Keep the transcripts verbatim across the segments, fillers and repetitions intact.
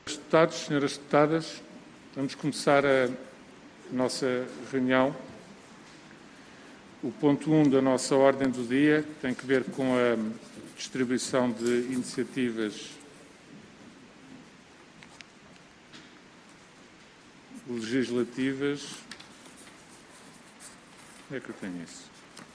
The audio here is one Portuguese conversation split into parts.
Senhores deputados, senhoras deputadas, vamos começar a nossa reunião. O ponto um da nossa ordem do dia tem que ver com a distribuição de iniciativas legislativas. Onde é que eu tenho isso?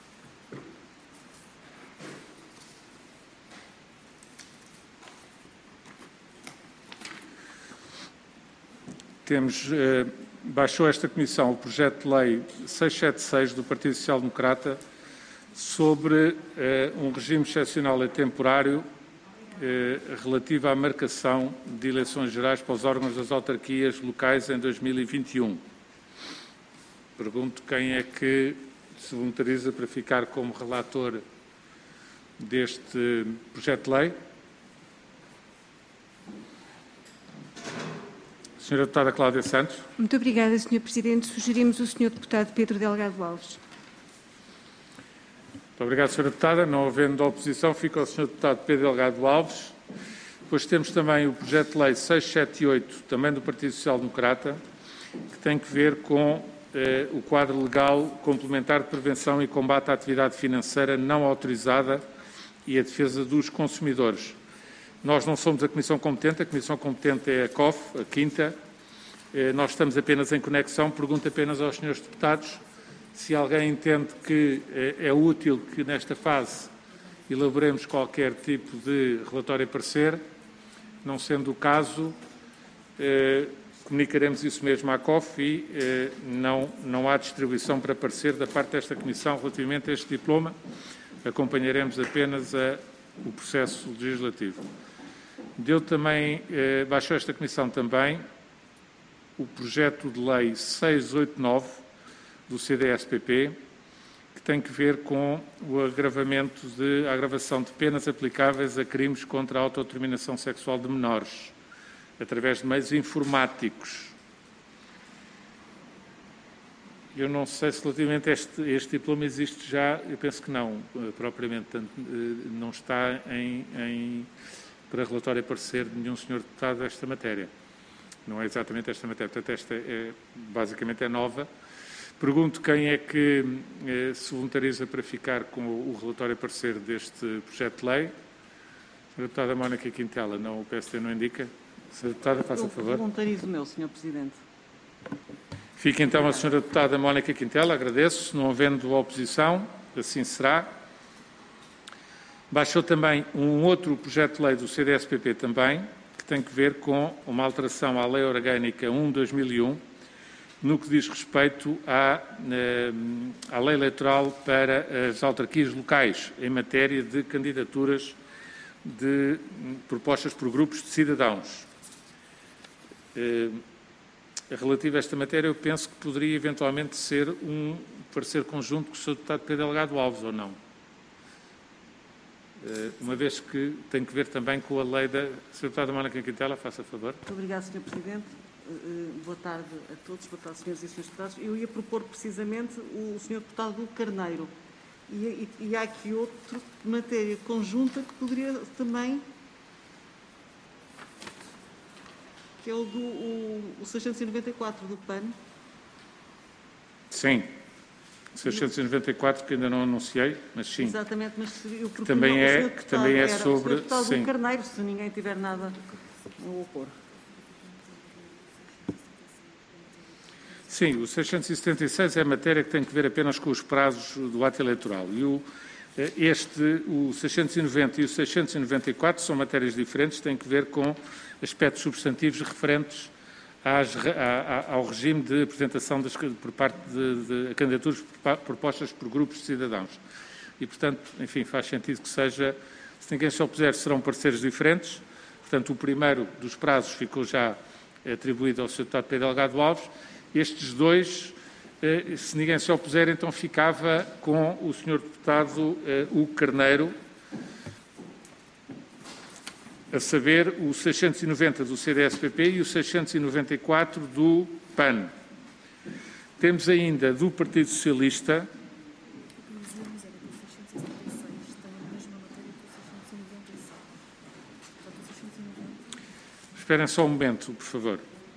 Temos, eh, baixou esta Comissão o projeto de lei seiscentos e setenta e seis do Partido Social Democrata sobre eh, um regime excepcional e temporário eh, relativo à marcação de eleições gerais para os órgãos das autarquias locais em dois mil e vinte e um. Pergunto quem é que se voluntariza para ficar como relator deste projeto de lei. Senhora Deputada Cláudia Santos. Muito obrigada, senhor Presidente. Sugerimos o senhor Deputado Pedro Delgado Alves. Muito obrigado, senhora Deputada. Não havendo oposição, fica o senhor Deputado Pedro Delgado Alves. Depois temos também o projeto de lei seiscentos e setenta e oito, também do Partido Social Democrata, que tem que ver com eh, o quadro legal complementar de prevenção e combate à atividade financeira não autorizada e a defesa dos consumidores. Nós não somos a Comissão competente, a Comissão competente é a C O F, a quinta. Nós estamos apenas em conexão. Pergunto apenas aos senhores deputados se alguém entende que é útil que nesta fase elaboremos qualquer tipo de relatório e parecer. Não sendo o caso, comunicaremos isso mesmo à C O F e não, não há distribuição para parecer da parte desta Comissão relativamente a este diploma. Acompanharemos apenas a, o processo legislativo. Deu também, eh, baixou esta Comissão também o projeto de lei seiscentos e oitenta e nove do C D S P P, que tem que ver com o agravamento de, a agravação de penas aplicáveis a crimes contra a autodeterminação sexual de menores, através de meios informáticos. Eu não sei se relativamente a este, este diploma existe já, eu penso que não, propriamente, portanto, não está em, em, para relatório e parecer de nenhum senhor deputado esta matéria. Não é exatamente esta matéria, portanto, esta é, basicamente é nova. Pergunto quem é que eh, se voluntariza para ficar com o, o relatório e parecer deste projeto de lei. Senhora Deputada Mónica Quintela, não, o P S D não indica. Senhora Deputada, faça a favor. Eu voluntarizo o meu, senhor Presidente. Fica então a senhora Deputada Mónica Quintela, agradeço. Não havendo oposição, assim será. Baixou também um outro projeto de lei do C D S P P também, que tem que ver com uma alteração à Lei Orgânica um de dois mil e um, no que diz respeito à, à lei eleitoral para as autarquias locais, em matéria de candidaturas de propostas por grupos de cidadãos. Relativo a esta matéria, eu penso que poderia eventualmente ser um parecer conjunto com o senhor Deputado Pedro Delgado Alves, ou não? Uma vez que tem que ver também com a lei da... senhora Deputada Mónica Quintela, faça favor. Muito obrigado, senhor Presidente. Uh, boa tarde a todos, boa tarde, senhores e senhores deputados. Eu ia propor precisamente o senhor Deputado do Carneiro. E, e, e há aqui outra matéria conjunta que poderia também... que é o do o, o seiscentos e noventa e quatro do P A N. Sim. seiscentos e noventa e quatro, que ainda não anunciei, mas sim. Exatamente, mas eu propunha também é, o senhor que também é sobre... o senhor Deputado sim. do Carneiro, se ninguém tiver nada a opor. Sim, o seiscentos e setenta e seis é matéria que tem que ver apenas com os prazos do ato eleitoral. E o, este, o seiscentos e noventa e o seiscentos e noventa e quatro são matérias diferentes, têm que ver com aspectos substantivos referentes às, à, ao regime de apresentação das, por parte de, de candidaturas propostas por grupos de cidadãos. E, portanto, enfim, faz sentido que seja, se ninguém se opuser, serão pareceres diferentes. Portanto, o primeiro dos prazos ficou já atribuído ao senhor Deputado Pedro Delgado Alves. Estes dois, se ninguém se opuser, então ficava com o senhor Deputado Hugo Carneiro, a saber o seiscentos e noventa do C D S P P e o seiscentos e noventa e quatro do P A N. Temos ainda do Partido Socialista Esperem só um momento, por favor.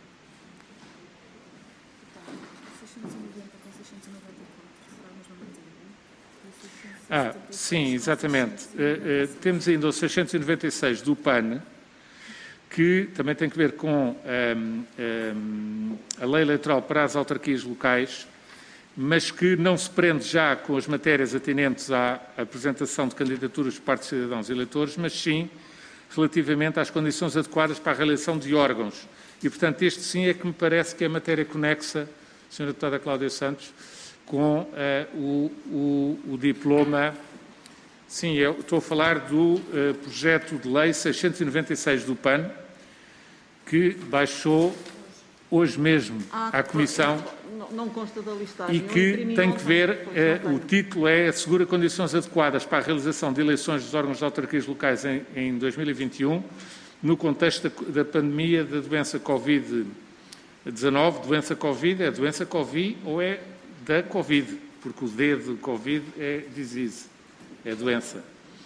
Ah, sim, exatamente. Uh, uh, temos ainda o seiscentos e noventa e seis do P A N, que também tem que ver com um, um, a lei eleitoral para as autarquias locais, mas que não se prende já com as matérias atinentes à apresentação de candidaturas por parte de cidadãos e eleitores, mas sim relativamente às condições adequadas para a realização de órgãos. E, portanto, este sim é que me parece que é matéria conexa, senhora Deputada Cláudia Santos, com uh, o, o, o diploma. Sim, eu estou a falar do uh, projeto de lei seiscentos e noventa e seis do P A N, que baixou hoje mesmo ah, à Comissão não, não consta da listagem. E que tem que ver, uh, o título é assegura condições adequadas para a realização de eleições dos órgãos de autarquias locais em, em dois mil e vinte e um, no contexto da, da pandemia da doença Covid dezanove. Doença Covid é doença Covid ou é da Covid, porque o D de Covid é disease, é doença.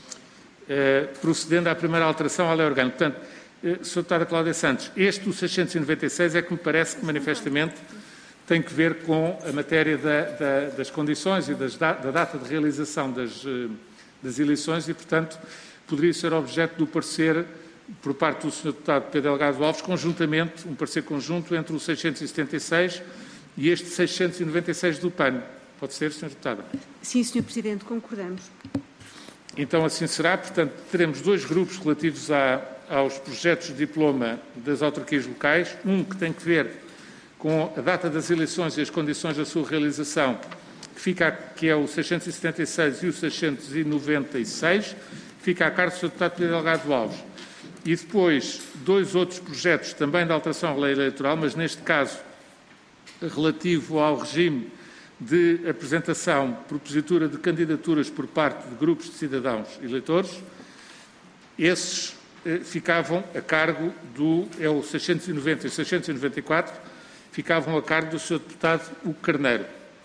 Uh, procedendo à primeira alteração à lei orgânica. Portanto, uh, senhora Deputada Cláudia Santos, este do seiscentos e noventa e seis é que me parece que manifestamente tem que ver com a matéria da, da, das condições e das, da, da data de realização das, uh, das eleições e, portanto, poderia ser objeto do parecer por parte do senhor Deputado Pedro Delgado Alves, conjuntamente, um parecer conjunto entre o seiscentos e setenta e seis e este seiscentos e noventa e seis do P A N. Pode ser, senhora Deputada? Sim, senhor Presidente, concordamos. Então assim será. Portanto, teremos dois grupos relativos a, aos projetos de diploma das autarquias locais. Um que tem que ver com a data das eleições e as condições da sua realização, que, fica, que é o seiscentos e setenta e seis e o seiscentos e noventa e seis, que fica a cargo do senhor Deputado Pedro Delgado Alves. E depois, dois outros projetos também de alteração à lei eleitoral, mas neste caso relativo ao regime de apresentação, propositura de candidaturas por parte de grupos de cidadãos eleitores. Esses eh, ficavam a cargo do, é o seiscentos e noventa e seiscentos e noventa e quatro, ficavam a cargo do senhor Deputado Hugo Carneiro.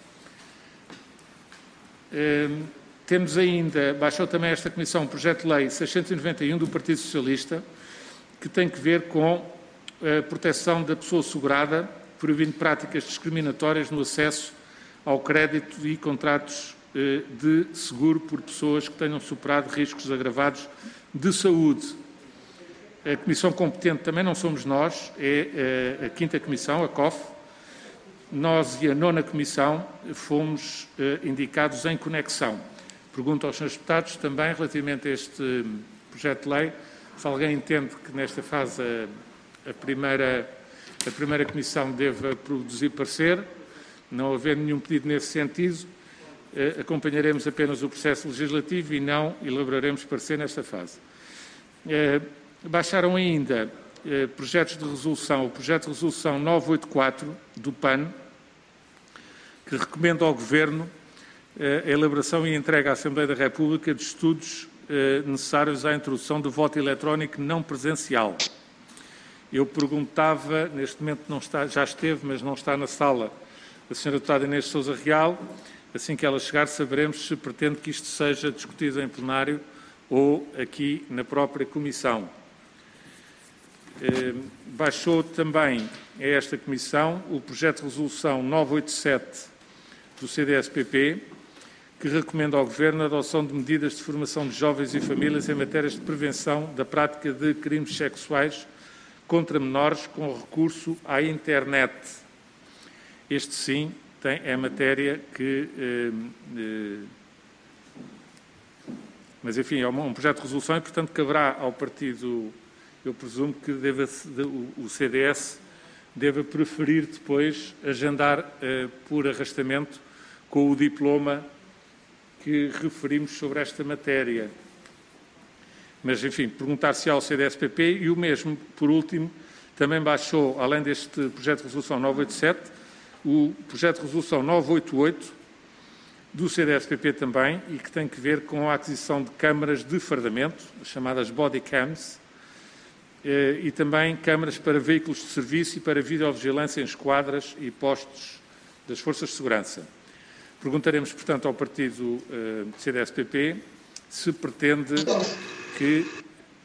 Eh, temos ainda, baixou também esta Comissão um projeto de lei seiscentos e noventa e um do Partido Socialista, que tem que ver com a proteção da pessoa segurada, proibindo práticas discriminatórias no acesso ao crédito e contratos eh, de seguro por pessoas que tenham superado riscos agravados de saúde. A Comissão competente também não somos nós, é eh, a quinta Comissão, a C O F. Nós e a nona Comissão fomos eh, indicados em conexão. Pergunto aos senhores deputados também, relativamente a este projeto de lei, se alguém entende que nesta fase a, a primeira... A primeira Comissão deve produzir parecer. Não havendo nenhum pedido nesse sentido, eh, acompanharemos apenas o processo legislativo e não elaboraremos parecer nesta fase. Eh, baixaram ainda eh, projetos de resolução, o projeto de resolução novecentos e oitenta e quatro do P A N, que recomenda ao Governo eh, a elaboração e entrega à Assembleia da República de estudos eh, necessários à introdução do voto eletrónico não presencial. Eu perguntava, neste momento não está, já esteve, mas não está na sala, a senhora Deputada Inês de Sousa Real. Assim que ela chegar, saberemos se pretende que isto seja discutido em plenário ou aqui na própria Comissão. Eh, baixou também a esta Comissão o projeto de resolução novecentos e oitenta e sete do C D S P P, que recomenda ao Governo a adoção de medidas de formação de jovens e famílias em matérias de prevenção da prática de crimes sexuais contra menores com recurso à internet. Este, sim, tem, é matéria que... Eh, eh, mas, enfim, é um projeto de resolução e, portanto, caberá ao partido, eu presumo que deva, o C D S deva preferir depois agendar eh, por arrastamento com o diploma que referimos sobre esta matéria. Mas, enfim, perguntar-se ao C D S P P e o mesmo, por último, também baixou, além deste projeto de resolução novecentos e oitenta e sete, o projeto de resolução novecentos e oitenta e oito do C D S P P também, e que tem que ver com a aquisição de câmaras de fardamento, chamadas body cams, e também câmaras para veículos de serviço e para videovigilância em esquadras e postos das Forças de Segurança. Perguntaremos, portanto, ao partido C D S P P se pretende que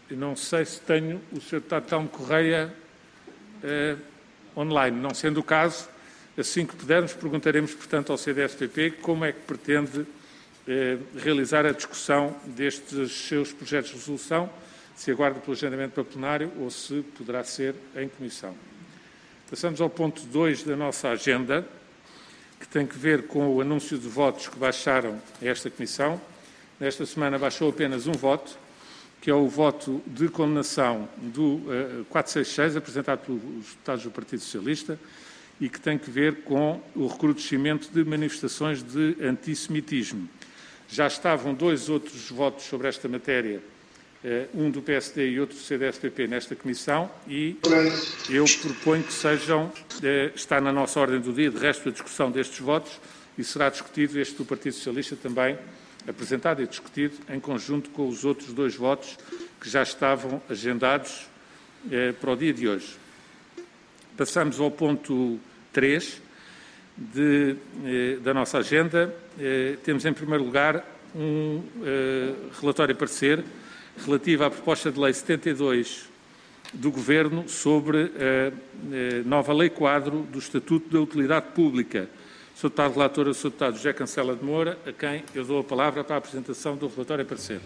Eu não sei se tenho o senhor Deputado Telmo Correia eh, online. Não sendo o caso, assim que pudermos, perguntaremos, portanto, ao C D S P P como é que pretende eh, realizar a discussão destes seus projetos de resolução, se aguarda pelo agendamento para plenário ou se poderá ser em comissão. Passamos ao ponto dois da nossa agenda, que tem que ver com o anúncio de votos que baixaram a esta comissão. Nesta semana baixou apenas um voto, que é o voto de condenação do uh, quatrocentos e sessenta e seis, apresentado pelos deputados do Partido Socialista, e que tem que ver com o recrudescimento de manifestações de antissemitismo. Já estavam dois outros votos sobre esta matéria, uh, um do P S D e outro do C D S P P, nesta comissão, e eu proponho que sejam, uh, está na nossa ordem do dia, de resto, a discussão destes votos, e será discutido este do Partido Socialista também, apresentado e discutido em conjunto com os outros dois votos que já estavam agendados eh, para o dia de hoje. Passamos ao ponto três de, eh, da nossa agenda. Eh, temos, em primeiro lugar, um eh, relatório a parecer relativo à proposta de lei setenta e dois do Governo sobre a eh, nova lei-quadro do Estatuto da Utilidade Pública. senhor Deputado Relator, o senhor Deputado José Cancela de Moura, a quem eu dou a palavra para a apresentação do relatório a parecer.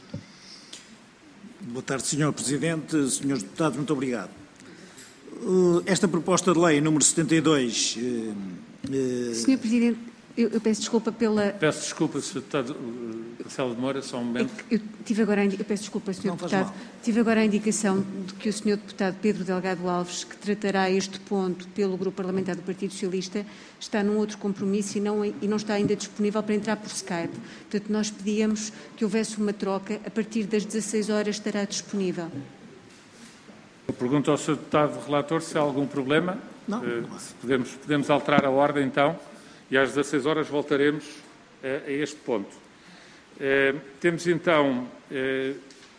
Boa tarde, senhor Presidente. Senhores Deputados, muito obrigado. Esta proposta de lei número setenta e dois... senhor Presidente, eu, eu peço desculpa pela... Peço desculpa, senhor Deputado Cancela de Moura, só um momento. É eu tive agora, eu peço desculpa, senhor Deputado, tive agora a indicação de que o senhor Deputado Pedro Delgado Alves, que tratará este ponto pelo Grupo Parlamentar do Partido Socialista, está num outro compromisso e não, e não está ainda disponível para entrar por Skype. Portanto, nós pedíamos que houvesse uma troca. A partir das dezasseis horas estará disponível. Eu pergunto ao senhor Deputado Relator se há algum problema. Não. Uh, se podemos, podemos alterar a ordem, então, e às dezasseis horas voltaremos uh, a este ponto. Uh, temos, então, uh,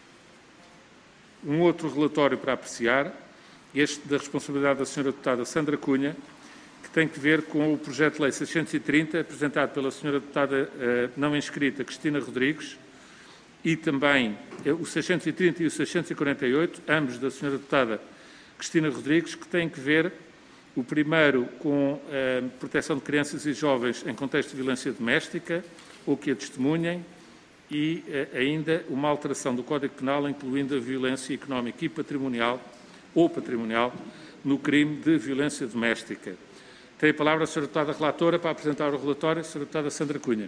um outro relatório para apreciar, este da responsabilidade da senhora Deputada Sandra Cunha, que tem que ver com o projeto de lei seiscentos e trinta, apresentado pela senhora Deputada uh, não inscrita Cristina Rodrigues, e também uh, o seiscentos e trinta e o seiscentos e quarenta e oito, ambos da senhora Deputada Cristina Rodrigues, que têm que ver, o primeiro com a proteção de crianças e jovens em contexto de violência doméstica, ou que a testemunhem, e uh, ainda uma alteração do Código Penal, incluindo a violência económica e patrimonial, ou patrimonial, no crime de violência doméstica. Tem a palavra a senhora Deputada Relatora para apresentar o relatório, a senhora Deputada Sandra Cunha.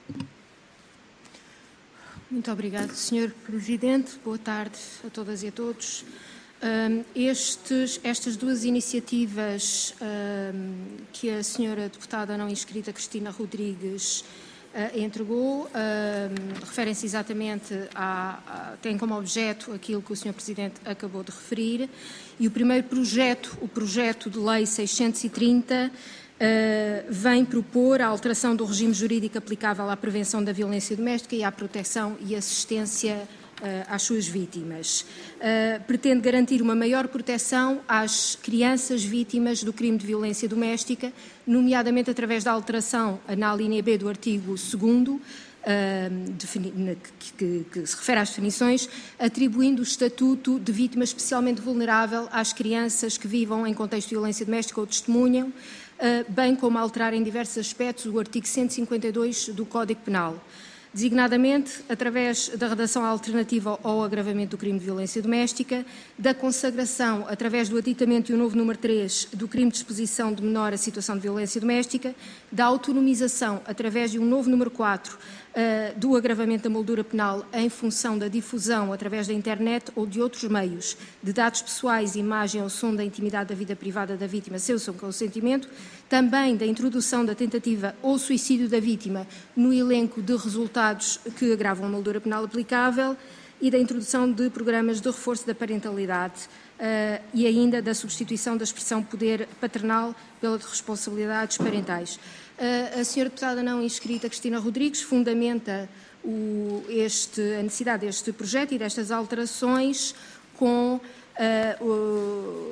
Muito obrigado, senhor Presidente. Boa tarde a todas e a todos. Um, estes, estas duas iniciativas um, que a senhora Deputada não inscrita Cristina Rodrigues uh, entregou uh, referem-se exatamente a, a, têm como objeto aquilo que o senhor Presidente acabou de referir, e o primeiro projeto, o projeto de lei seiscentos e trinta, uh, vem propor a alteração do regime jurídico aplicável à prevenção da violência doméstica e à proteção e assistência às suas vítimas. Uh, pretende garantir uma maior proteção às crianças vítimas do crime de violência doméstica, nomeadamente através da alteração na linha B do artigo segundo, uh, que, que, que se refere às definições, atribuindo o estatuto de vítima especialmente vulnerável às crianças que vivam em contexto de violência doméstica ou testemunham, uh, bem como alterar em diversos aspectos o artigo cento e cinquenta e dois do Código Penal. Designadamente, através da redação alternativa ao agravamento do crime de violência doméstica, da consagração, através do aditamento e o novo número três, do crime de exposição de menor à situação de violência doméstica, da autonomização, através de um novo número quatro, uh, do agravamento da moldura penal em função da difusão, através da internet ou de outros meios, de dados pessoais, imagem ou som da intimidade da vida privada da vítima, sem o seu consentimento, também da introdução da tentativa ou suicídio da vítima no elenco de resultados que agravam a moldura penal aplicável e da introdução de programas de reforço da parentalidade uh, e ainda da substituição da expressão poder paternal pela de responsabilidades parentais. Uh, a senhora Deputada não inscrita Cristina Rodrigues fundamenta o, este, a necessidade deste projeto e destas alterações com Uh,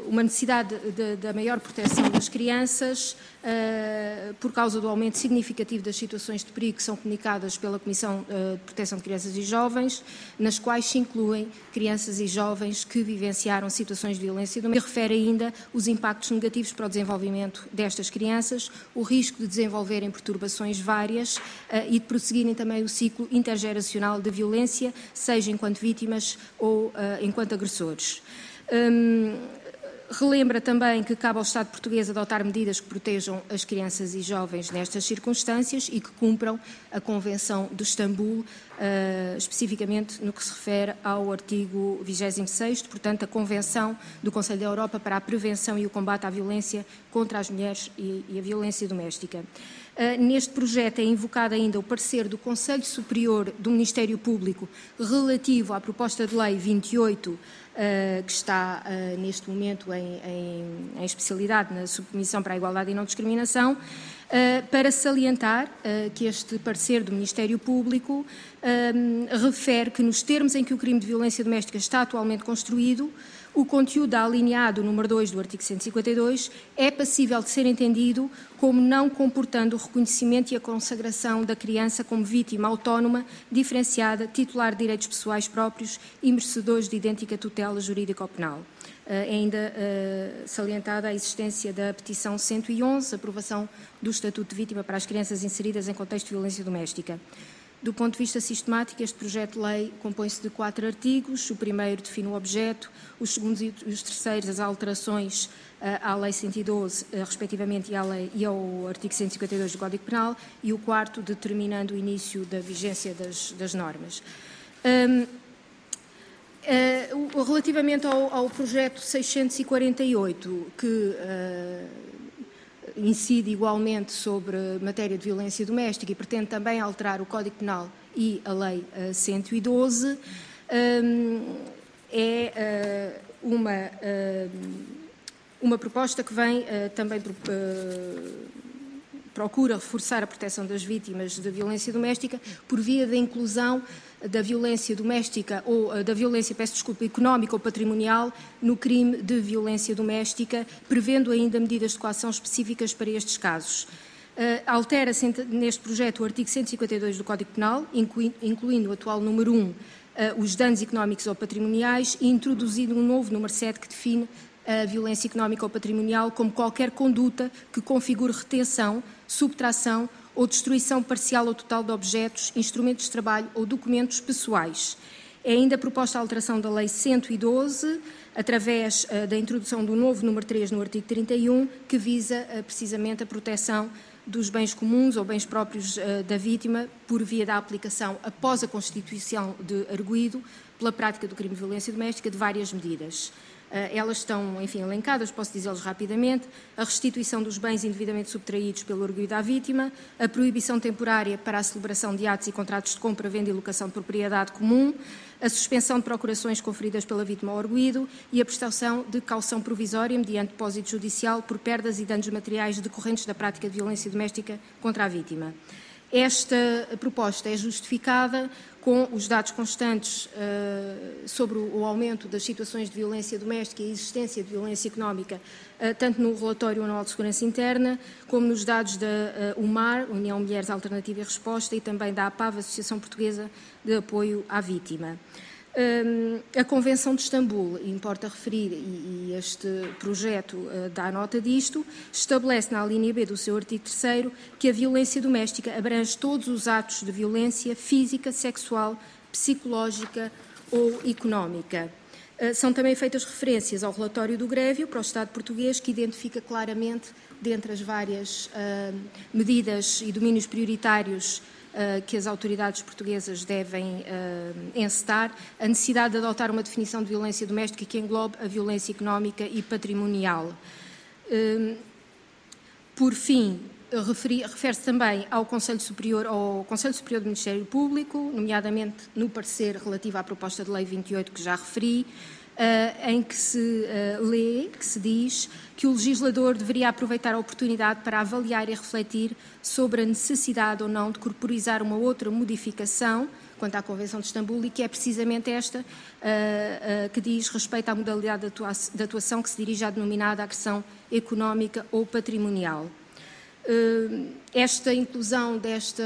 uma necessidade da maior proteção das crianças uh, por causa do aumento significativo das situações de perigo que são comunicadas pela Comissão uh, de Proteção de Crianças e Jovens, nas quais se incluem crianças e jovens que vivenciaram situações de violência doméstica. Refere ainda os impactos negativos para o desenvolvimento destas crianças, o risco de desenvolverem perturbações várias uh, e de prosseguirem também o ciclo intergeracional de violência, seja enquanto vítimas ou uh, enquanto agressores. Um, relembra também que cabe ao Estado português adotar medidas que protejam as crianças e jovens nestas circunstâncias e que cumpram a Convenção de Istambul, uh, especificamente no que se refere ao artigo vigésimo sexto, portanto, a Convenção do Conselho da Europa para a Prevenção e o Combate à Violência contra as Mulheres e, e a Violência Doméstica. Uh, neste projeto é invocado ainda o parecer do Conselho Superior do Ministério Público relativo à proposta de lei vinte e oito, uh, que está uh, neste momento em, em, em especialidade na Subcomissão para a Igualdade e Não Discriminação, uh, para salientar uh, que este parecer do Ministério Público uh, refere que nos termos em que o crime de violência doméstica está atualmente construído, o conteúdo da alínea A do número dois do artigo cento e cinquenta e dois é passível de ser entendido como não comportando o reconhecimento e a consagração da criança como vítima autónoma, diferenciada, titular de direitos pessoais próprios e merecedores de idêntica tutela jurídico-penal. Uh, ainda uh, salientada a existência da petição cento e onze, aprovação do Estatuto de Vítima para as crianças inseridas em contexto de violência doméstica. Do ponto de vista sistemático, este projeto de lei compõe-se de quatro artigos. O primeiro define o objeto, os segundos e os terceiros as alterações uh, à Lei cento e doze, uh, respectivamente, e, à lei, e ao artigo cento e cinquenta e dois do Código Penal, e o quarto determinando o início da vigência das, das normas. Um, uh, relativamente ao, ao projeto seiscentos e quarenta e oito, que uh, incide igualmente sobre matéria de violência doméstica e pretende também alterar o Código Penal e a Lei uh, cento e doze, um, é uh, uma, uh, uma proposta que vem uh, também uh, procura reforçar a proteção das vítimas de violência doméstica por via da inclusão da violência doméstica ou uh, da violência, peço desculpa, económica ou patrimonial no crime de violência doméstica, prevendo ainda medidas de coação específicas para estes casos. Uh, altera-se neste projeto o artigo cento e cinquenta e dois do Código Penal, inclui, incluindo o atual número um, uh, os danos económicos ou patrimoniais, e introduzindo um novo número sete que define a violência económica ou patrimonial como qualquer conduta que configure retenção, subtração ou destruição parcial ou total de objetos, instrumentos de trabalho ou documentos pessoais. É ainda proposta a alteração da Lei cento e doze, através uh, da introdução do novo número três no artigo trinta e um, que visa uh, precisamente a proteção dos bens comuns ou bens próprios uh, da vítima por via da aplicação, após a constituição de arguido, pela prática do crime de violência doméstica, de várias medidas. Elas estão, enfim, elencadas, posso dizê-los rapidamente: a restituição dos bens indevidamente subtraídos pelo arguido à vítima, a proibição temporária para a celebração de atos e contratos de compra, venda e locação de propriedade comum, a suspensão de procurações conferidas pela vítima ao arguido e a prestação de caução provisória mediante depósito judicial por perdas e danos materiais decorrentes da prática de violência doméstica contra a vítima. Esta proposta é justificada com os dados constantes uh, sobre o aumento das situações de violência doméstica e a existência de violência económica, uh, tanto no relatório anual de segurança interna, como nos dados da uh, U M A R, União Mulheres Alternativa e Resposta, e também da A P A V, Associação Portuguesa de Apoio à Vítima. Um, a Convenção de Istambul, importa referir, e, e este projeto uh, dá nota disto, estabelece na linha B do seu artigo terceiro que a violência doméstica abrange todos os atos de violência física, sexual, psicológica ou económica. Uh, são também feitas referências ao relatório do Grevio para o Estado português, que identifica claramente, dentre as várias uh, medidas e domínios prioritários que as autoridades portuguesas devem uh, encetar, a necessidade de adotar uma definição de violência doméstica que englobe a violência económica e patrimonial. Uh, por fim, refere-se também ao Conselho Superior, ao Conselho Superior do Ministério Público, nomeadamente no parecer relativo à proposta de lei vinte e oito que já referi, Uh, em que se uh, lê, que se diz que o legislador deveria aproveitar a oportunidade para avaliar e refletir sobre a necessidade ou não de corporizar uma outra modificação quanto à Convenção de Istambul, e que é precisamente esta uh, uh, que diz respeito à modalidade de, atua de atuação que se dirige à denominada agressão económica ou patrimonial. Uh, esta inclusão desta,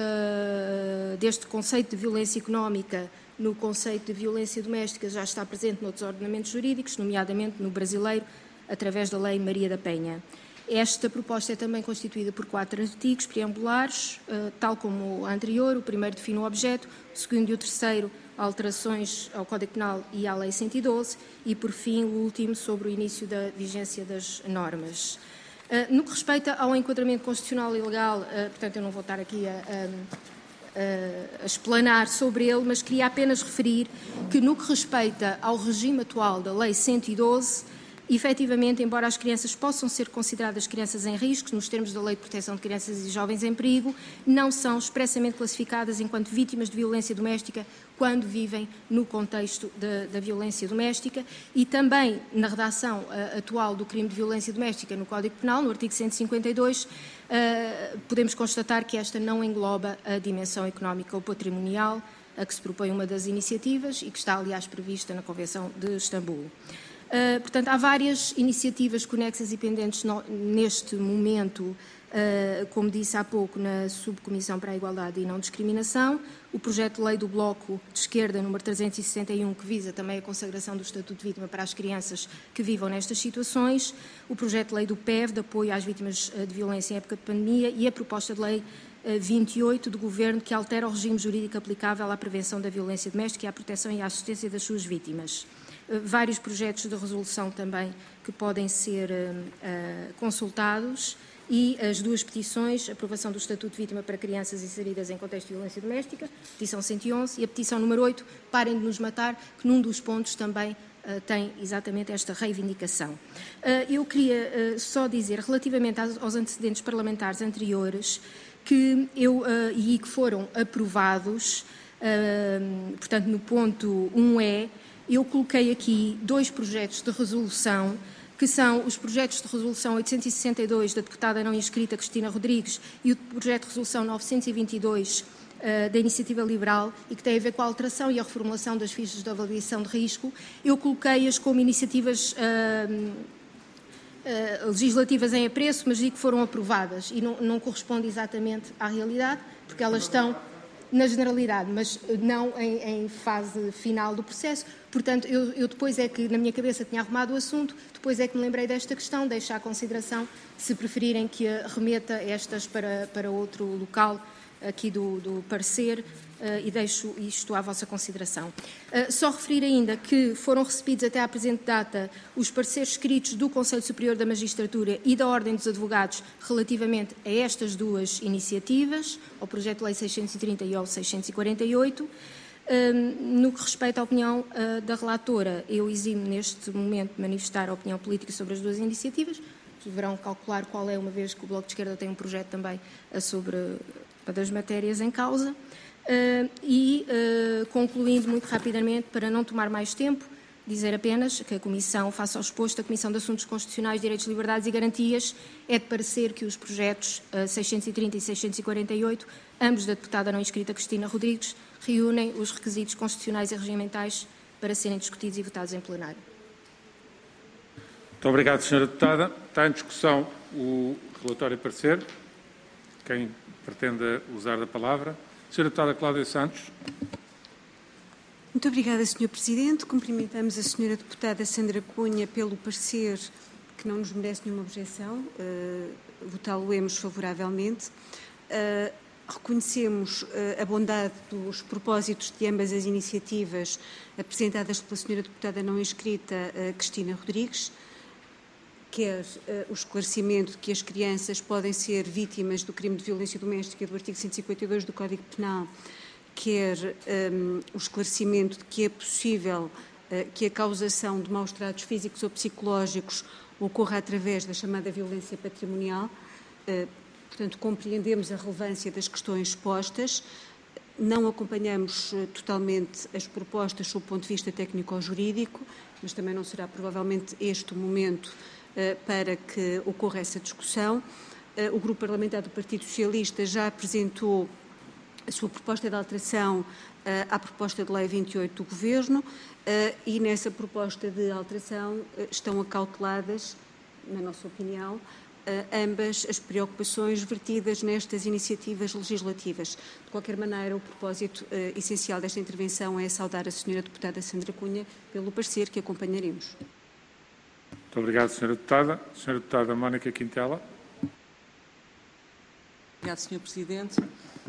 deste conceito de violência económica no conceito de violência doméstica já está presente noutros ordenamentos jurídicos, nomeadamente no brasileiro, através da Lei Maria da Penha. Esta proposta é também constituída por quatro artigos preambulares, tal como a anterior. O primeiro define o objeto, o segundo e o terceiro alterações ao Código Penal e à Lei cento e doze e, por fim, o último sobre o início da vigência das normas. No que respeita ao enquadramento constitucional e legal, portanto, eu não vou estar aqui a, a, a explanar sobre ele, mas queria apenas referir que, no que respeita ao regime atual da Lei cento e doze, efetivamente, embora as crianças possam ser consideradas crianças em risco, nos termos da Lei de Proteção de Crianças e Jovens em Perigo, não são expressamente classificadas enquanto vítimas de violência doméstica quando vivem no contexto de, da violência doméstica, e também na redação uh, atual do crime de violência doméstica no Código Penal, no artigo cento e cinquenta e dois, uh, podemos constatar que esta não engloba a dimensão económica ou patrimonial a que se propõe uma das iniciativas e que está, aliás, prevista na Convenção de Istambul. Uh, portanto, há várias iniciativas conexas e pendentes no, neste momento, uh, como disse há pouco, na Subcomissão para a Igualdade e Não Discriminação, o projeto de lei do Bloco de Esquerda, número trezentos e sessenta e um, que visa também a consagração do Estatuto de Vítima para as crianças que vivam nestas situações, o projeto de lei do P E V, de apoio às vítimas de violência em época de pandemia, e a proposta de lei vinte e oito do Governo, que altera o regime jurídico aplicável à prevenção da violência doméstica e à proteção e à assistência das suas vítimas. Vários projetos de resolução também que podem ser uh, consultados, e as duas petições, a aprovação do Estatuto de Vítima para crianças inseridas em contexto de violência doméstica, petição cento e onze, e a petição número oito, Parem de nos matar, que num dos pontos também uh, tem exatamente esta reivindicação. Uh, eu queria uh, só dizer, relativamente aos, aos antecedentes parlamentares anteriores, que eu, uh, e que foram aprovados, uh, portanto, no ponto um E, eu coloquei aqui dois projetos de resolução, que são os projetos de resolução oitocentos e sessenta e dois da deputada não inscrita Cristina Rodrigues e o projeto de resolução novecentos e vinte e dois uh, da Iniciativa Liberal, e que tem a ver com a alteração e a reformulação das fichas de avaliação de risco. Eu coloquei-as como iniciativas uh, uh, legislativas em apreço, mas digo que foram aprovadas, e não, não corresponde exatamente à realidade, porque elas estão na generalidade, mas não em, em fase final do processo. Portanto, eu, eu depois é que, na minha cabeça, tinha arrumado o assunto, depois é que me lembrei desta questão, deixo à consideração, se preferirem que remeta estas para, para outro local aqui do, do parecer, uh, e deixo isto à vossa consideração. Uh, só referir ainda que foram recebidos até à presente data os pareceres escritos do Conselho Superior da Magistratura e da Ordem dos Advogados relativamente a estas duas iniciativas, ao projeto de lei seiscentos e trinta e ao seiscentos e quarenta e oito. Uh, no que respeita à opinião uh, da relatora, eu eximo neste momento de manifestar a opinião política sobre as duas iniciativas. Deverão calcular qual é, uma vez que o Bloco de Esquerda tem um projeto também uh, sobre uma das matérias em causa. Uh, e, uh, concluindo muito rapidamente, para não tomar mais tempo, dizer apenas que a Comissão, face ao exposto, a Comissão de Assuntos Constitucionais, Direitos, Liberdades e Garantias, é de parecer que os projetos uh, seiscentos e trinta e seiscentos e quarenta e oito, ambos da deputada não inscrita Cristina Rodrigues, reúnem os requisitos constitucionais e regimentais para serem discutidos e votados em plenário. Muito obrigado, senhora Deputada. Está em discussão o relatório e parecer. Quem pretende usar da palavra? senhora Deputada Cláudia Santos. Muito obrigada, senhor Presidente. Cumprimentamos a senhora Deputada Sandra Cunha pelo parecer que não nos merece nenhuma objeção. Uh, Votá-lo-emos favoravelmente. Uh, reconhecemos uh, a bondade dos propósitos de ambas as iniciativas apresentadas pela senhora Deputada não inscrita uh, Cristina Rodrigues, quer uh, o esclarecimento de que as crianças podem ser vítimas do crime de violência doméstica do artigo cento e cinquenta e dois do Código Penal, quer um, o esclarecimento de que é possível uh, que a causação de maus-tratos físicos ou psicológicos ocorra através da chamada violência patrimonial. Uh, portanto, compreendemos a relevância das questões expostas, não acompanhamos uh, totalmente as propostas sob o ponto de vista técnico-jurídico, mas também não será provavelmente este o momento para que ocorra essa discussão. O Grupo Parlamentar do Partido Socialista já apresentou a sua proposta de alteração uh, à proposta de lei vinte e oito do Governo, uh, e nessa proposta de alteração uh, estão acauteladas, na nossa opinião, uh, ambas as preocupações vertidas nestas iniciativas legislativas. De qualquer maneira, o propósito uh, essencial desta intervenção é saudar a senhora deputada Sandra Cunha pelo parecer que acompanharemos. Muito obrigado, senhora Deputada. senhora Deputada Mónica Quintela. Obrigado, senhor Presidente.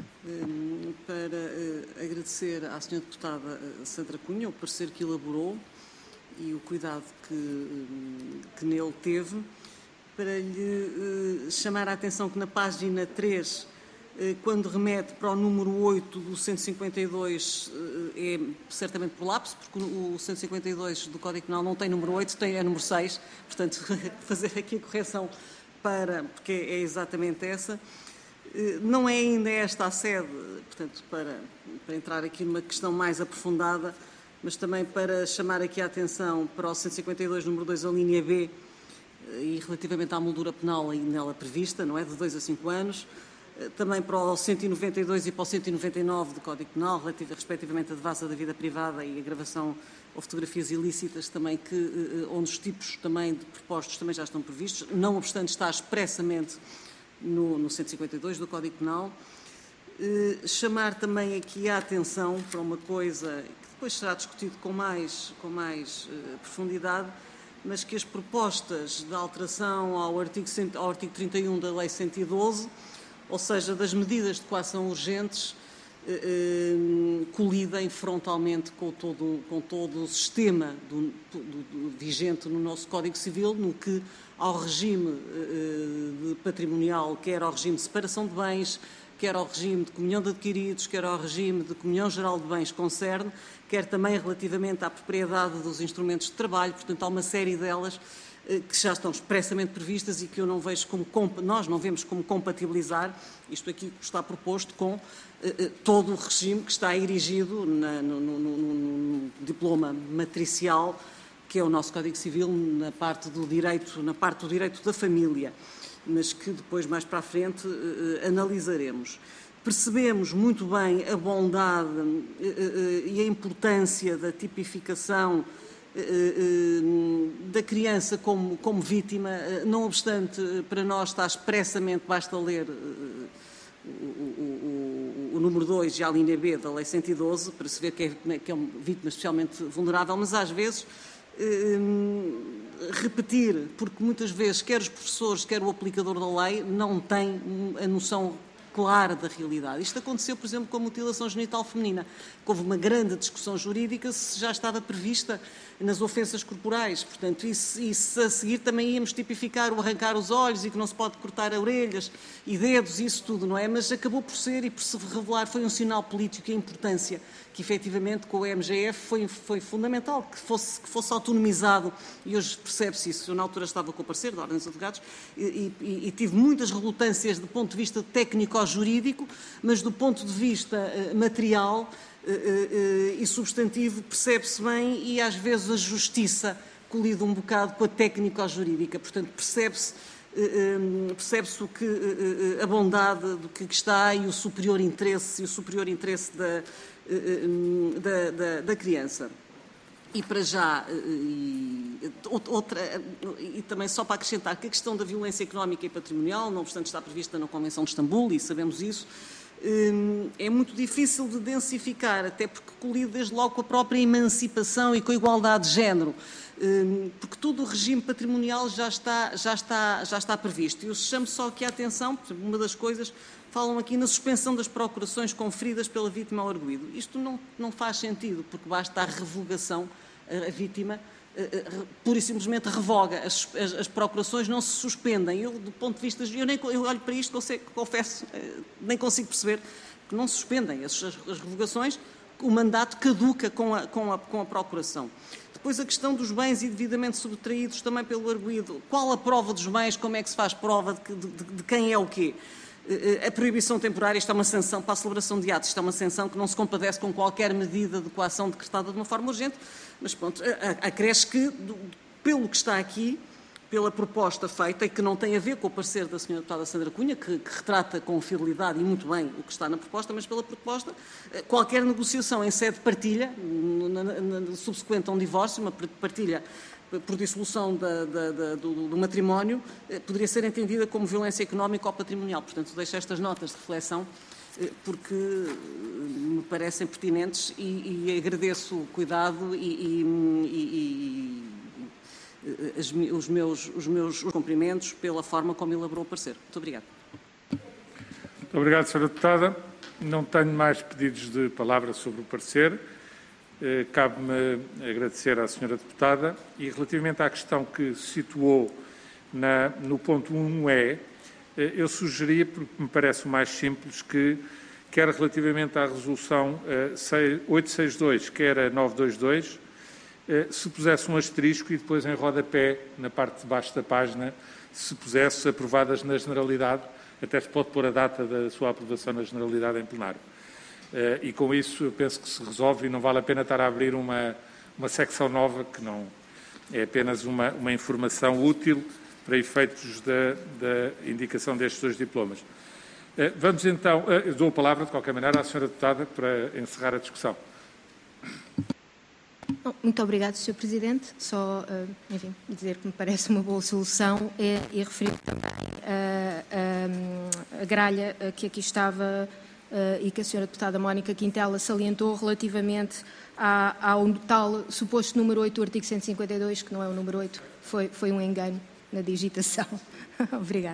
Para agradecer à senhora Deputada Sandra Cunha o parecer que elaborou e o cuidado que, que nele teve, para lhe chamar a atenção que na página três, quando remete para o número oito do cento e cinquenta e dois, é certamente por lapso, porque o cento e cinquenta e dois do Código Penal não tem número oito, tem é número seis, portanto, fazer aqui a correção para, porque é exatamente essa. Não é ainda esta a sede, portanto, para, para entrar aqui numa questão mais aprofundada, mas também para chamar aqui a atenção para o cento e cinquenta e dois, número dois, a linha B, e relativamente à moldura penal aí nela prevista, não é? De dois a cinco anos. Também para o cento e noventa e dois e para o cento e noventa e nove do Código Penal, relativo, respectivamente a devassa da vida privada e a gravação ou fotografias ilícitas, também que, onde os tipos também de propostos também já estão previstos, não obstante estar expressamente no, no cento e cinquenta e dois do Código Penal. Eh, chamar também aqui a atenção para uma coisa que depois será discutido com mais, com mais eh, profundidade, mas que as propostas de alteração ao artigo, ao artigo trinta e um da Lei cento e doze, ou seja, das medidas de coação urgentes, eh, eh, colidem frontalmente com todo, com todo o sistema do, do, do, vigente no nosso Código Civil, no que ao regime eh, de patrimonial, quer ao regime de separação de bens, quer ao regime de comunhão de adquiridos, quer ao regime de comunhão geral de bens concerne, quer também relativamente à propriedade dos instrumentos de trabalho. Portanto, há uma série delas que já estão expressamente previstas e que eu não vejo como, nós não vemos como compatibilizar isto aqui que está proposto com eh, todo o regime que está erigido na, no, no, no, no diploma matricial, que é o nosso Código Civil, na parte do direito, na parte do direito da família, mas que depois, mais para a frente, eh, analisaremos. Percebemos muito bem a bondade eh, eh, e a importância da tipificação da criança como, como vítima, não obstante, para nós está expressamente, basta ler o, o, o número dois e a linha B da Lei cento e doze, para se ver que é, que é uma vítima especialmente vulnerável, mas às vezes repetir, porque muitas vezes quer os professores, quer o aplicador da lei não têm a noção clara da realidade. Isto aconteceu, por exemplo, com a mutilação genital feminina. Houve uma grande discussão jurídica se já estava prevista nas ofensas corporais. Portanto, e se, e se a seguir também íamos tipificar o arrancar os olhos e que não se pode cortar orelhas e dedos, isso tudo, não é? Mas acabou por ser e por se revelar, foi um sinal político e a importância que efetivamente com o M G F foi, foi fundamental, que fosse, que fosse autonomizado, e hoje percebe-se isso. Eu na altura estava com o parecer da Ordem dos Advogados e, e, e tive muitas relutâncias do ponto de vista técnico-jurídico, mas do ponto de vista uh, material uh, uh, e substantivo percebe-se bem, e às vezes a justiça colide um bocado com a técnico-jurídica. Portanto, percebe-se uh, percebe-se o que, uh, a bondade do que está e o superior interesse, e o superior interesse da, uh, da, da, da criança. E para já, e, outra, e também só para acrescentar que a questão da violência económica e patrimonial, não obstante está prevista na Convenção de Istambul, e sabemos isso, é muito difícil de densificar, até porque colide desde logo com a própria emancipação e com a igualdade de género, porque todo o regime patrimonial já está, já está, já está previsto. E eu chamo só aqui a atenção, por exemplo, uma das coisas, falam aqui na suspensão das procurações conferidas pela vítima ao arguido. Isto não, não faz sentido, porque basta a revogação, a, a vítima pura e simplesmente revoga, as, as, as procurações não se suspendem. Eu, do ponto de vista, eu, nem, eu olho para isto, eu confesso, nem consigo perceber que não se suspendem as, as, as revogações, o mandato caduca com a, com, a, com a procuração. Depois a questão dos bens indevidamente subtraídos também pelo arguido. Qual a prova dos bens, como é que se faz prova de, de, de, de quem é o quê? A proibição temporária, isto é uma sanção para a celebração de atos, isto é uma sanção que não se compadece com qualquer medida de coação decretada de uma forma urgente, mas pronto, acresce que, do, pelo que está aqui, pela proposta feita, e que não tem a ver com o parecer da senhora deputada Sandra Cunha, que, que retrata com fidelidade e muito bem o que está na proposta, mas pela proposta, qualquer negociação em sede de partilha, na, na, na, subsequente a um divórcio, uma partilha por dissolução da, da, da, do, do matrimónio, poderia ser entendida como violência económica ou patrimonial. Portanto, deixo estas notas de reflexão porque me parecem pertinentes e, e agradeço o cuidado e, e, e, e as, os, meus, os meus cumprimentos pela forma como elaborou o parecer. Muito obrigada. Muito obrigado, senhora Deputada. Não tenho mais pedidos de palavra sobre o parecer. Eh, Cabe-me agradecer à senhora Deputada e relativamente à questão que situou na, no ponto um E, eu sugeria, porque me parece o mais simples, que, quer relativamente à resolução oitocentos e sessenta e dois, quer a novecentos e vinte e dois, se pusesse um asterisco e depois em rodapé, na parte de baixo da página, se pusesse aprovadas na generalidade, até se pode pôr a data da sua aprovação na generalidade em plenário. E com isso eu penso que se resolve e não vale a pena estar a abrir uma, uma secção nova, que não é apenas uma, uma informação útil para efeitos da, da indicação destes dois diplomas. Vamos então, eu dou a palavra de qualquer maneira à senhora Deputada para encerrar a discussão. Muito obrigado, senhor Presidente. Só, enfim, dizer que me parece uma boa solução é, e referir também a, a, a gralha que aqui estava e que a senhora Deputada Mónica Quintela salientou relativamente à, ao tal suposto número oito do artigo cento e cinquenta e dois, que não é o número oito, foi, foi um engano na digitação. Obrigada.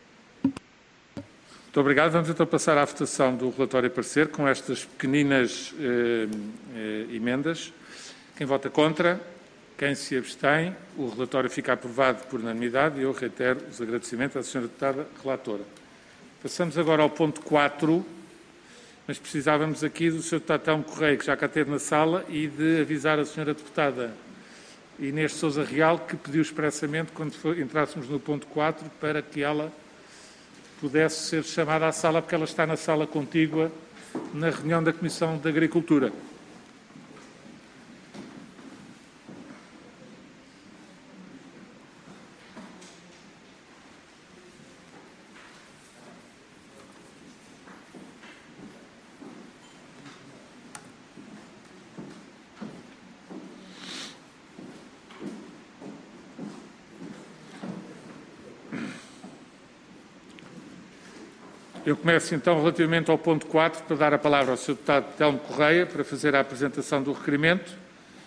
Muito obrigado. Vamos então passar à votação do relatório e parecer com estas pequeninas eh, eh, emendas. Quem vota contra? Quem se abstém? O relatório fica aprovado por unanimidade e eu reitero os agradecimentos à senhora Deputada Relatora. Passamos agora ao ponto quatro, mas precisávamos aqui do senhor Deputado Telmo Correia, que já cá esteve na sala, e de avisar a senhora Deputada Inês de Sousa Real, que pediu expressamente, quando for, entrássemos no ponto quatro, para que ela pudesse ser chamada à sala, porque ela está na sala contígua na reunião da Comissão de Agricultura. Eu começo então relativamente ao ponto quatro, para dar a palavra ao senhor Deputado Telmo Correia para fazer a apresentação do requerimento.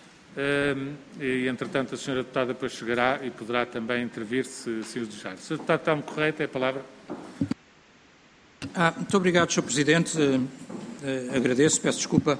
E, entretanto, a senhora Deputada depois chegará e poderá também intervir, se, se o desejar. senhor Deputado Telmo Correia, tem a palavra. Ah, muito obrigado, senhor Presidente. Uh, uh, agradeço, peço desculpa,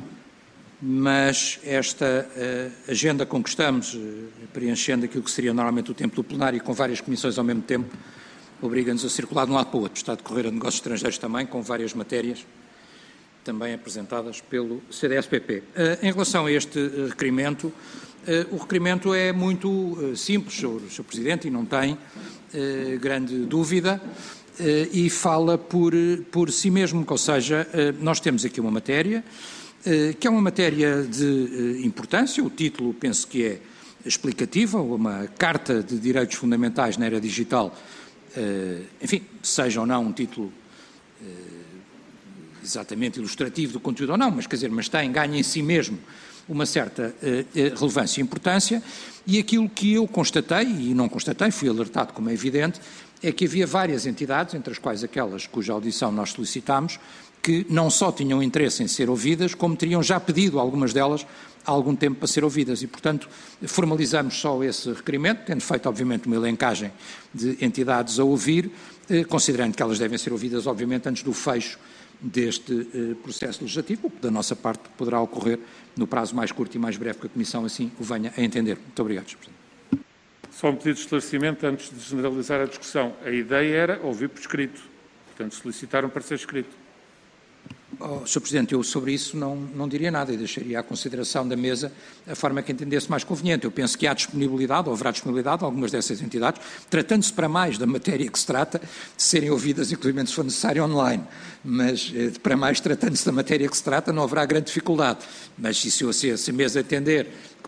mas esta uh, agenda com que estamos, uh, preenchendo aquilo que seria normalmente o tempo do plenário e com várias comissões ao mesmo tempo, obriga-nos a circular de um lado para o outro. Está a decorrer a negócios estrangeiros também, com várias matérias também apresentadas pelo C D S P P. Uh, em relação a este uh, requerimento, uh, o requerimento é muito uh, simples, senhor, senhor Presidente, e não tem uh, grande dúvida, uh, e fala por, por si mesmo, ou seja, uh, nós temos aqui uma matéria, uh, que é uma matéria de uh, importância, o título penso que é explicativa, uma Carta de Direitos Fundamentais na Era Digital. Uh, enfim, seja ou não um título uh, exatamente ilustrativo do conteúdo ou não, mas quer dizer, mas tem, ganha em si mesmo uma certa uh, relevância e importância, e aquilo que eu constatei, e não constatei, fui alertado como é evidente, é que havia várias entidades, entre as quais aquelas cuja audição nós solicitámos, que não só tinham interesse em ser ouvidas, como teriam já pedido, algumas delas, há algum tempo para ser ouvidas e, portanto, formalizamos só esse requerimento, tendo feito, obviamente, uma elencagem de entidades a ouvir, eh, considerando que elas devem ser ouvidas, obviamente, antes do fecho deste eh, processo legislativo, o que da nossa parte poderá ocorrer no prazo mais curto e mais breve que a Comissão assim o venha a entender. Muito obrigado, senhor Presidente. Só um pedido de esclarecimento antes de generalizar a discussão. A ideia era ouvir por escrito, portanto, solicitar um parecer escrito. Oh, senhor Presidente, eu sobre isso não, não diria nada e deixaria à consideração da mesa a forma que entendesse mais conveniente. Eu penso que há disponibilidade, ou haverá disponibilidade, algumas dessas entidades, tratando-se para mais da matéria que se trata, de serem ouvidas, inclusive se for necessário, online. Mas para mais, tratando-se da matéria que se trata, não haverá grande dificuldade. Mas se, se, se a mesa entender que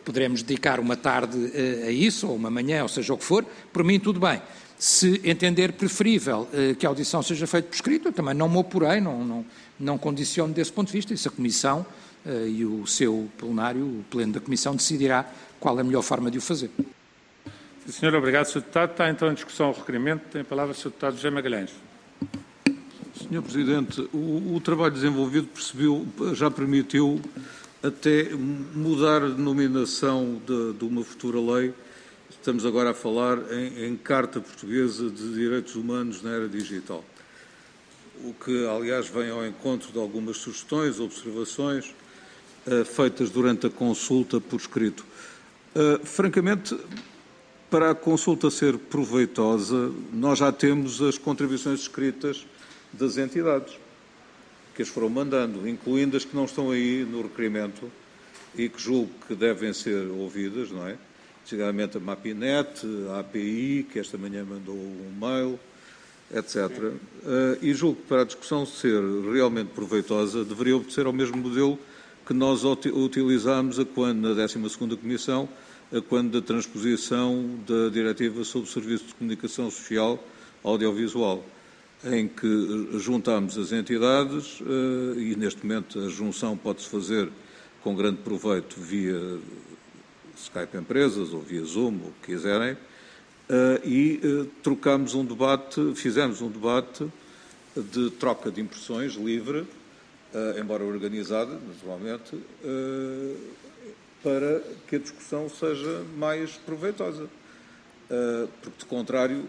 poderemos dedicar uma tarde uh, a isso, ou uma manhã, ou seja o que for, por mim tudo bem. Se entender preferível uh, que a audição seja feita por escrito, eu também não me oporei, não, não, não condiciono desse ponto de vista, isso a Comissão uh, e o seu plenário, o pleno da Comissão, decidirá qual é a melhor forma de o fazer. Sim, senhor, obrigado, senhor Deputado. Está então em discussão o requerimento. Tem a palavra o senhor Deputado José Magalhães. senhor Presidente, o, o trabalho desenvolvido percebeu, já permitiu até mudar a denominação de, de uma futura lei. Estamos agora a falar em, em Carta Portuguesa de Direitos Humanos na Era Digital, o que, aliás, vem ao encontro de algumas sugestões, observações uh, feitas durante a consulta por escrito. Uh, francamente, para a consulta ser proveitosa, nós já temos as contribuições escritas das entidades, que as foram mandando, incluindo as que não estão aí no requerimento e que julgo que devem ser ouvidas, não é? Designadamente a Mapinet, a API, que esta manhã mandou um mail, etcétera. Uh, e julgo que para a discussão ser realmente proveitosa, deveria obedecer ao mesmo modelo que nós utilizámos a quando, na décima segunda Comissão, a quando da transposição da Diretiva sobre o Serviço de Comunicação Social Audiovisual, em que juntámos as entidades uh, e, neste momento, a junção pode-se fazer com grande proveito via Skype Empresas ou via Zoom, o que quiserem, uh, e uh, trocámos um debate, fizemos um debate de troca de impressões livre, uh, embora organizada, naturalmente, uh, para que a discussão seja mais proveitosa. Uh, porque, de contrário,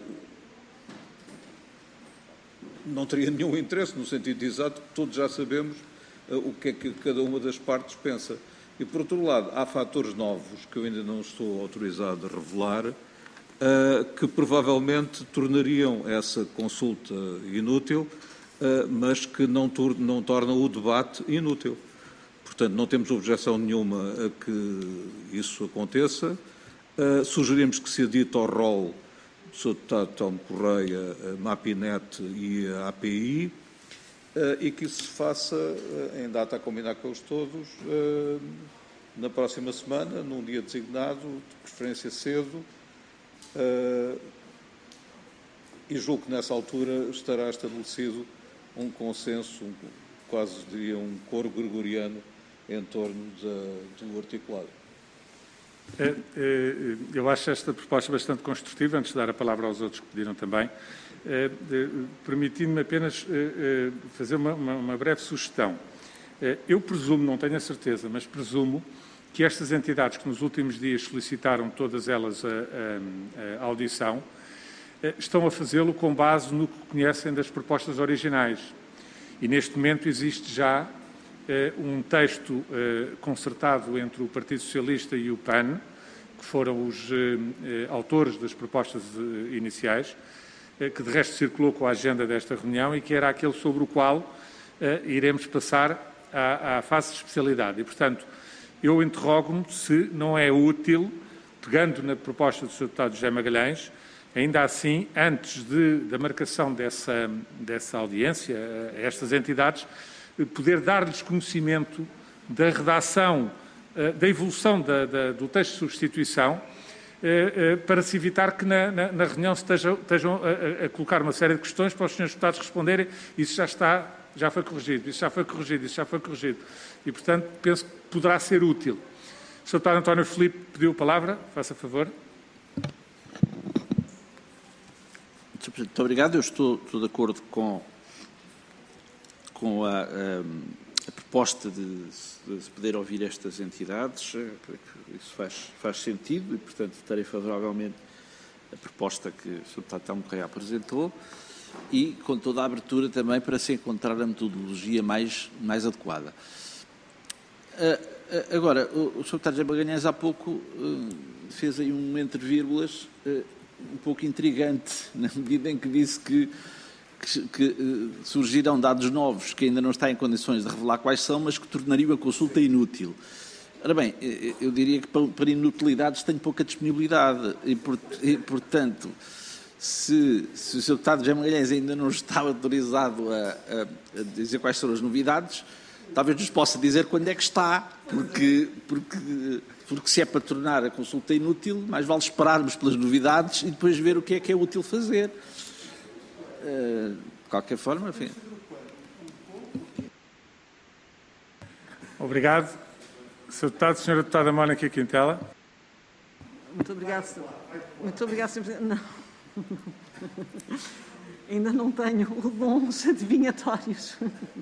não teria nenhum interesse, no sentido exato, que todos já sabemos uh, o que é que cada uma das partes pensa. E, por outro lado, há fatores novos que eu ainda não estou autorizado a revelar, uh, que provavelmente tornariam essa consulta inútil, uh, mas que não, tor não tornam o debate inútil. Portanto, não temos objeção nenhuma a que isso aconteça. Uh, sugerimos que se adita ao rol do senhor Deputado Telmo Correia, a Mapinet e a A P I, uh, e que isso se faça uh, em data a combinar com eles todos, uh, na próxima semana, num dia designado, de preferência cedo, uh, e julgo que nessa altura estará estabelecido um consenso, um, quase diria um coro gregoriano, em torno de, do articulado. Eu acho esta proposta bastante construtiva, antes de dar a palavra aos outros que pediram também. Permitindo-me apenas fazer uma, uma, uma breve sugestão. Eu presumo, não tenho a certeza, mas presumo que estas entidades que nos últimos dias solicitaram todas elas a, a, a audição, estão a fazê-lo com base no que conhecem das propostas originais. E neste momento existe já um texto concertado entre o Partido Socialista e o P A N, que foram os autores das propostas iniciais, que de resto circulou com a agenda desta reunião e que era aquele sobre o qual iremos passar à, à fase de especialidade. E, portanto, eu interrogo-me se não é útil, pegando na proposta do senhor Deputado José Magalhães, ainda assim, antes de, da marcação dessa, dessa audiência a estas entidades, poder dar-lhes conhecimento da redação, da evolução da, da, do texto de substituição, para se evitar que na, na, na reunião se estejam, estejam a, a colocar uma série de questões para os senhores deputados responderem. Isso já está, já foi corrigido, isso já foi corrigido, isso já foi corrigido. E, portanto, penso que poderá ser útil. O senhor Deputado António Filipe pediu a palavra, faça favor. Muito obrigado. Eu estou, estou de acordo com, com a, a, a proposta de, de se poder ouvir estas entidades. Isso faz, faz sentido e, portanto, votarei favoravelmente a proposta que o senhor Deputado Telmo Correia apresentou e com toda a abertura também para se encontrar a metodologia mais, mais adequada. Agora, o senhor Deputado José Magalhães há pouco fez aí um entre vírgulas um pouco intrigante, na medida em que disse que, que, que uh, surgirão dados novos que ainda não está em condições de revelar quais são, mas que tornariam a consulta inútil. Ora bem, eu diria que para, para inutilidades tenho pouca disponibilidade e, por, e portanto, se, se o senhor Deputado José Magalhães ainda não está autorizado a, a, a dizer quais são as novidades, talvez nos possa dizer quando é que está, porque, porque, porque se é para tornar a consulta inútil, mais vale esperarmos pelas novidades e depois ver o que é que é útil fazer. Uh, de qualquer forma, enfim. Obrigado. senhor Deputado, senhora Deputada Mónica Quintela. Muito obrigado, senhor. Muito obrigado, senhor Presidente. Não. Ainda não tenho dons adivinhatórios.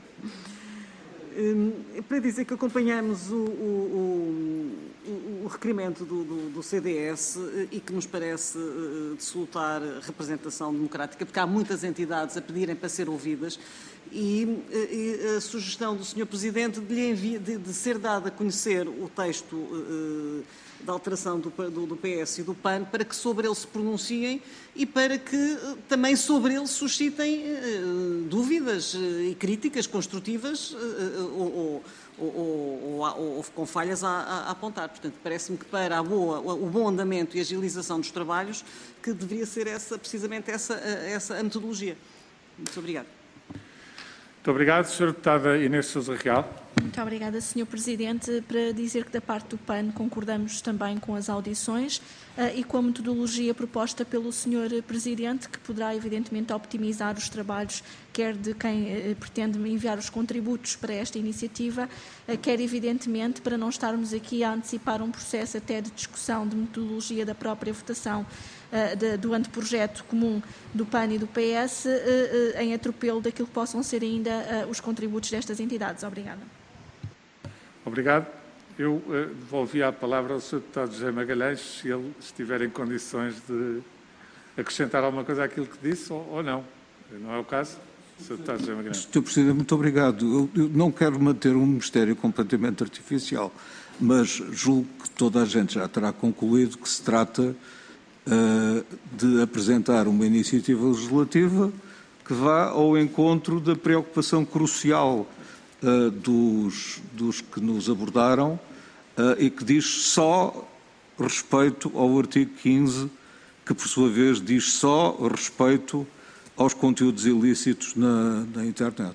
Para dizer que acompanhamos o, o, o, o requerimento do, do, do C D S e que nos parece de salutar representação democrática, porque há muitas entidades a pedirem para ser ouvidas e, e a sugestão do senhor Presidente de, lhe envia, de, de ser dado a conhecer o texto uh, da alteração do, do, do P S e do P A N para que sobre ele se pronunciem e para que uh, também sobre ele suscitem uh, dúvidas uh, e críticas construtivas uh, ou, ou, ou, ou, ou com falhas a, a apontar. Portanto, parece-me que para a boa, o bom andamento e agilização dos trabalhos que deveria ser essa, precisamente essa, essa a metodologia. Muito obrigado. Muito obrigado, senhora Deputada Inês Sousa Real. Muito obrigada, senhor Presidente. Para dizer que da parte do P A N concordamos também com as audições uh, e com a metodologia proposta pelo senhor Presidente, que poderá evidentemente optimizar os trabalhos, quer de quem uh, pretende enviar os contributos para esta iniciativa, uh, quer evidentemente para não estarmos aqui a antecipar um processo até de discussão de metodologia da própria votação uh, de, do anteprojeto comum do P A N e do P S uh, uh, em atropelo daquilo que possam ser ainda uh, os contributos destas entidades. Obrigada. Obrigado. Eu uh, devolvi a palavra ao senhor Deputado José Magalhães, se ele estiver em condições de acrescentar alguma coisa àquilo que disse ou, ou não. Não é o caso? senhor Deputado José Magalhães. senhor Presidente, muito obrigado. Eu, eu não quero manter um mistério completamente artificial, mas julgo que toda a gente já terá concluído que se trata uh, de apresentar uma iniciativa legislativa que vá ao encontro da preocupação crucial Uh, dos, dos que nos abordaram uh, e que diz só respeito ao artigo quinze, que por sua vez diz só respeito aos conteúdos ilícitos na, na internet.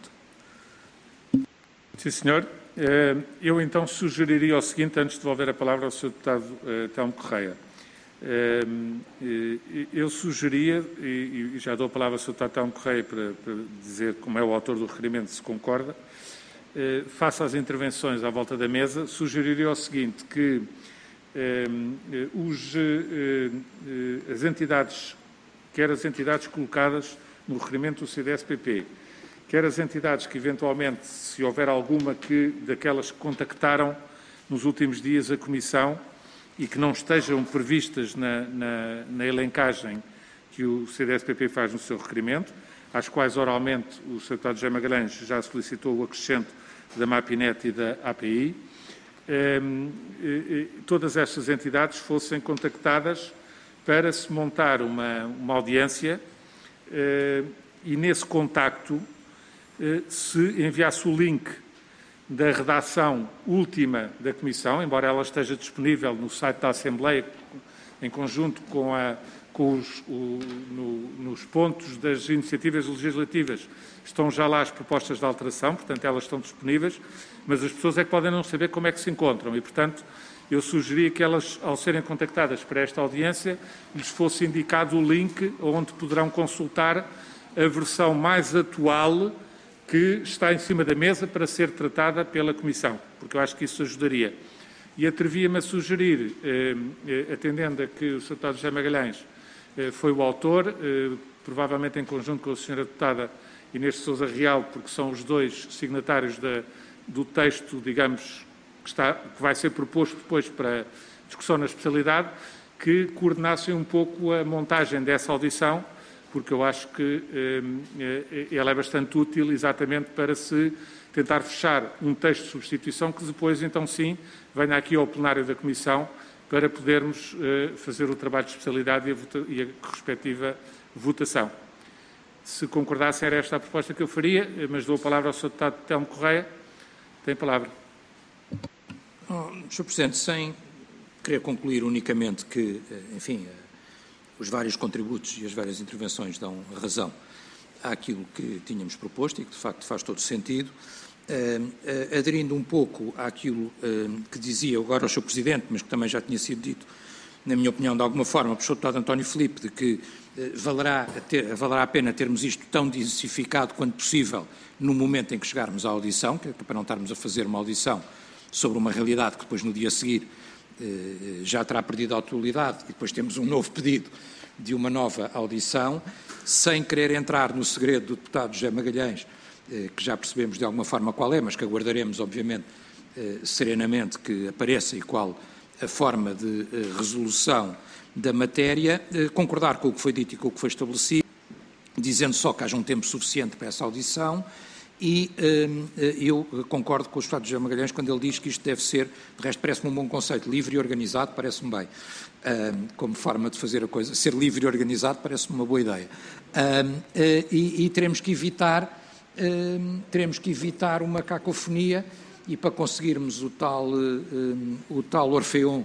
Sim, senhor. Eu então sugeriria o seguinte, antes de devolver a palavra ao senhor Deputado uh, Telmo Correia. Uh, eu sugeria, e, e já dou a palavra ao senhor Deputado Telmo Correia para, para dizer como é o autor do requerimento, se concorda. Eh, face às intervenções à volta da mesa, sugeriria o seguinte, que eh, os, eh, eh, as entidades, quer as entidades colocadas no requerimento do C D S P P, quer as entidades que eventualmente, se houver alguma que daquelas que contactaram nos últimos dias a Comissão e que não estejam previstas na, na, na elencagem que o C D S P P faz no seu requerimento, às quais oralmente o senhor Deputado José Magalhães já solicitou o acrescento da MAPINET e da A P I, eh, eh, todas estas entidades fossem contactadas para se montar uma, uma audiência eh, e nesse contacto eh, se enviasse o link da redação última da Comissão, embora ela esteja disponível no site da Assembleia, em conjunto com, a, com os o, no, nos pontos das iniciativas legislativas, estão já lá as propostas de alteração, portanto, elas estão disponíveis, mas as pessoas é que podem não saber como é que se encontram e, portanto, eu sugeria que elas, ao serem contactadas para esta audiência, lhes fosse indicado o link onde poderão consultar a versão mais atual que está em cima da mesa para ser tratada pela Comissão, porque eu acho que isso ajudaria. E atrevia-me a sugerir, eh, atendendo a que o senhor Deputado José Magalhães eh, foi o autor, eh, provavelmente em conjunto com a senhora Deputada Inês Sousa Real, porque são os dois signatários da, do texto, digamos, que, está, que vai ser proposto depois para discussão na especialidade, que coordenassem um pouco a montagem dessa audição, porque eu acho que eh, ela é bastante útil exatamente para se tentar fechar um texto de substituição que depois, então sim, venha aqui ao plenário da Comissão para podermos eh, fazer o trabalho de especialidade e a, vota, e a respectiva votação. Se concordassem, era esta a proposta que eu faria, mas dou a palavra ao senhor Deputado Telmo Correia. Tem a palavra. Oh, senhor Presidente, sem querer concluir unicamente que, enfim, os vários contributos e as várias intervenções dão razão àquilo que tínhamos proposto e que, de facto, faz todo sentido, Uh, uh, aderindo um pouco àquilo uh, que dizia agora o senhor Presidente, mas que também já tinha sido dito, na minha opinião, de alguma forma, pelo senhor Deputado António Filipe, de que uh, valerá, ter, valerá a pena termos isto tão diversificado quanto possível no momento em que chegarmos à audição, que é para não estarmos a fazer uma audição sobre uma realidade que depois no dia a seguir uh, já terá perdido a atualidade e depois temos um novo pedido de uma nova audição, sem querer entrar no segredo do deputado José Magalhães, que já percebemos de alguma forma qual é, mas que aguardaremos, obviamente, serenamente que apareça e qual a forma de resolução da matéria, concordar com o que foi dito e com o que foi estabelecido, dizendo só que haja um tempo suficiente para essa audição e eu concordo com o deputado José Magalhães quando ele diz que isto deve ser, de resto parece-me um bom conceito, livre e organizado, parece-me bem, como forma de fazer a coisa, ser livre e organizado parece-me uma boa ideia. E, e teremos que evitar Uh, teremos que evitar uma cacofonia e para conseguirmos o tal, uh, o tal Orfeon,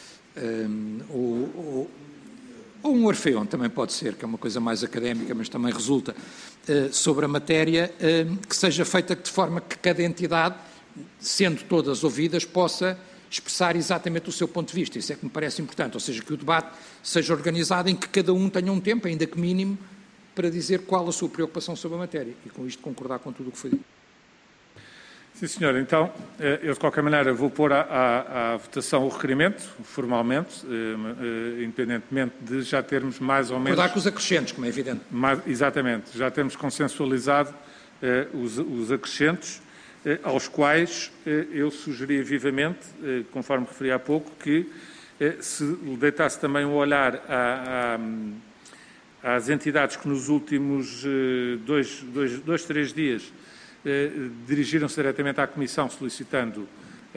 uh, ou, ou um Orfeon também pode ser, que é uma coisa mais académica, mas também resulta, uh, sobre a matéria, uh, que seja feita de forma que cada entidade, sendo todas ouvidas, possa expressar exatamente o seu ponto de vista. Isso é que me parece importante, ou seja, que o debate seja organizado em que cada um tenha um tempo, ainda que mínimo, para dizer qual a sua preocupação sobre a matéria e, com isto, concordar com tudo o que foi dito. Sim, senhor. Então, eu, de qualquer maneira, vou pôr à, à, à votação o requerimento, formalmente, eh, eh, independentemente de já termos mais ou menos... Concordar com os acrescentos, como é evidente. Mais, exatamente. Já temos consensualizado eh, os, os acrescentos, eh, aos quais eh, eu sugeria vivamente, eh, conforme referi há pouco, que eh, se deitasse também um olhar à... à às entidades que nos últimos dois, dois, dois três dias eh, dirigiram-se diretamente à Comissão solicitando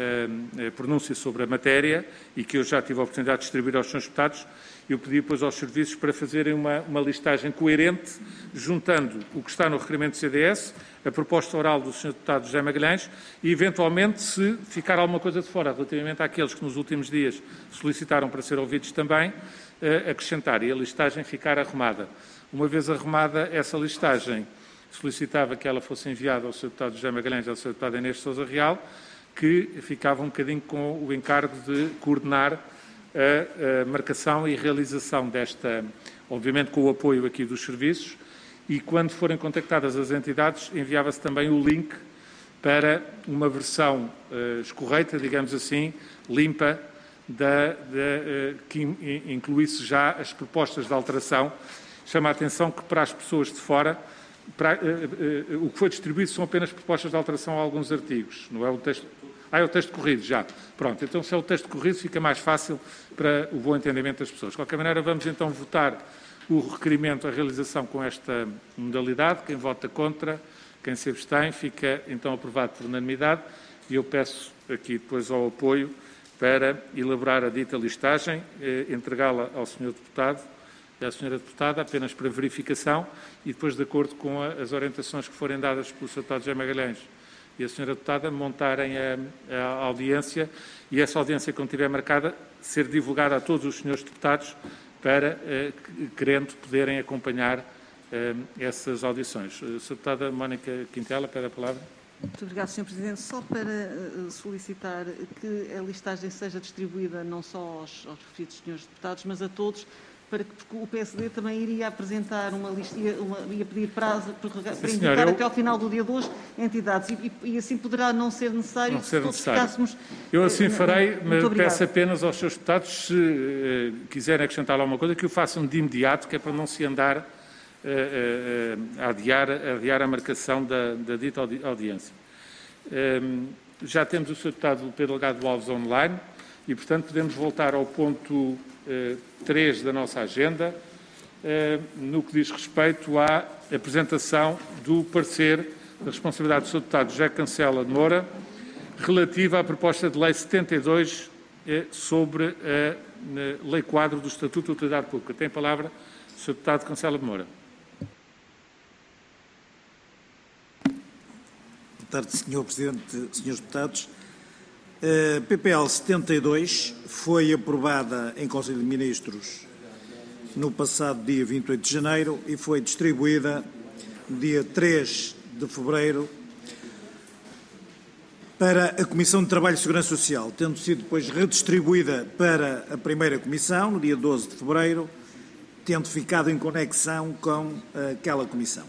eh, pronúncia sobre a matéria e que eu já tive a oportunidade de distribuir aos senhores deputados, eu pedi depois aos serviços para fazerem uma, uma listagem coerente, juntando o que está no requerimento do C D S, a proposta oral do senhor Deputado José Magalhães e, eventualmente, se ficar alguma coisa de fora relativamente àqueles que nos últimos dias solicitaram para ser ouvidos também, acrescentar e a listagem ficar arrumada. Uma vez arrumada essa listagem, solicitava que ela fosse enviada ao senhor Deputado José Magalhães e ao senhor Deputado Inês de Sousa Real, que ficava um bocadinho com o encargo de coordenar a, a marcação e realização desta, obviamente com o apoio aqui dos serviços, e quando forem contactadas as entidades, enviava-se também o link para uma versão uh, escorreita, digamos assim, limpa, Da, da, que incluísse já as propostas de alteração. Chama a atenção que para as pessoas de fora, para, uh, uh, o que foi distribuído são apenas propostas de alteração a alguns artigos, não é o texto... Ah, é o texto corrido, já. Pronto, então se é o texto corrido fica mais fácil para o bom entendimento das pessoas. De qualquer maneira, vamos então votar o requerimento à realização com esta modalidade. Quem vota contra, quem se abstém, fica então aprovado por unanimidade e eu peço aqui depois ao apoio para elaborar a dita listagem, eh, entregá-la ao senhor Deputado e à senhora Deputada, apenas para verificação e depois, de acordo com a, as orientações que forem dadas pelo senhor Deputado José Magalhães e a senhora Deputada, montarem a, a audiência e essa audiência, quando estiver marcada, ser divulgada a todos os senhores Deputados para, eh, querendo, poderem acompanhar eh, essas audições. A senhora Deputada Mónica Quintela, pede a palavra. Muito obrigado, senhor Presidente. Só para uh, solicitar que a listagem seja distribuída não só aos, aos referidos senhores deputados, mas a todos, para que porque o P S D também iria apresentar uma lista, ia, uma, ia pedir prazo para, para Sim, indicar senhor, eu... até ao final do dia de hoje entidades. E, e, e assim poderá não ser necessário não ser se todos necessário. ficássemos... Eu assim uh, farei, mas peço obrigado. apenas aos seus deputados, se uh, quiserem acrescentar alguma coisa, que o façam de imediato, que é para não se andar uh, uh, a, adiar, a adiar a marcação da, da dita audi audiência. Um, já temos o senhor Deputado Pedro Delgado Alves online e, portanto, podemos voltar ao ponto uh, três da nossa agenda, uh, no que diz respeito à apresentação do parecer da responsabilidade do senhor Deputado José Cancela de Moura, relativa à proposta de lei setenta e dois uh, sobre a uh, lei quadro do Estatuto de Utilidade Pública. Tem a palavra o senhor Deputado Cancela de Moura. Boa tarde, senhor Presidente, senhores Deputados. A P P L setenta e dois foi aprovada em Conselho de Ministros no passado dia vinte e oito de janeiro e foi distribuída no dia três de fevereiro para a Comissão de Trabalho e Segurança Social, tendo sido depois redistribuída para a primeira Comissão, no dia doze de fevereiro, tendo ficado em conexão com aquela Comissão.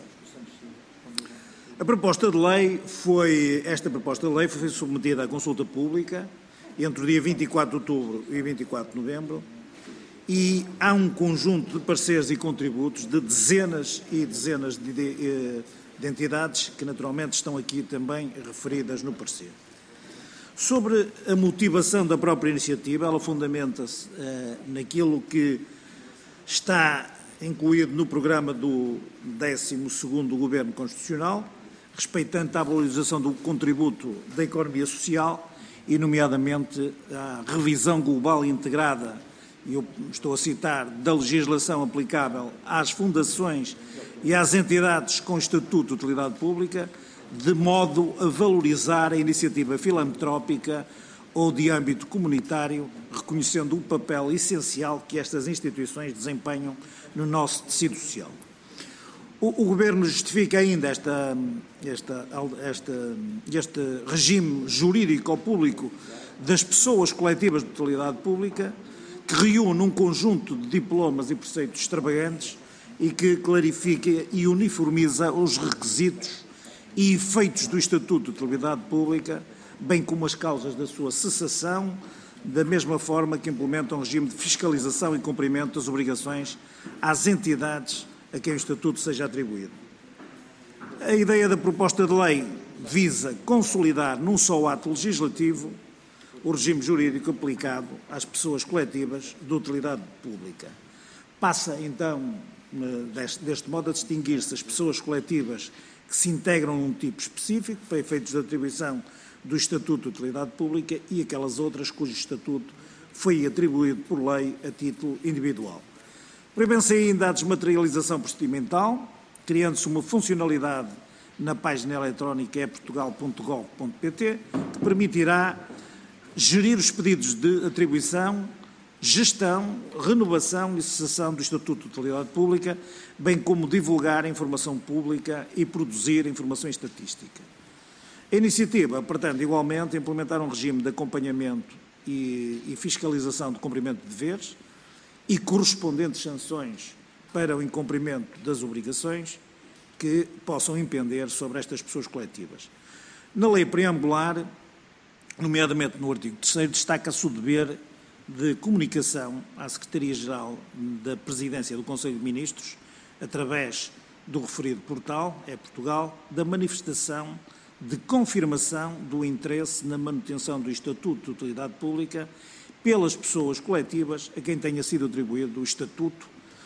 A proposta de lei foi, esta proposta de lei foi submetida à consulta pública entre o dia vinte e quatro de outubro e vinte e quatro de novembro, e há um conjunto de pareceres e contributos de dezenas e dezenas de, de, de entidades que naturalmente estão aqui também referidas no parecer. Sobre a motivação da própria iniciativa, ela fundamenta-se uh, naquilo que está incluído no programa do décimo segundo Governo Constitucional, respeitando a valorização do contributo da economia social e, nomeadamente, a revisão global e integrada, e eu estou a citar, da legislação aplicável às fundações e às entidades com estatuto de utilidade pública, de modo a valorizar a iniciativa filantrópica ou de âmbito comunitário, reconhecendo o papel essencial que estas instituições desempenham no nosso tecido social. O, o Governo justifica ainda esta, esta, esta, este regime jurídico público das pessoas coletivas de utilidade pública, que reúne um conjunto de diplomas e preceitos extravagantes e que clarifica e uniformiza os requisitos e efeitos do Estatuto de Utilidade Pública, bem como as causas da sua cessação, da mesma forma que implementa um regime de fiscalização e cumprimento das obrigações às entidades a quem o Estatuto seja atribuído. A ideia da proposta de lei visa consolidar num só ato legislativo o regime jurídico aplicado às pessoas coletivas de utilidade pública. Passa, então, deste, deste modo, a distinguir-se as pessoas coletivas que se integram num tipo específico, para efeitos de atribuição do Estatuto de Utilidade Pública, e aquelas outras cujo Estatuto foi atribuído por lei a título individual. Prevê-se ainda a desmaterialização procedimental, criando-se uma funcionalidade na página eletrónica e portugal ponto gov ponto pt, que permitirá gerir os pedidos de atribuição, gestão, renovação e cessação do Estatuto de Utilidade Pública, bem como divulgar a informação pública e produzir informação estatística. A iniciativa pretende, igualmente, implementar um regime de acompanhamento e, e fiscalização de cumprimento de deveres e correspondentes sanções para o incumprimento das obrigações que possam impender sobre estas pessoas coletivas. Na lei preambular, nomeadamente no artigo terceiro, destaca-se o dever de comunicação à Secretaria-Geral da Presidência do Conselho de Ministros, através do referido portal, é Portugal, da manifestação de confirmação do interesse na manutenção do Estatuto de Utilidade Pública pelas pessoas coletivas a quem tenha sido atribuído o Estatuto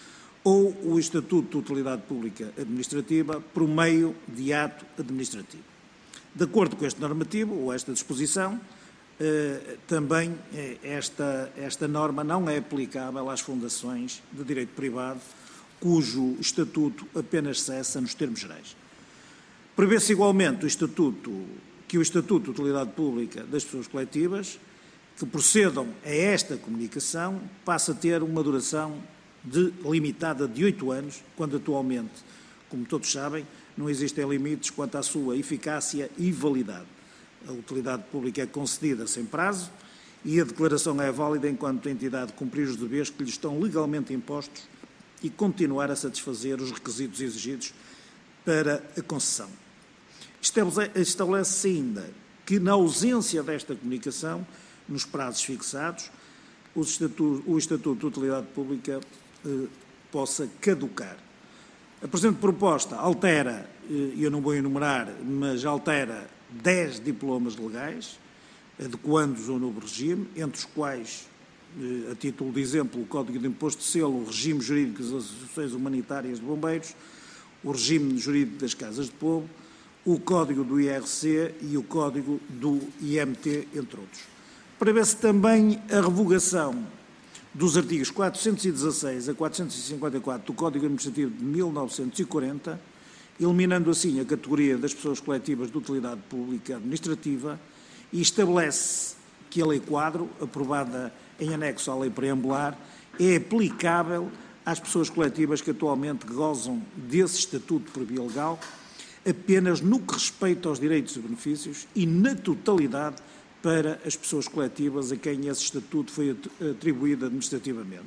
ou o Estatuto de Utilidade Pública Administrativa por meio de ato administrativo. De acordo com este normativo, ou esta disposição, eh, também eh, esta, esta norma não é aplicável às fundações de direito privado, cujo estatuto apenas cessa nos termos gerais. Prevê-se igualmente o estatuto, que o Estatuto de Utilidade Pública das pessoas coletivas que procedam a esta comunicação passa a ter uma duração de, limitada de oito anos, quando atualmente, como todos sabem, não existem limites quanto à sua eficácia e validade. A utilidade pública é concedida sem prazo e a declaração é válida enquanto a entidade cumprir os deveres que lhe estão legalmente impostos e continuar a satisfazer os requisitos exigidos para a concessão. Estabelece-se ainda que, na ausência desta comunicação, nos prazos fixados, o Estatuto, o Estatuto de Utilidade Pública eh, possa caducar. A presente proposta altera, e eu não vou enumerar, mas altera dez diplomas legais, adequando-os ao novo regime, entre os quais, a título de exemplo, o Código de Imposto de Selo, o regime jurídico das associações humanitárias de bombeiros, o regime jurídico das casas de povo, o Código do I R C e o Código do I M T, entre outros. Prevê-se também a revogação dos artigos quatrocentos e dezasseis a quatrocentos e cinquenta e quatro do Código Administrativo de mil novecentos e quarenta, eliminando assim a categoria das pessoas coletivas de utilidade pública administrativa, e estabelece que a Lei Quadro, aprovada em anexo à Lei Preambular, é aplicável às pessoas coletivas que atualmente gozam desse estatuto por via legal, apenas no que respeita aos direitos e benefícios e na totalidade para as pessoas coletivas a quem esse estatuto foi atribuído administrativamente.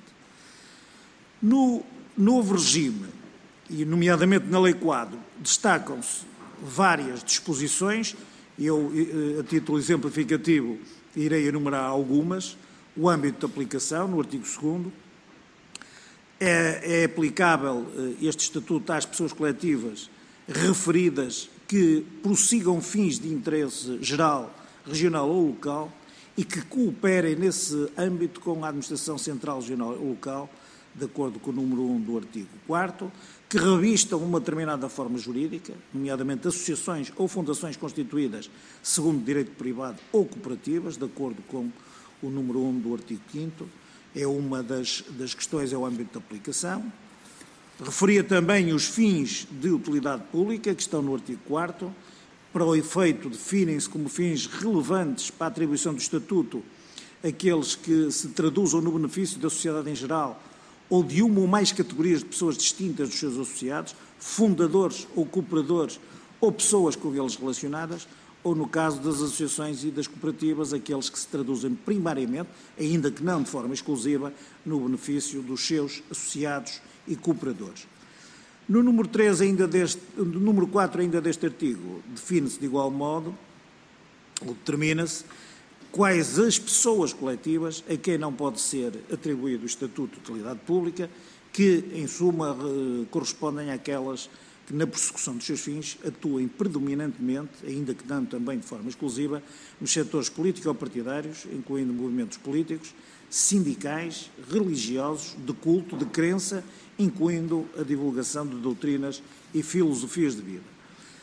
No novo regime, e nomeadamente na Lei Quadro, destacam-se várias disposições, eu, a título exemplificativo, irei enumerar algumas. O âmbito de aplicação, no artigo segundo, é, é aplicável este estatuto às pessoas coletivas referidas que prossigam fins de interesse geral, regional ou local e que cooperem nesse âmbito com a administração central, regional ou local, de acordo com o número um do artigo quarto, que revistam uma determinada forma jurídica, nomeadamente associações ou fundações constituídas segundo direito privado ou cooperativas, de acordo com o número um do artigo quinto, é uma das, das questões, é o âmbito de aplicação. Referia também os fins de utilidade pública, que estão no artigo quarto, para o efeito definem-se como fins relevantes para a atribuição do estatuto aqueles que se traduzam no benefício da sociedade em geral ou de uma ou mais categorias de pessoas distintas dos seus associados, fundadores ou cooperadores ou pessoas com eles relacionadas, ou no caso das associações e das cooperativas, aqueles que se traduzem primariamente, ainda que não de forma exclusiva, no benefício dos seus associados e cooperadores. No número três, ainda deste, no número quatro ainda deste artigo, define-se de igual modo, ou determina-se, quais as pessoas coletivas a quem não pode ser atribuído o Estatuto de Utilidade Pública, que, em suma, correspondem àquelas que, na persecução dos seus fins, atuem predominantemente, ainda que não também de forma exclusiva, nos setores político-partidários, incluindo movimentos políticos, sindicais, religiosos, de culto, de crença, incluindo a divulgação de doutrinas e filosofias de vida.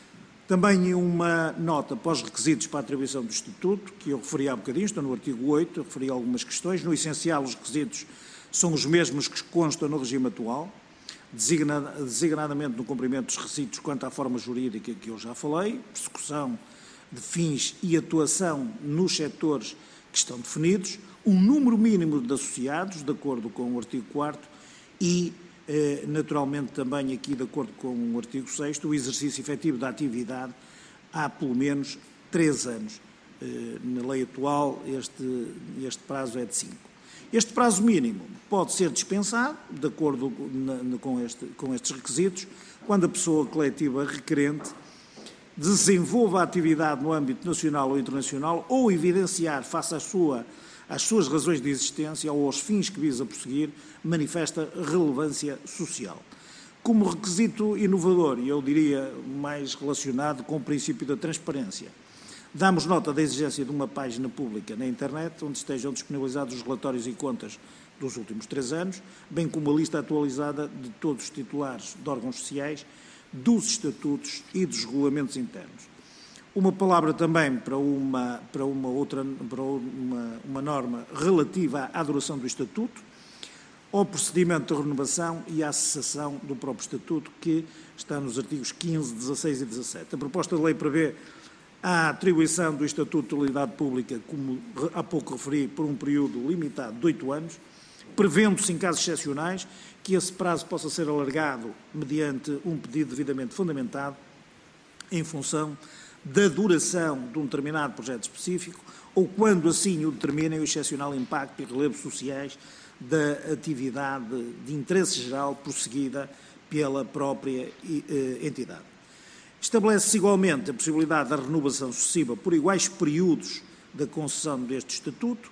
Também uma nota para os requisitos para a atribuição do Estatuto, que eu referi há bocadinho, estou no artigo oito, eu referi algumas questões. No essencial, os requisitos são os mesmos que constam no regime atual, designadamente no cumprimento dos requisitos quanto à forma jurídica que eu já falei, persecução de fins e atuação nos setores que estão definidos, um número mínimo de associados, de acordo com o artigo quarto, e naturalmente também aqui, de acordo com o artigo sexto, o exercício efetivo da atividade há pelo menos três anos. Na lei atual este, este prazo é de cinco. Este prazo mínimo pode ser dispensado, de acordo na, com, este, com estes requisitos, quando a pessoa coletiva requerente desenvolva a atividade no âmbito nacional ou internacional ou evidenciar face à sua às suas razões de existência ou aos fins que visa prosseguir, manifesta relevância social. Como requisito inovador, e eu diria mais relacionado com o princípio da transparência, damos nota da exigência de uma página pública na internet, onde estejam disponibilizados os relatórios e contas dos últimos três anos, bem como uma lista atualizada de todos os titulares de órgãos sociais, dos estatutos e dos regulamentos internos. Uma palavra também para uma, para uma outra, para uma, uma norma relativa à duração do Estatuto, ao procedimento de renovação e à cessação do próprio Estatuto, que está nos artigos quinze, dezasseis e dezassete. A proposta de lei prevê a atribuição do Estatuto de Utilidade Pública, como há pouco referi, por um período limitado de oito anos, prevendo-se, em casos excepcionais, que esse prazo possa ser alargado mediante um pedido devidamente fundamentado, em função da duração de um determinado projeto específico ou quando assim o determinem o excepcional impacto e relevos sociais da atividade de interesse geral prosseguida pela própria entidade. Estabelece-se igualmente a possibilidade da renovação sucessiva por iguais períodos da concessão deste Estatuto,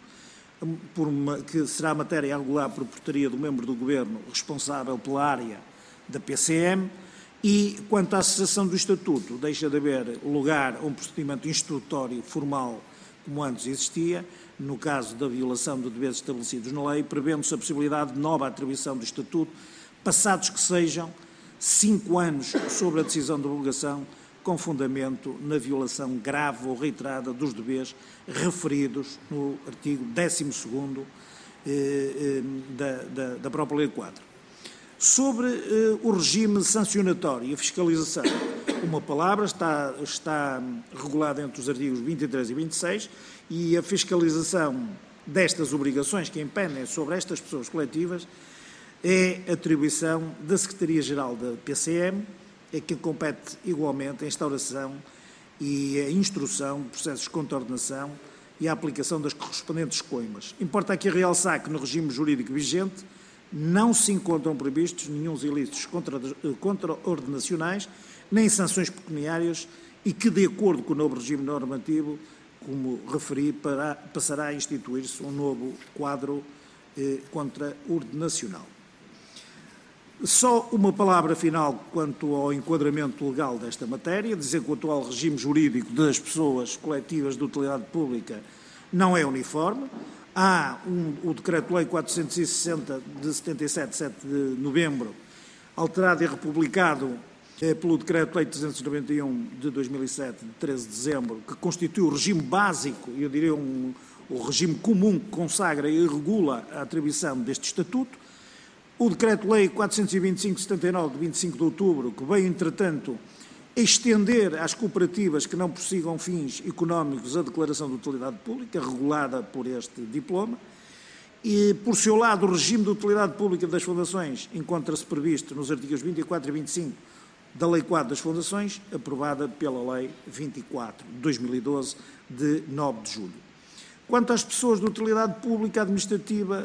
por uma, que será matéria a regular por portaria do membro do Governo responsável pela área da P C M. E, quanto à cessação do Estatuto, deixa de haver lugar a um procedimento instrutório formal como antes existia, no caso da violação de deveres estabelecidos na lei, prevendo-se a possibilidade de nova atribuição do Estatuto, passados que sejam cinco anos sobre a decisão de revogação, com fundamento na violação grave ou reiterada dos deveres referidos no artigo décimo segundo eh, eh, da, da, da própria Lei quadro. Sobre eh, o regime sancionatório e a fiscalização, uma palavra está, está regulada entre os artigos vinte e três e vinte e seis e a fiscalização destas obrigações que impendem sobre estas pessoas coletivas é atribuição da Secretaria-Geral da P C M é que compete igualmente a instauração e a instrução de processos de contraordenação e a aplicação das correspondentes coimas. Importa aqui realçar que no regime jurídico vigente não se encontram previstos nenhum ilícitos contraordenacionais, nem sanções pecuniárias e que, de acordo com o novo regime normativo, como referi, para, passará a instituir-se um novo quadro eh, contraordenacional. Só uma palavra final quanto ao enquadramento legal desta matéria, dizer que o atual regime jurídico das pessoas coletivas de utilidade pública não é uniforme. Há um, o Decreto-Lei quatrocentos e sessenta de setenta e sete, sete de novembro, alterado e republicado eh, pelo Decreto-Lei trezentos e noventa e um de dois mil e sete, de treze de dezembro, que constitui o regime básico, eu diria um, o regime comum que consagra e regula a atribuição deste estatuto. O Decreto-Lei quatrocentos e vinte e cinco de setenta e nove, de vinte e cinco de outubro, que veio, entretanto, estender às cooperativas que não prossigam fins económicos a declaração de utilidade pública, regulada por este diploma. E, por seu lado, o regime de utilidade pública das fundações encontra-se previsto nos artigos vinte e quatro e vinte e cinco da Lei quadro das Fundações, aprovada pela Lei vinte e quatro de dois mil e doze, de nove de julho. Quanto às pessoas de utilidade pública administrativa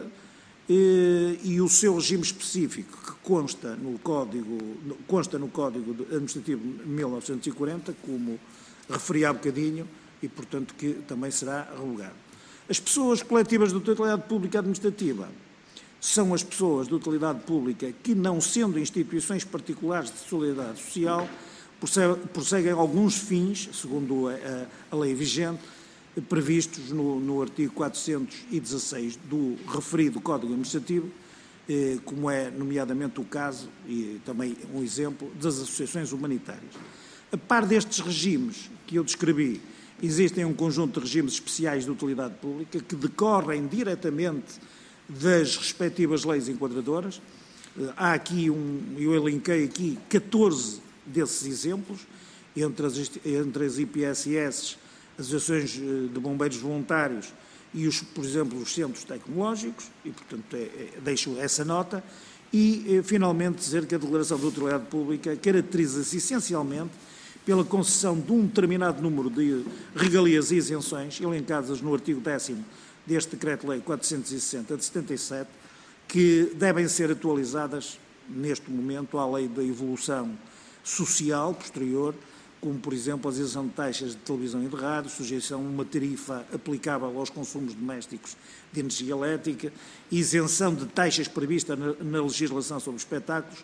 eh, e o seu regime específico, que consta no Código, consta no Código Administrativo de mil novecentos e quarenta, como referi há bocadinho, e, portanto, que também será revogado. As pessoas coletivas de utilidade pública administrativa são as pessoas de utilidade pública que, não sendo instituições particulares de solidariedade social, prosseguem alguns fins, segundo a, a lei vigente, previstos no, no artigo quatrocentos e dezasseis do referido Código Administrativo, eh, como é nomeadamente o caso, e também um exemplo, das associações humanitárias. A par destes regimes que eu descrevi, existem um conjunto de regimes especiais de utilidade pública que decorrem diretamente das respectivas leis enquadradoras. Há aqui, um, eu elenquei aqui catorze desses exemplos, entre as, entre as I P S S, as associações de bombeiros voluntários e, os, por exemplo, os centros tecnológicos, e, portanto, é, é, deixo essa nota. E, é, finalmente, dizer que a declaração de utilidade pública caracteriza-se essencialmente pela concessão de um determinado número de regalias e isenções, elencadas no artigo décimo deste Decreto-Lei quatrocentos e sessenta de setenta e sete, que devem ser atualizadas, neste momento, à lei da evolução social posterior, como, por exemplo, a isenção de taxas de televisão e de rádio, sujeição a uma tarifa aplicável aos consumos domésticos de energia elétrica, isenção de taxas prevista na, na legislação sobre espetáculos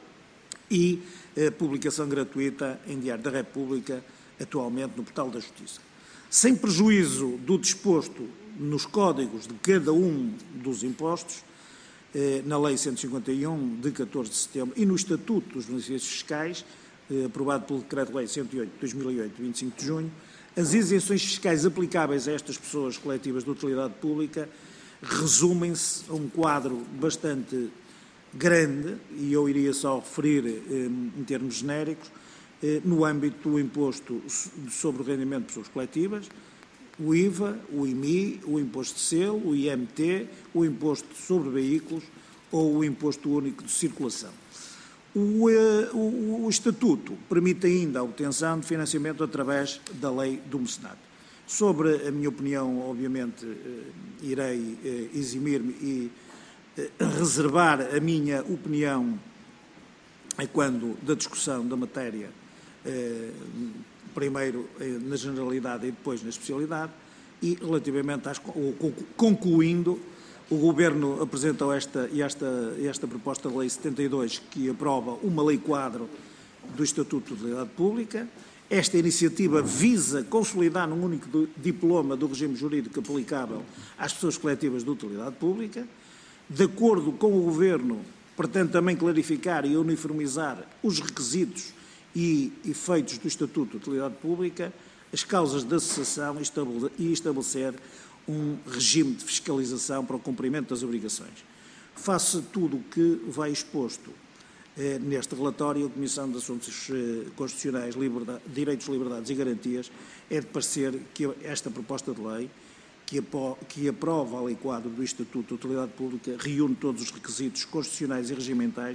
e a publicação gratuita em Diário da República, atualmente no Portal da Justiça. Sem prejuízo do disposto nos códigos de cada um dos impostos, eh, na Lei cento e cinquenta e um, de catorze de setembro, e no Estatuto dos Benefícios Fiscais, eh, aprovado pelo Decreto-Lei cento e oito de dois mil e oito, de vinte e cinco de junho, as isenções fiscais aplicáveis a estas pessoas coletivas de utilidade pública resumem-se a um quadro bastante grande, e eu iria só referir eh, em termos genéricos, eh, no âmbito do imposto sobre o rendimento de pessoas coletivas, o I V A, o I M I, o imposto de selo, o I M T, o imposto sobre veículos ou o imposto único de circulação. O, o, o Estatuto permite ainda a obtenção de financiamento através da lei do mecenato. Sobre a minha opinião, obviamente, irei eximir-me e reservar a minha opinião quando da discussão da matéria, primeiro na generalidade e depois na especialidade, e relativamente às, concluindo, o Governo apresentou esta, esta, esta proposta de lei setenta e dois, que aprova uma lei quadro do Estatuto de Utilidade Pública. Esta iniciativa visa consolidar num único diploma do regime jurídico aplicável às pessoas coletivas de utilidade pública. De acordo com o Governo, pretende também clarificar e uniformizar os requisitos e efeitos do Estatuto de Utilidade Pública, as causas de cessação e estabelecer um regime de fiscalização para o cumprimento das obrigações. Face a tudo o que vai exposto eh, neste relatório, a Comissão de Assuntos eh, Constitucionais, Liberdade, Direitos, Liberdades e Garantias é de parecer que esta proposta de lei, que, apo, que aprova a Lei Quadro do Estatuto de Utilidade Pública, reúne todos os requisitos constitucionais e regimentais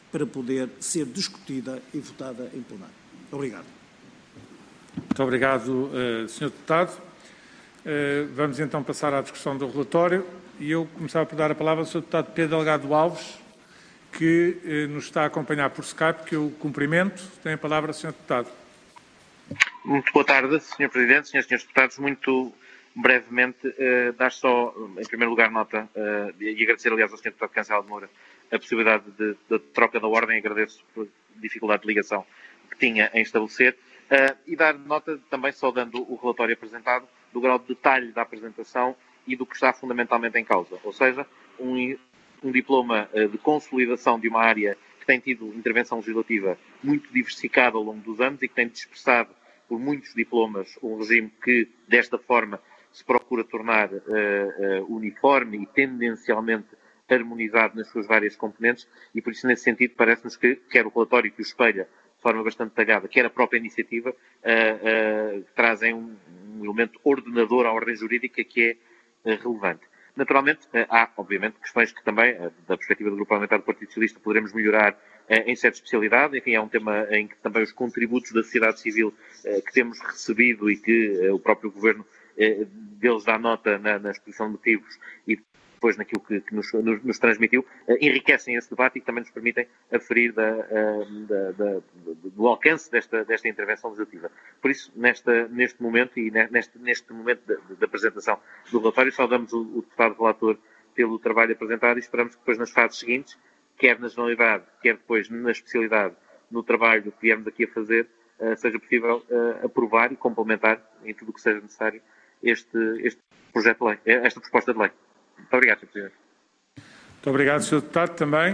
para poder ser discutida e votada em plenário. Obrigado. Muito obrigado, uh, senhor Deputado. Uh, vamos então passar à discussão do relatório e eu começava por dar a palavra ao senhor Deputado Pedro Delgado Alves, que uh, nos está a acompanhar por Skype, que eu cumprimento. Tem a palavra, senhor Deputado. Muito boa tarde, senhor Presidente, senhores e senhores Deputados. Muito brevemente, uh, dar só, em primeiro lugar, nota uh, e agradecer, aliás, ao senhor Deputado Cancela de Moura a possibilidade de, de troca da ordem. Agradeço por dificuldade de ligação que tinha em estabelecer. Uh, e dar nota também, só dando o relatório apresentado, do grau de detalhe da apresentação e do que está fundamentalmente em causa. Ou seja, um, um diploma uh, de consolidação de uma área que tem tido intervenção legislativa muito diversificada ao longo dos anos e que tem dispersado por muitos diplomas um regime que, desta forma, se procura tornar uh, uh, uniforme e tendencialmente harmonizado nas suas várias componentes, e por isso, nesse sentido, parece-nos que quer o relatório que o espelha de forma bastante detalhada, quer a própria iniciativa, uh, uh, trazem um, um elemento ordenador à ordem jurídica que é uh, relevante. Naturalmente, uh, há, obviamente, questões que também, uh, da perspectiva do Grupo Parlamentar do Partido Socialista, poderemos melhorar uh, em certa especialidade. Enfim, é um tema em que também os contributos da sociedade civil uh, que temos recebido e que uh, o próprio Governo uh, deles dá nota na, na exposição de motivos e depois naquilo que, que nos, nos, nos transmitiu, uh, enriquecem esse debate e que também nos permitem aferir da, uh, da, da, do alcance desta, desta intervenção legislativa. Por isso, nesta, neste momento e neste, neste momento da apresentação do relatório, saudamos o, o deputado relator pelo trabalho apresentado e esperamos que depois nas fases seguintes, quer na generalidade, quer depois na especialidade, no trabalho que viemos aqui a fazer, uh, seja possível uh, aprovar e complementar em tudo o que seja necessário este, este projeto de lei, esta proposta de lei. Muito obrigado, senhor Presidente. Muito obrigado, senhor Deputado, também.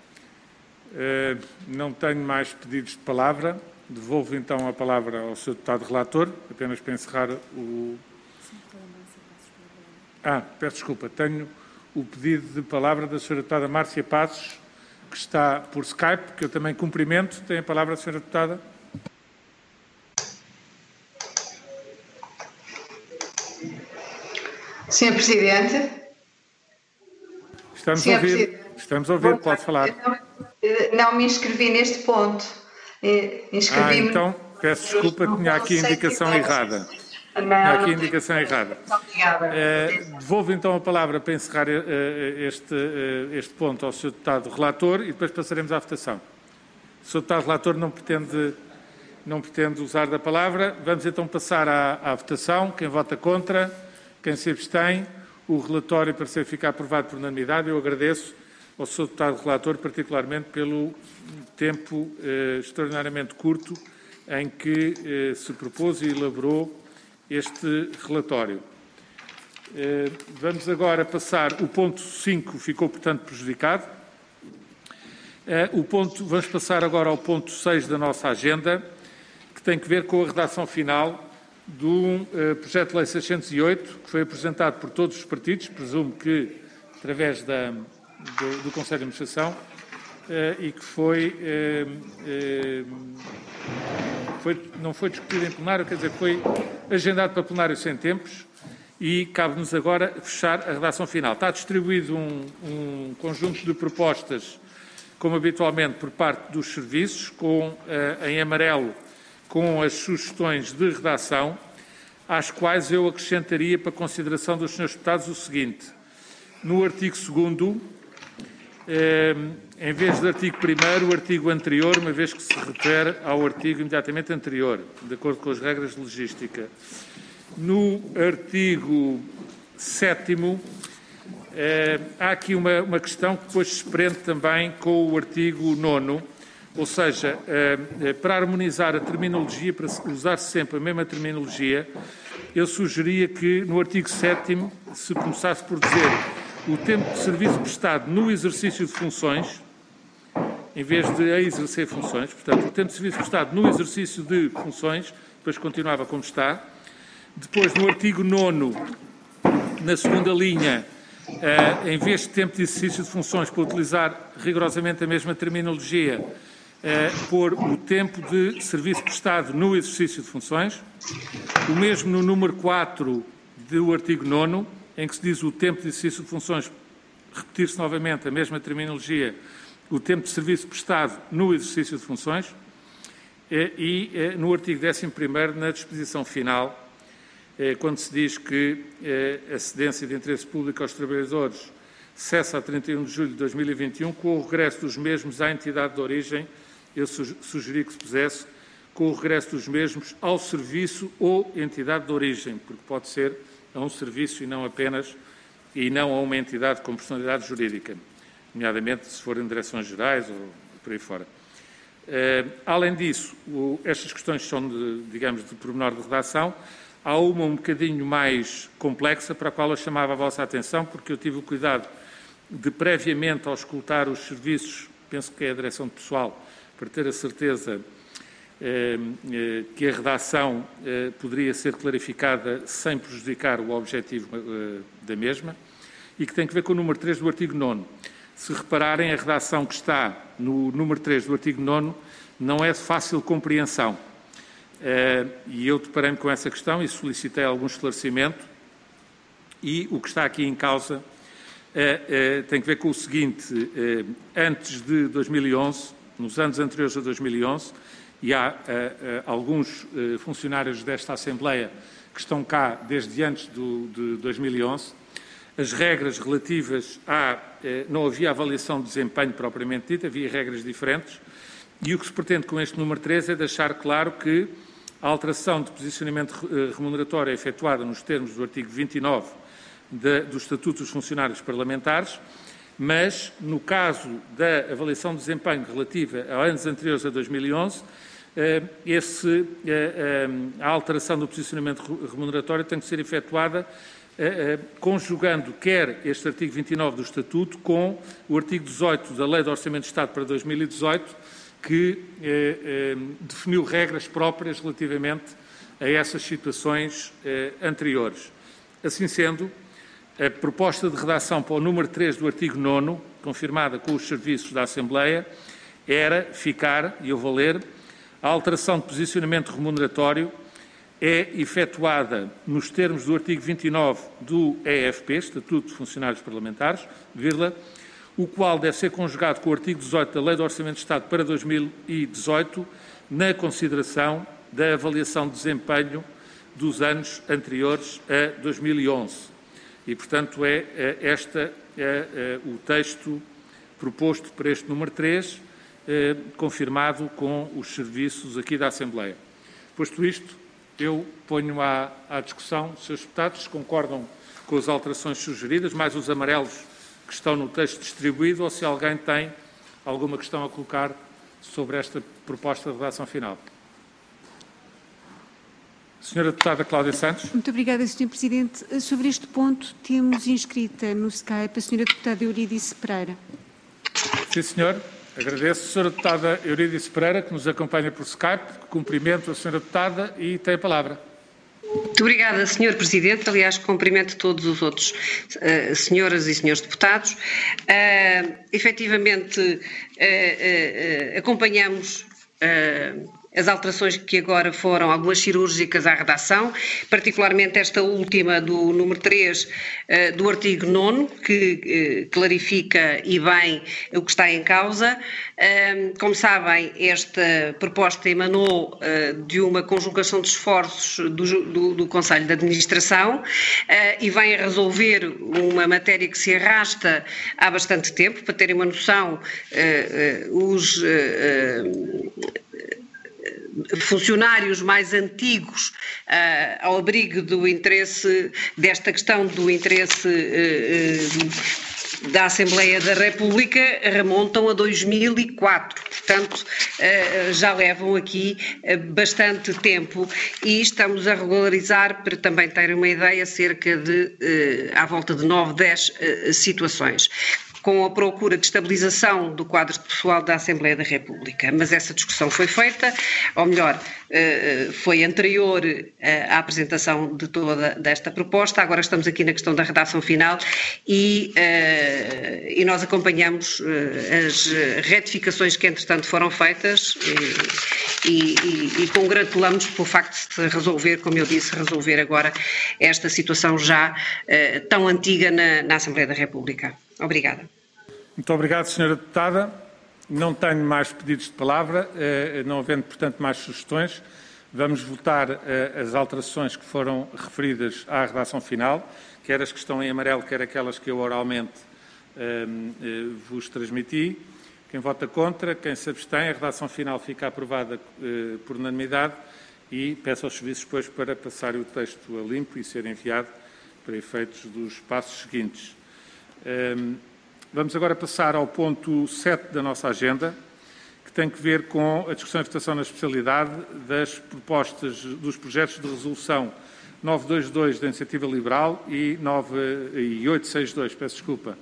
Uh, não tenho mais pedidos de palavra. Devolvo então a palavra ao senhor Deputado Relator, apenas para encerrar o... Ah, peço desculpa. Tenho o pedido de palavra da senhora Deputada Márcia Passos, que está por Skype, que eu também cumprimento. Tem a palavra a senhora Deputada. senhor Presidente. Estamos a ouvir, estamos a ouvir, pode falar. Não, não me inscrevi neste ponto. Ah, então, peço desculpa, tinha aqui a indicação errada. Tinha aqui a indicação errada. Uh, devolvo então a palavra para encerrar uh, este, uh, este ponto ao senhor Deputado Relator e depois passaremos à votação. O senhor Deputado Relator não pretende, não pretende usar da palavra. Vamos então passar à, à votação. Quem vota contra, quem se abstém. O relatório para ser ficar aprovado por unanimidade. Eu agradeço ao senhor Deputado Relator, particularmente pelo tempo eh, extraordinariamente curto em que eh, se propôs e elaborou este relatório. Eh, vamos agora passar, o ponto cinco ficou, portanto, prejudicado. Eh, o ponto, vamos passar agora ao ponto seis da nossa agenda, que tem que ver com a redação final do uh, projeto de lei seiscentos e oito, que foi apresentado por todos os partidos, presumo que através da, do, do Conselho de Administração, uh, e que foi, uh, uh, foi, não foi discutido em plenário, quer dizer, foi agendado para plenário sem tempos e cabe-nos agora fechar a redação final. Está distribuído um, um conjunto de propostas, como habitualmente, por parte dos serviços, com, uh, em amarelo, com as sugestões de redação, às quais eu acrescentaria para consideração dos senhores deputados o seguinte. No artigo segundo, eh, em vez do artigo primeiro, o artigo anterior, uma vez que se refere ao artigo imediatamente anterior, de acordo com as regras de logística. No artigo sétimo, eh, há aqui uma, uma questão que depois se prende também com o artigo nono, ou seja, para harmonizar a terminologia, para usar sempre a mesma terminologia, eu sugeria que no artigo sétimo se começasse por dizer o tempo de serviço prestado no exercício de funções, em vez de a exercer funções, portanto, o tempo de serviço prestado no exercício de funções, depois continuava como está. Depois, no artigo nono, na segunda linha, em vez de tempo de exercício de funções, para utilizar rigorosamente a mesma terminologia, Uh, pôr o tempo de serviço prestado no exercício de funções. O mesmo no número quatro do artigo nono, em que se diz o tempo de exercício de funções, repetir-se novamente a mesma terminologia, o tempo de serviço prestado no exercício de funções e, no artigo décimo primeiro, na disposição final, quando se diz que a cedência de interesse público aos trabalhadores cessa a trinta e um de julho de dois mil e vinte e um, com o regresso dos mesmos à entidade de origem, eu sugeri que se pusesse com o regresso dos mesmos ao serviço ou entidade de origem, porque pode ser a um serviço e não apenas, e não a uma entidade com personalidade jurídica, nomeadamente se forem direções gerais ou por aí fora. Uh, além disso, o, estas questões são, de, digamos, de pormenor de redação. Há uma um bocadinho mais complexa, para a qual eu chamava a vossa atenção, porque eu tive o cuidado de, previamente, ao escutar os serviços, penso que é a direção de pessoal, para ter a certeza eh, eh, que a redação eh, poderia ser clarificada sem prejudicar o objetivo eh, da mesma, e que tem que ver com o número três do artigo nono. Se repararem, a redação que está no número três do artigo nono não é de fácil compreensão. Uh, e eu deparei-me com essa questão e solicitei algum esclarecimento, e o que está aqui em causa uh, uh, tem que ver com o seguinte: uh, antes de dois mil e onze, nos anos anteriores a dois mil e onze, e há uh, uh, alguns uh, funcionários desta Assembleia que estão cá desde antes do, de dois mil e onze, as regras relativas a... Uh, não havia avaliação de desempenho propriamente dita, havia regras diferentes, e o que se pretende com este número três é deixar claro que a alteração de posicionamento remuneratório é efetuada nos termos do artigo vinte e nove de, do Estatuto dos Funcionários Parlamentares, mas, no caso da avaliação de desempenho relativa a anos anteriores a dois mil e onze, esse, a alteração do posicionamento remuneratório tem que ser efetuada conjugando quer este artigo vinte e nove do Estatuto com o artigo dezoito da Lei de Orçamento de Estado para dois mil e dezoito, que eh, eh, definiu regras próprias relativamente a essas situações eh, anteriores. Assim sendo, a proposta de redação para o número três do artigo nono, confirmada com os serviços da Assembleia, era ficar, e eu vou ler, a alteração de posicionamento remuneratório é efetuada nos termos do artigo vinte e nove do E F P, Estatuto de Funcionários Parlamentares, vírgula, o qual deve ser conjugado com o artigo dezoito da Lei do Orçamento de Estado para dois mil e dezoito, na consideração da avaliação de desempenho dos anos anteriores a dois mil e onze. E, portanto, é, é este é, é, o texto proposto para este número três, é, confirmado com os serviços aqui da Assembleia. Posto isto, eu ponho à, à discussão, senhores deputados, se concordam com as alterações sugeridas, mais os amarelos que estão no texto distribuído, ou se alguém tem alguma questão a colocar sobre esta proposta de redação final. Senhora Deputada Cláudia Santos. Muito obrigada, senhor Presidente. Sobre este ponto, temos inscrita no Skype a senhora Deputada Eurídice Pereira. Sim, senhor. Agradeço. Senhora Deputada Eurídice Pereira, que nos acompanha por Skype. Cumprimento a senhora Deputada e tem a palavra. Muito obrigada, senhor Presidente. Aliás, cumprimento todos os outros uh, senhoras e senhores deputados. Uh, efetivamente, uh, uh, uh, acompanhamos uh, as alterações que agora foram, algumas cirúrgicas à redação, particularmente esta última do número três uh, do artigo nono, que uh, clarifica e bem o que está em causa. Uh, como sabem, esta proposta emanou uh, de uma conjugação de esforços do, do, do Conselho de Administração uh, e vem a resolver uma matéria que se arrasta há bastante tempo. Para terem uma noção, uh, uh, os uh, uh, funcionários mais antigos, uh, ao abrigo do interesse, desta questão do interesse uh, uh, da Assembleia da República, remontam a dois mil e quatro, portanto uh, já levam aqui uh, bastante tempo, e estamos a regularizar, para também terem uma ideia, cerca de, uh, à volta de nove, dez uh, situações, com a procura de estabilização do quadro de pessoal da Assembleia da República. Mas essa discussão foi feita, ou melhor, foi anterior à apresentação de toda desta proposta. Agora estamos aqui na questão da redação final e, e nós acompanhamos as retificações que, entretanto, foram feitas e, e, e congratulamos pelo facto de se resolver, como eu disse, resolver agora esta situação já tão antiga na, na Assembleia da República. Obrigada. Muito obrigado, senhora Deputada. Não tenho mais pedidos de palavra, não havendo, portanto, mais sugestões. Vamos votar as alterações que foram referidas à redação final, quer as que estão em amarelo, quer aquelas que eu oralmente vos transmiti. Quem vota contra, quem se abstém, a redação final fica aprovada por unanimidade e peço aos serviços depois para passar o texto a limpo e ser enviado para efeitos dos passos seguintes. Vamos agora passar ao ponto sete da nossa agenda, que tem que ver com a discussão e votação na especialidade das propostas dos projetos de resolução novecentos e vinte e dois da Iniciativa Liberal e, e oitocentos e sessenta e dois, peço desculpa,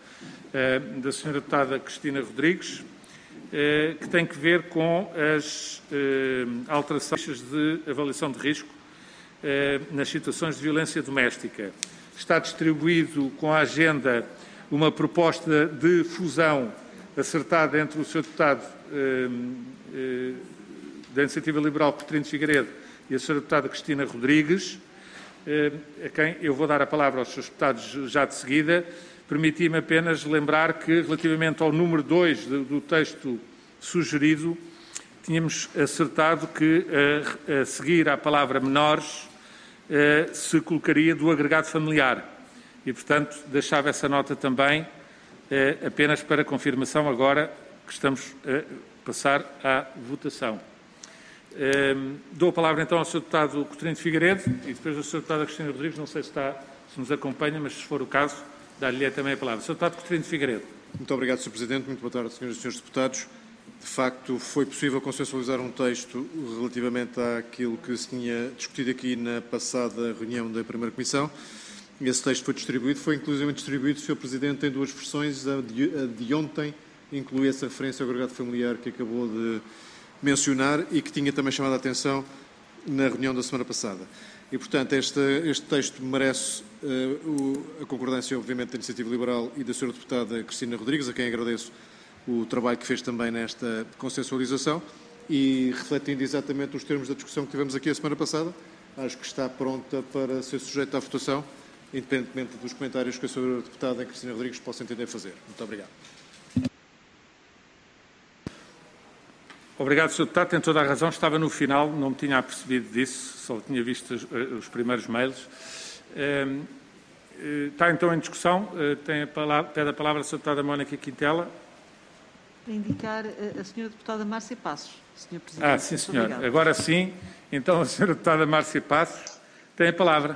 da senhora deputada Cristina Rodrigues, que tem que ver com as alterações de avaliação de risco nas situações de violência doméstica. Está distribuído com a agenda uma proposta de fusão acertada entre o senhor deputado eh, eh, da Iniciativa Liberal, Coutinho Figueiredo, e a senhora deputada Cristina Rodrigues, eh, a quem eu vou dar a palavra aos senhores deputados já de seguida. Permiti-me apenas lembrar que, relativamente ao número dois do, do texto sugerido, tínhamos acertado que, a, a seguir à palavra menores, eh, se colocaria do agregado familiar. E, portanto, deixava essa nota também, eh, apenas para confirmação, agora que estamos a passar à votação. Eh, dou a palavra então ao senhor deputado Coutinho Figueiredo e depois ao senhor deputado Cristina Rodrigues, não sei se, está, se nos acompanha, mas se for o caso, dar-lhe também a palavra. senhor deputado Coutinho Figueiredo. Muito obrigado, senhor Presidente. Muito boa tarde, senhoras e senhores deputados. De facto, foi possível consensualizar um texto relativamente àquilo que se tinha discutido aqui na passada reunião da Primeira Comissão. Esse texto foi distribuído, foi inclusive distribuído, senhor Presidente, em duas versões. A de, a de ontem inclui essa referência ao agregado familiar que acabou de mencionar e que tinha também chamado a atenção na reunião da semana passada. E, portanto, este, este texto merece uh, o, a concordância, obviamente, da Iniciativa Liberal e da senhora deputada Cristina Rodrigues, a quem agradeço o trabalho que fez também nesta consensualização e refletindo exatamente os termos da discussão que tivemos aqui a semana passada, acho que está pronta para ser sujeita à votação, independentemente dos comentários que a senhora deputada Cristina Rodrigues possa entender fazer. Muito obrigado. Obrigado, senhor Deputado. Tem toda a razão. Estava no final, não me tinha apercebido disso, só tinha visto os, os primeiros mails. Está então em discussão. Tem a palavra, pede a palavra a senhora deputada Mónica Quintela. Para indicar a senhora deputada Márcia Passos, senhor Presidente. Ah, sim, senhor. Agora sim. Então, a senhora deputada Márcia Passos tem a palavra.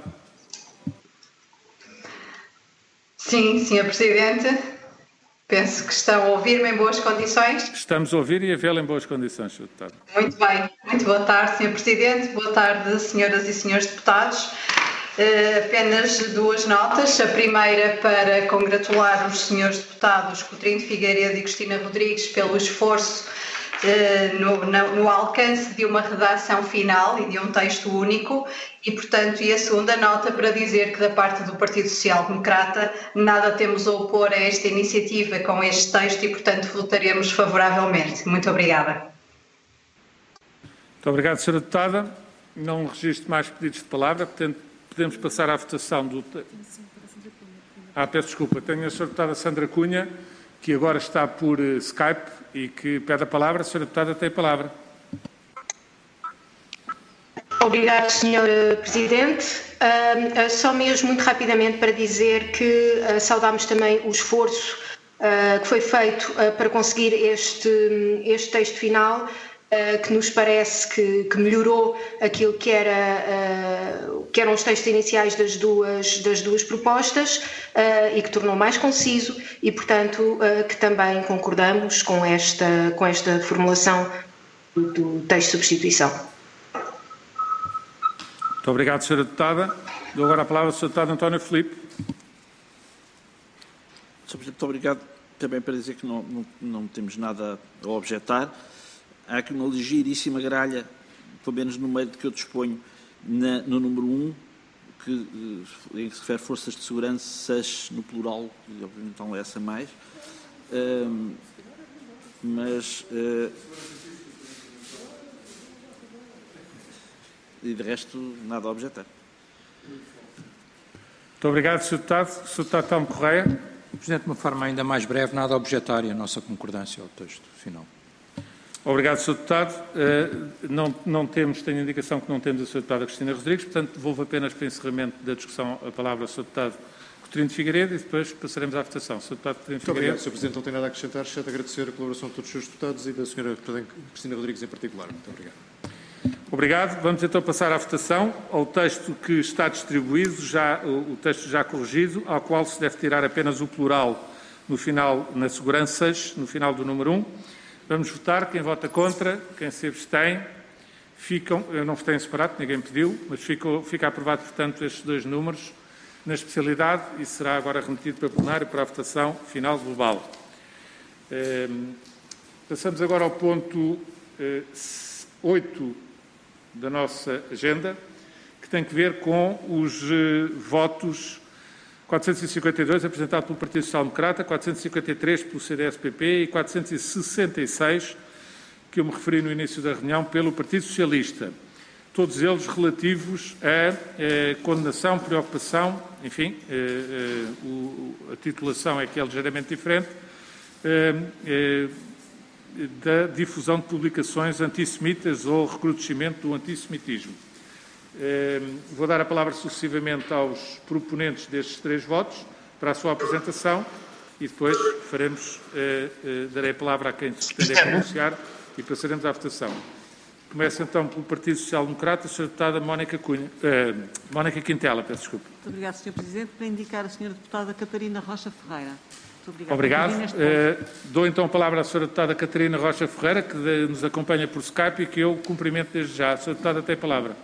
Sim, senhor Presidente. Penso que estão a ouvir-me em boas condições. Estamos a ouvir e a vê-la em boas condições, senhor Deputado. Muito bem. Muito boa tarde, senhor Presidente. Boa tarde, senhoras e senhores deputados. Uh, apenas duas notas. A primeira para congratular os senhores deputados Coutinho Figueiredo e Cristina Rodrigues pelo esforço uh, no, no, no alcance de uma redação final e de um texto único. E, portanto, e a segunda nota para dizer que da parte do Partido Social Democrata nada temos a opor a esta iniciativa com este texto e, portanto, votaremos favoravelmente. Muito obrigada. Muito obrigado, senhora deputada. Não registro mais pedidos de palavra, portanto, podemos passar à votação do... Ah, peço desculpa. Tenho a senhora deputada Sandra Cunha, que agora está por uh, Skype e que pede a palavra. A senhora deputada tem a palavra. Obrigado, senhor Presidente. Uh, uh, só mesmo muito rapidamente para dizer que uh, saudamos também o esforço uh, que foi feito uh, para conseguir este, este texto final, uh, que nos parece que, que melhorou aquilo que, era, uh, que eram os textos iniciais das duas, das duas propostas uh, e que tornou mais conciso e, portanto, uh, que também concordamos com esta, com esta formulação do, do texto de substituição. Muito obrigado, senhora deputada. Dou agora a palavra ao senhor deputado António Filipe. senhor Presidente, muito obrigado. Também para dizer que não, não, não temos nada a objetar. Há aqui uma ligeiríssima gralha, pelo menos no meio de que eu disponho, na, no número um, que, em que se refere forças de segurança, no plural, e obviamente não é essa mais. Um, mas... Uh, E, de resto, nada a objetar. Muito obrigado, senhor Deputado. senhor Deputado Telmo Correia. Presidente, de uma forma ainda mais breve, nada a objetar e a nossa concordância ao texto final. Obrigado, senhor Deputado. Uh, não, não temos, tenho indicação que não temos a senhora Deputada Cristina Rodrigues, portanto, devolvo apenas para encerramento da discussão a palavra ao senhor Deputado Coutinho de Figueiredo e depois passaremos à votação. senhor Deputado Coutinho de Muito obrigado, Figueiredo. senhor Presidente. Não tenho nada a acrescentar, exceto agradecer a colaboração de todos os senhores deputados e da senhora Cristina Rodrigues em particular. Muito obrigado. Obrigado. Vamos então passar à votação, ao texto que está distribuído, já, o texto já corrigido, ao qual se deve tirar apenas o plural no final, na seguranças, no final do número um. Vamos votar. Quem vota contra, quem se abstém, ficam, eu não votei em separado, ninguém pediu, mas ficou, fica aprovado, portanto, estes dois números na especialidade e será agora remetido para o plenário para a votação final global. Eh, passamos agora ao ponto eh, oito da nossa agenda, que tem que ver com os eh, votos quatrocentos e cinquenta e dois apresentado pelo Partido Social Democrata, quatrocentos e cinquenta e três pelo C D S P P e quatrocentos e sessenta e seis, que eu me referi no início da reunião, pelo Partido Socialista. Todos eles relativos a eh, condenação, preocupação, enfim, eh, eh, o, a titulação é que é ligeiramente diferente, eh, eh, da difusão de publicações antissemitas ou recrudescimento do antissemitismo. Eh, vou dar a palavra sucessivamente aos proponentes destes três votos para a sua apresentação e depois faremos, eh, eh, darei a palavra a quem se pretender pronunciar e passaremos à votação. Começa então pelo Partido Social Democrata, a senhora Deputada Mónica Cunha, eh, Mónica Quintela, peço desculpa. Muito obrigado, senhor Presidente. Para indicar a senhora Deputada Catarina Rocha Ferreira. Muito obrigado. Obrigado. Eh, dou então a palavra à senhora Deputada Catarina Rocha Ferreira, que de, nos acompanha por Skype e que eu cumprimento desde já. A senhora Deputada tem a palavra.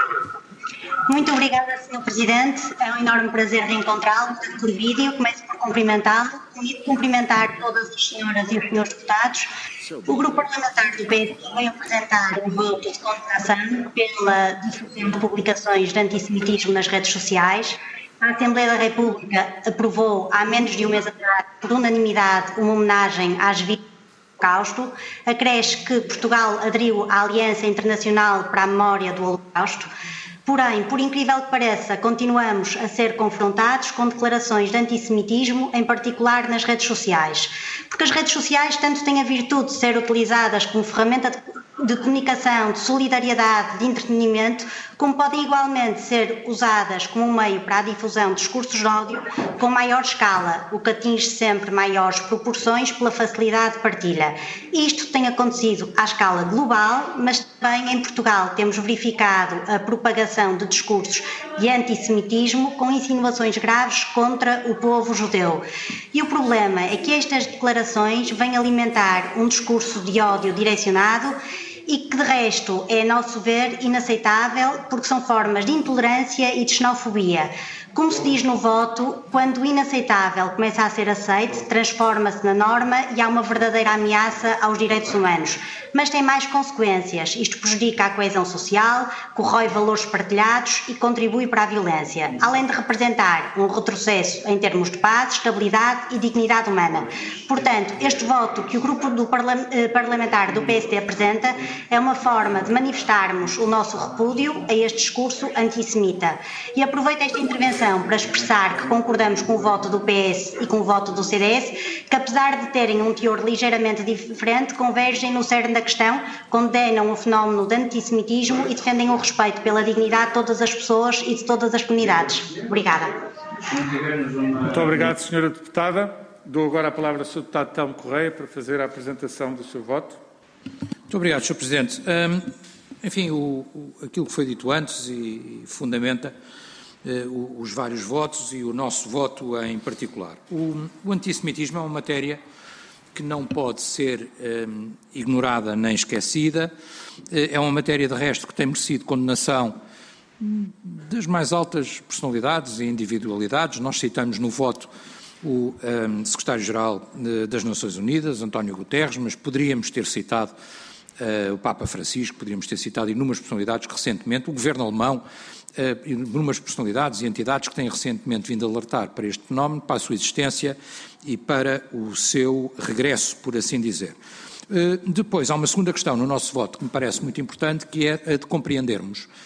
Muito obrigada, senhor Presidente. É um enorme prazer reencontrá-lo por vídeo. Começo por cumprimentá-lo e cumprimentar todas as senhoras e os senhores deputados. O Grupo Parlamentar do P S veio apresentar um voto de condenação pela difusão de publicações de antissemitismo nas redes sociais. A Assembleia da República aprovou, há menos de um mês atrás, por unanimidade, uma homenagem às vítimas do Holocausto. Acresce que Portugal aderiu à Aliança Internacional para a Memória do Holocausto. Porém, por incrível que pareça, continuamos a ser confrontados com declarações de antissemitismo, em particular nas redes sociais. Porque as redes sociais tanto têm a virtude de ser utilizadas como ferramenta de, de comunicação, de solidariedade, de entretenimento, como podem igualmente ser usadas como um meio para a difusão de discursos de ódio com maior escala, o que atinge sempre maiores proporções pela facilidade de partilha. Isto tem acontecido à escala global, mas também em Portugal temos verificado a propagação de discursos de antissemitismo com insinuações graves contra o povo judeu. E o problema é que estas declarações vêm alimentar um discurso de ódio direcionado e que, de resto, é, a nosso ver, inaceitável porque são formas de intolerância e de xenofobia. Como se diz no voto, quando o inaceitável começa a ser aceito, transforma-se na norma e há uma verdadeira ameaça aos direitos humanos. Mas tem mais consequências. Isto prejudica a coesão social, corrói valores partilhados e contribui para a violência, além de representar um retrocesso em termos de paz, estabilidade e dignidade humana. Portanto, este voto que o grupo do parla- parlamentar do P S D apresenta é uma forma de manifestarmos o nosso repúdio a este discurso antissemita. E aproveito esta intervenção para expressar que concordamos com o voto do P S e com o voto do C D S, que apesar de terem um teor ligeiramente diferente, convergem no cerne da questão, condenam o fenómeno de antissemitismo e defendem o respeito pela dignidade de todas as pessoas e de todas as comunidades. Obrigada. Muito obrigado, senhora Deputada. Dou agora a palavra ao senhor Deputado Telmo Correia para fazer a apresentação do seu voto. Muito obrigado, senhor Presidente. Um, enfim, o, o, aquilo que foi dito antes e, e fundamenta uh, os vários votos e o nosso voto em particular. O, o antissemitismo é uma matéria que não pode ser um, ignorada nem esquecida. É uma matéria, de resto, que tem merecido condenação das mais altas personalidades e individualidades. Nós citamos no voto o um, secretário-geral das Nações Unidas, António Guterres, mas poderíamos ter citado uh, o Papa Francisco, poderíamos ter citado inúmeras personalidades que recentemente, o governo alemão, uh, inúmeras personalidades e entidades que têm recentemente vindo alertar para este fenómeno, para a sua existência e para o seu regresso, por assim dizer. Uh, depois, há uma segunda questão no nosso voto que me parece muito importante, que é a de compreendermos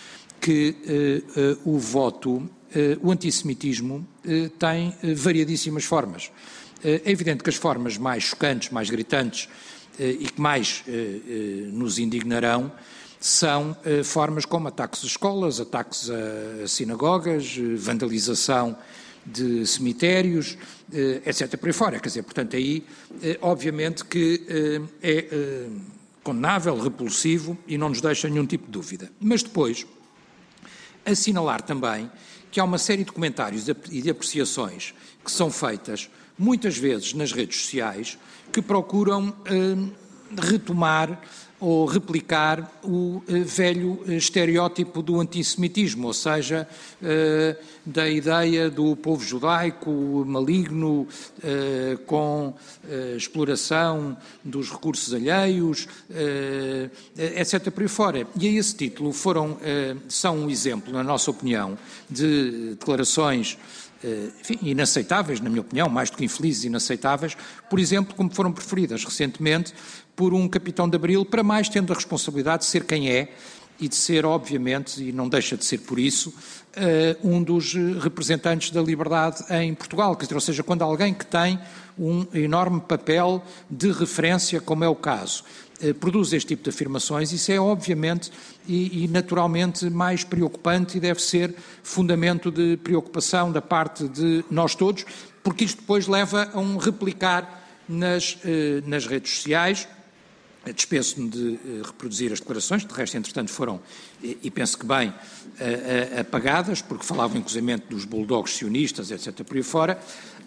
que uh, uh, o voto, uh, o antissemitismo, uh, tem uh, variadíssimas formas. Uh, é evidente que as formas mais chocantes, mais gritantes uh, e que mais uh, uh, nos indignarão são uh, formas como ataques a escolas, ataques a, a sinagogas, uh, vandalização de cemitérios, uh, etcétera, por aí fora. Quer dizer, portanto, aí, uh, obviamente que uh, é uh, condenável, repulsivo e não nos deixa nenhum tipo de dúvida. Mas depois, assinalar também que há uma série de comentários e de apreciações que são feitas, muitas vezes nas redes sociais, que procuram uh, retomar ou replicar o eh, velho estereótipo do antissemitismo, ou seja, eh, da ideia do povo judaico maligno, eh, com eh, exploração dos recursos alheios, eh, etcétera por aí fora. E a esse título foram, eh, são um exemplo, na nossa opinião, de declarações enfim, inaceitáveis, na minha opinião, mais do que infelizes, inaceitáveis, por exemplo, como foram preferidas recentemente por um capitão de Abril, para mais tendo a responsabilidade de ser quem é e de ser, obviamente, e não deixa de ser por isso, uh, um dos representantes da liberdade em Portugal. Quer dizer, ou seja, quando alguém que tem um enorme papel de referência, como é o caso, uh, produz este tipo de afirmações, isso é obviamente e, e naturalmente mais preocupante e deve ser fundamento de preocupação da parte de nós todos, porque isto depois leva a um replicar nas, uh, nas redes sociais. Despeço-me de reproduzir as declarações, de resto, entretanto, foram, e penso que bem, apagadas, porque falavam inclusivamente dos bulldogs sionistas, etcétera, por aí fora,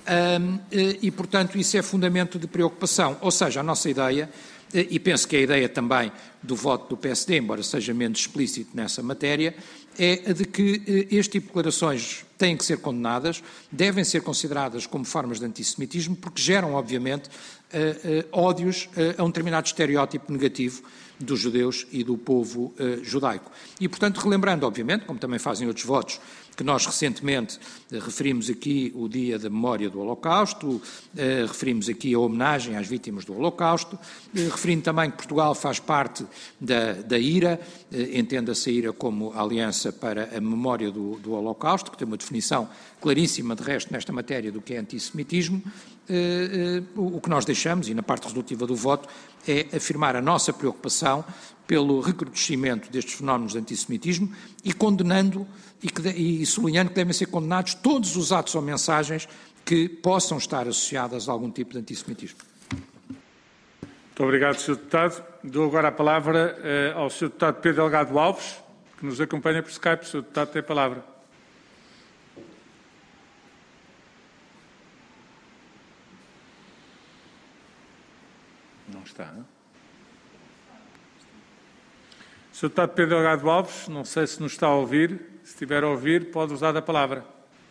e, portanto, isso é fundamento de preocupação. Ou seja, a nossa ideia, e penso que é a ideia também do voto do P S D, embora seja menos explícito nessa matéria, é a de que este tipo de declarações têm que ser condenadas, devem ser consideradas como formas de antissemitismo, porque geram, obviamente, Uh, uh, ódios uh, a um determinado estereótipo negativo dos judeus e do povo uh, judaico. E, portanto, relembrando, obviamente, como também fazem outros votos, que nós recentemente uh, referimos aqui o Dia da Memória do Holocausto, uh, referimos aqui a homenagem às vítimas do Holocausto, uh, referindo também que Portugal faz parte da, da I R A, uh, entenda-se a I R A como a Aliança para a Memória do, do Holocausto, que tem uma definição claríssima, de resto, nesta matéria do que é antissemitismo. Uh, uh, o que nós deixamos, e na parte resolutiva do voto, é afirmar a nossa preocupação pelo recrudescimento destes fenómenos de antissemitismo e condenando e, que, e sublinhando que devem ser condenados todos os atos ou mensagens que possam estar associadas a algum tipo de antissemitismo. Muito obrigado, senhor Deputado. Dou agora a palavra uh, ao senhor Deputado Pedro Delgado Alves, que nos acompanha por Skype. O senhor Deputado tem a palavra. Não está, não? senhor Deputado Pedro Delgado Alves, não sei se nos está a ouvir. Se estiver a ouvir, pode usar a palavra.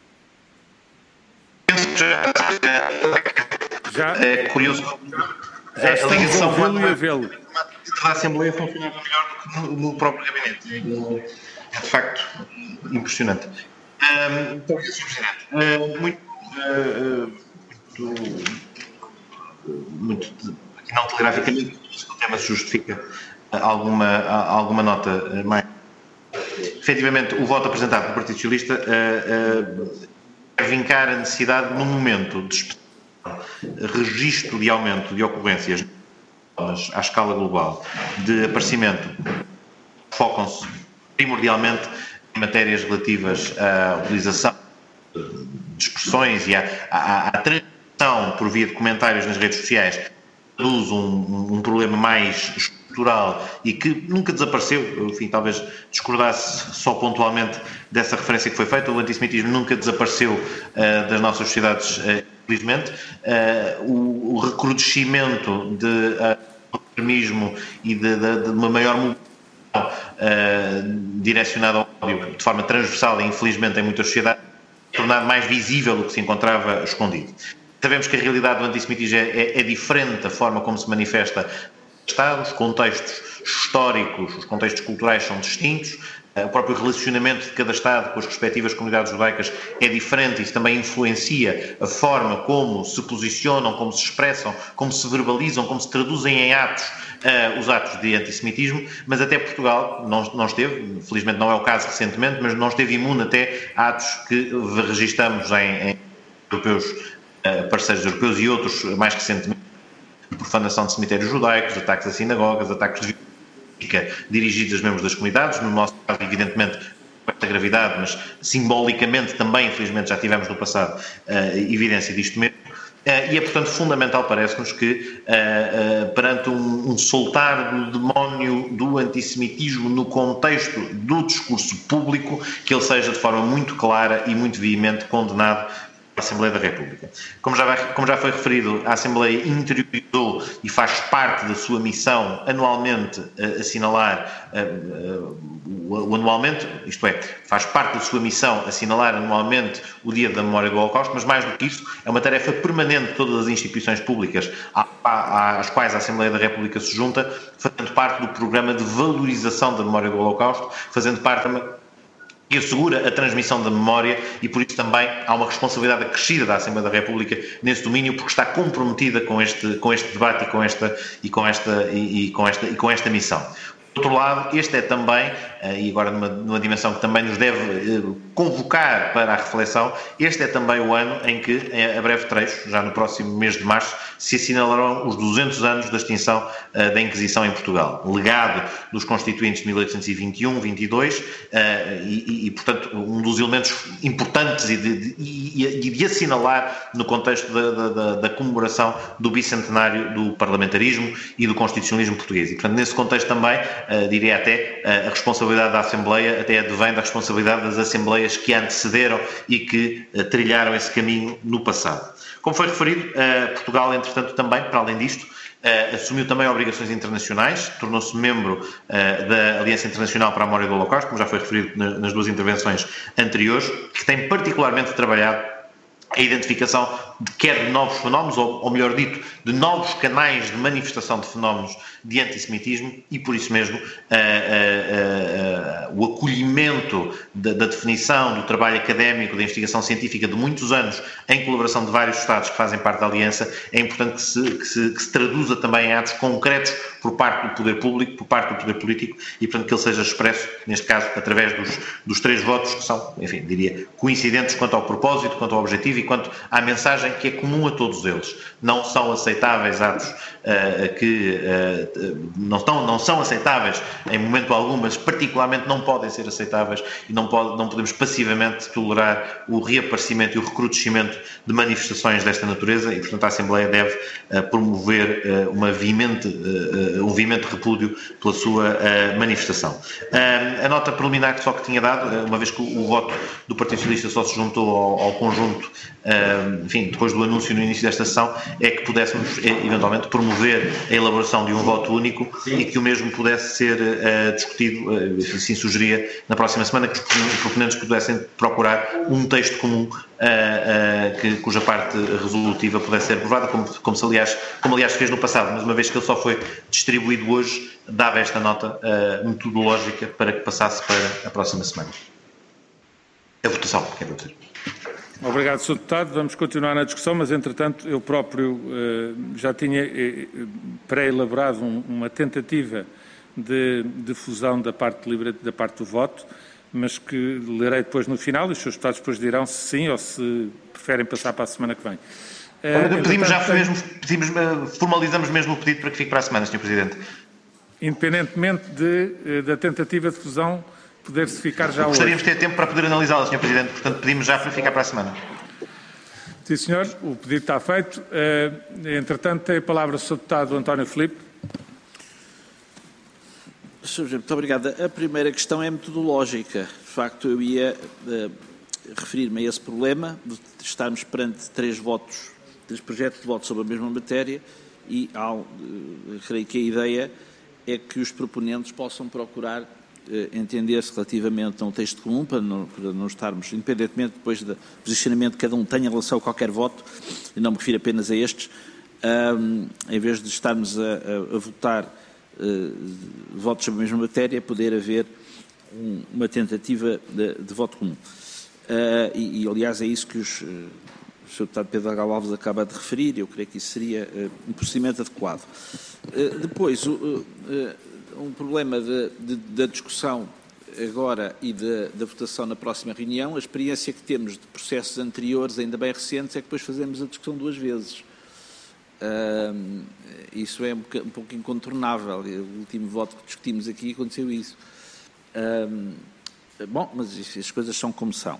Já, é curioso. Já estamos a ligação ouvi-lo e a vê-lo. A Assembleia funciona melhor do que no, no próprio gabinete. É de facto impressionante. Um, muito obrigado, senhor Presidente. Uh, muito, uh, muito, muito não telegraficamente, o tema se justifica alguma, alguma nota mais. Efetivamente, o voto apresentado pelo Partido Socialista uh, uh, vincar a necessidade, num momento de registro de aumento de ocorrências à escala global, de aparecimento, focam-se primordialmente em matérias relativas à utilização de expressões e à, à, à transmissão por via de comentários nas redes sociais, produz um, um problema mais estrutural e que nunca desapareceu. Enfim, talvez discordasse só pontualmente dessa referência que foi feita. O antissemitismo nunca desapareceu uh, das nossas sociedades, uh, infelizmente. Uh, o, o recrudescimento de uh, extremismo e de, de, de uma maior mobilidade uh, direcionada ao ódio de forma transversal e, infelizmente, em muitas sociedades, tornado mais visível do que se encontrava escondido. Sabemos que a realidade do antissemitismo é, é, é diferente da forma como se manifesta nos Estados, contextos históricos, os contextos culturais são distintos, o próprio relacionamento de cada Estado com as respectivas comunidades judaicas é diferente, isso também influencia a forma como se posicionam, como se expressam, como se verbalizam, como se traduzem em atos uh, os atos de antissemitismo, mas até Portugal não, não esteve, felizmente não é o caso recentemente, mas não esteve imune até a atos que registamos em, em europeus, uh, parceiros europeus e outros mais recentemente, profanação de cemitérios judaicos, ataques a sinagogas, ataques de dirigidos aos membros das comunidades, no nosso caso, evidentemente, com esta gravidade, mas simbolicamente também, infelizmente, já tivemos no passado uh, evidência disto mesmo. Uh, e é, portanto, fundamental, parece-nos, que uh, uh, perante um, um soltar do demónio do antissemitismo no contexto do discurso público, que ele seja de forma muito clara e muito veemente condenado a Assembleia da República. Como já, vai, como já foi referido, a Assembleia interiorizou e faz parte da sua missão anualmente uh, assinalar, uh, uh, o, o anualmente, isto é, faz parte da sua missão assinalar anualmente o Dia da Memória do Holocausto, mas mais do que isso, é uma tarefa permanente de todas as instituições públicas às quais a Assembleia da República se junta, fazendo parte do programa de valorização da memória do Holocausto, fazendo parte e assegura a transmissão da memória e por isso também há uma responsabilidade acrescida da Assembleia da República nesse domínio porque está comprometida com este, com este debate e com esta, e com esta, e, e com esta, e com esta missão. Por outro lado, este é também, e agora numa, numa dimensão que também nos deve convocar para a reflexão, este é também o ano em que, a breve trecho, já no próximo mês de março, se assinalarão os duzentos anos da extinção uh, da Inquisição em Portugal. Legado dos Constituintes de mil oitocentos e vinte e um, vinte e dois, uh, e, e, portanto, um dos elementos importantes e de, de, e, de assinalar no contexto da, da, da comemoração do bicentenário do parlamentarismo e do constitucionalismo português. E, portanto, nesse contexto também, uh, diria até, uh, a responsabilidade da Assembleia até advém da responsabilidade das Assembleias que antecederam e que uh, trilharam esse caminho no passado. Como foi referido, uh, Portugal, entretanto, também, para além disto, uh, assumiu também obrigações internacionais, tornou-se membro uh, da Aliança Internacional para a Memória do Holocausto, como já foi referido na, nas duas intervenções anteriores, que tem particularmente trabalhado a identificação de quer de novos fenómenos, ou, ou melhor dito, de novos canais de manifestação de fenómenos de antissemitismo e, por isso mesmo, uh, uh, uh, uh, o acolhimento da, da definição do trabalho académico, da investigação científica de muitos anos, em colaboração de vários Estados que fazem parte da Aliança, é importante que se, que se, que se traduza também em atos concretos por parte do poder público, por parte do poder político, e, portanto, que ele seja expresso, neste caso, através dos, dos três votos, que são, enfim, diria, coincidentes quanto ao propósito, quanto ao objetivo e quanto à mensagem que é comum a todos eles. Não são aceitáveis atos uh, que uh, não, estão, não são aceitáveis em momento algum, mas particularmente não podem ser aceitáveis e não, pode, não podemos passivamente tolerar o reaparecimento e o recrudescimento de manifestações desta natureza e, portanto, a Assembleia deve uh, promover uh, uma veemente, uh, um veemente repúdio pela sua uh, manifestação. Uh, a nota preliminar que só que tinha dado, uh, uma vez que o, o voto do Partido Socialista só se juntou ao, ao conjunto, uh, enfim, depois do anúncio no início desta sessão, é que pudéssemos eventualmente promover a elaboração de um voto único Sim. e que o mesmo pudesse ser uh, discutido, uh, assim sugeria, na próxima semana, que os proponentes pudessem procurar um texto comum uh, uh, que, cuja parte resolutiva pudesse ser aprovada, como, como, se, aliás, como aliás se fez no passado, mas uma vez que ele só foi distribuído hoje, dava esta nota uh, metodológica para que passasse para a próxima semana. A votação, quero dizer. Obrigado, senhor Deputado. Vamos continuar na discussão, mas, entretanto, eu próprio uh, já tinha uh, pré-elaborado um, uma tentativa de, de fusão da parte, livre, da parte do voto, mas que lerei depois no final e os seus deputados depois dirão se sim ou se preferem passar para a semana que vem. Uh, pedimos já, mesmo, pedimos, formalizamos mesmo o pedido para que fique para a semana, senhor Presidente. Independentemente de, da tentativa de fusão poder-se ficar já hoje. Gostaríamos de ter tempo para poder analisá-la, senhor Presidente, portanto pedimos já para ficar para a semana. Sim, senhor, o pedido está feito. Uh, entretanto, tem a palavra o senhor Deputado António Filipe. senhor Presidente, muito obrigado. A primeira questão é metodológica. De facto, eu ia uh, referir-me a esse problema de estarmos perante três votos, três projetos de voto sobre a mesma matéria e há, uh, creio que a ideia é que os proponentes possam procurar entender-se relativamente a um texto comum, para não, para não estarmos, independentemente depois do posicionamento que cada um tenha em relação a qualquer voto, e não me refiro apenas a estes, um, em vez de estarmos a, a, a votar uh, votos sobre a mesma matéria, poder haver um, uma tentativa de, de voto comum. Uh, e, e, aliás, é isso que os, uh, o senhor Deputado Pedro Delgado Alves acaba de referir. Eu creio que isso seria uh, um procedimento adequado. Uh, depois, uh, uh, um problema da discussão agora e da votação na próxima reunião, a experiência que temos de processos anteriores, ainda bem recentes, é que depois fazemos a discussão duas vezes. Uh, isso é um, um pouco incontornável. O último voto que discutimos aqui aconteceu isso. Uh, bom, mas isso, as coisas são como são.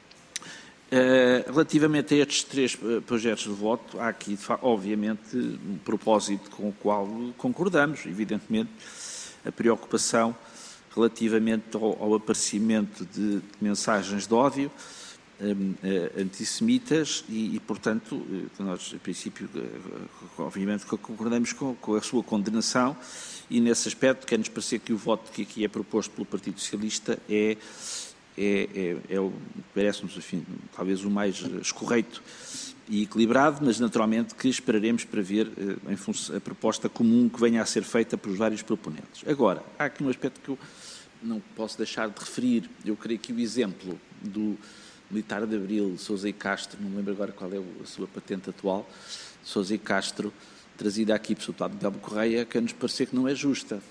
Uh, relativamente a estes três projetos de voto, há aqui, obviamente, um propósito com o qual concordamos, evidentemente, a preocupação relativamente ao, ao aparecimento de, de mensagens de ódio um, antissemitas e, e, portanto, nós, a princípio, obviamente, concordamos com, com a sua condenação e, nesse aspecto, quer-nos parecer que o voto que aqui é proposto pelo Partido Socialista é, é, é, é o, parece-nos, enfim, talvez o mais escorreito e equilibrado, mas naturalmente que esperaremos para ver em função, a proposta comum que venha a ser feita pelos vários proponentes. Agora, há aqui um aspecto que eu não posso deixar de referir. Eu creio que o exemplo do militar de Abril, Sousa e Castro, não me lembro agora qual é a sua patente atual, Sousa e Castro, trazida aqui pelo deputado Miguel Correia, que nos parecer que não é justa.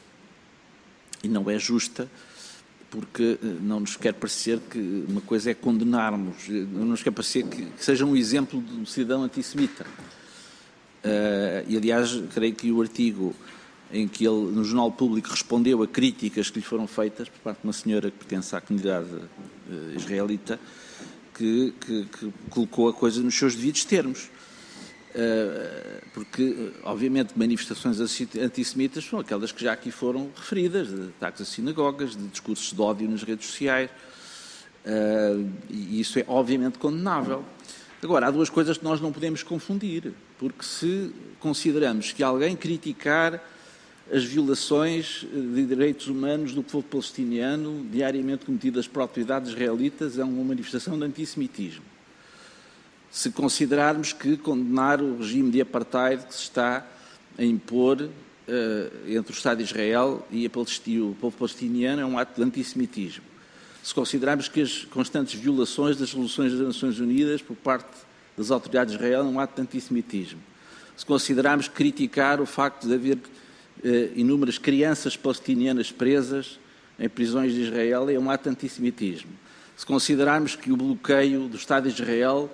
E não é justa porque não nos quer parecer que uma coisa é condenarmos, não nos quer parecer que, que seja um exemplo de um cidadão antissemita. Uh, e, aliás, creio que o artigo em que ele, no Jornal Público, respondeu a críticas que lhe foram feitas por parte de uma senhora que pertence à comunidade uh, israelita, que, que, que colocou a coisa nos seus devidos termos. Uh, porque, obviamente, manifestações antissemitas são aquelas que já aqui foram referidas, de ataques a sinagogas, de discursos de ódio nas redes sociais, uh, e isso é obviamente condenável. Agora, há duas coisas que nós não podemos confundir, porque se consideramos que alguém criticar as violações de direitos humanos do povo palestiniano diariamente cometidas por autoridades israelitas é uma manifestação de antissemitismo. Se considerarmos que condenar o regime de apartheid que se está a impor uh, entre o Estado de Israel e a Palestina, o povo palestiniano é um ato de antissemitismo. Se considerarmos que as constantes violações das resoluções das Nações Unidas por parte das autoridades de Israel é um ato de antissemitismo. Se considerarmos que criticar o facto de haver uh, inúmeras crianças palestinianas presas em prisões de Israel é um ato de antissemitismo. Se considerarmos que o bloqueio do Estado de Israel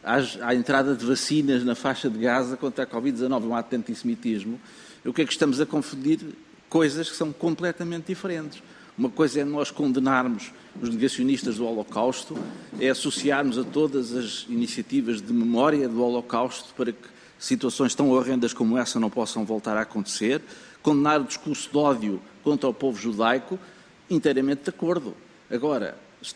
à entrada de vacinas na faixa de Gaza contra a Covid dezanove, um ato de antissemitismo, o que é que estamos a confundir coisas que são completamente diferentes. Uma coisa é nós condenarmos os negacionistas do Holocausto, é associarmos a todas as iniciativas de memória do Holocausto para que situações tão horrendas como essa não possam voltar a acontecer, condenar o discurso de ódio contra o povo judaico, inteiramente de acordo. Agora,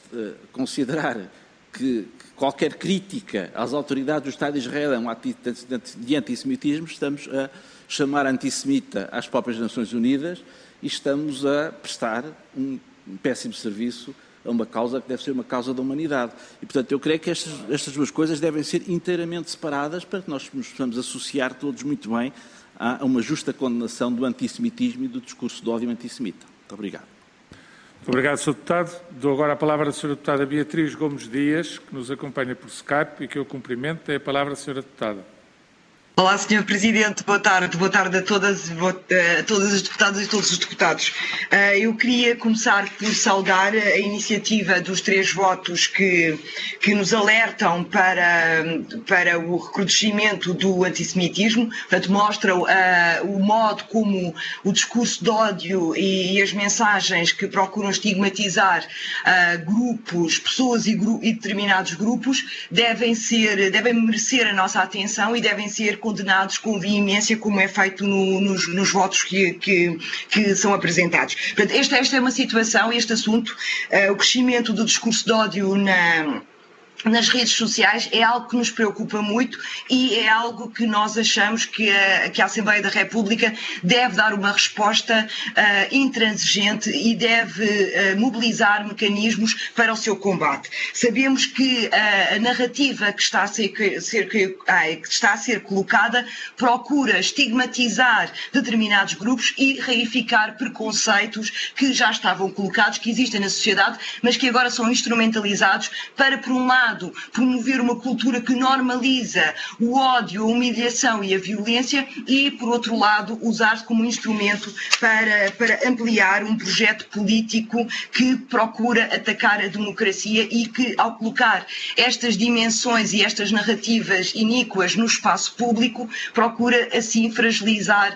considerar que qualquer crítica às autoridades do Estado de Israel é um ato de antissemitismo, estamos a chamar antissemita às próprias Nações Unidas e estamos a prestar um péssimo serviço a uma causa que deve ser uma causa da humanidade. E, portanto, eu creio que estas, estas duas coisas devem ser inteiramente separadas para que nós nos possamos associar todos muito bem a uma justa condenação do antissemitismo e do discurso de ódio antissemita. Muito obrigado. Muito obrigado, senhor Deputado. Dou agora a palavra à senhora Deputada Beatriz Gomes Dias, que nos acompanha por Skype e que eu cumprimento. Tem a palavra a senhora Deputada. Olá, senhor Presidente. Boa tarde. Boa tarde a todas, a todas as deputadas e todos os deputados. Eu queria começar por saudar a iniciativa dos três votos que, que nos alertam para, para o recrudescimento do antissemitismo. Portanto, mostram uh, o modo como o discurso de ódio e, e as mensagens que procuram estigmatizar uh, grupos, pessoas e, gru e determinados grupos devem ser, devem merecer a nossa atenção e devem ser condenados com veemência, como é feito no, nos, nos votos que, que, que são apresentados. Portanto, esta, esta é uma situação, este assunto, uh, o crescimento do discurso de ódio na... nas redes sociais é algo que nos preocupa muito e é algo que nós achamos que a, que a Assembleia da República deve dar uma resposta uh, intransigente e deve uh, mobilizar mecanismos para o seu combate. Sabemos que uh, a narrativa que está a ser, ser, que, ai, que está a ser colocada procura estigmatizar determinados grupos e reificar preconceitos que já estavam colocados, que existem na sociedade, mas que agora são instrumentalizados para, por um lado, promover uma cultura que normaliza o ódio, a humilhação e a violência e, por outro lado, usar-se como instrumento para, para ampliar um projeto político que procura atacar a democracia e que, ao colocar estas dimensões e estas narrativas iníquas no espaço público, procura, assim, fragilizar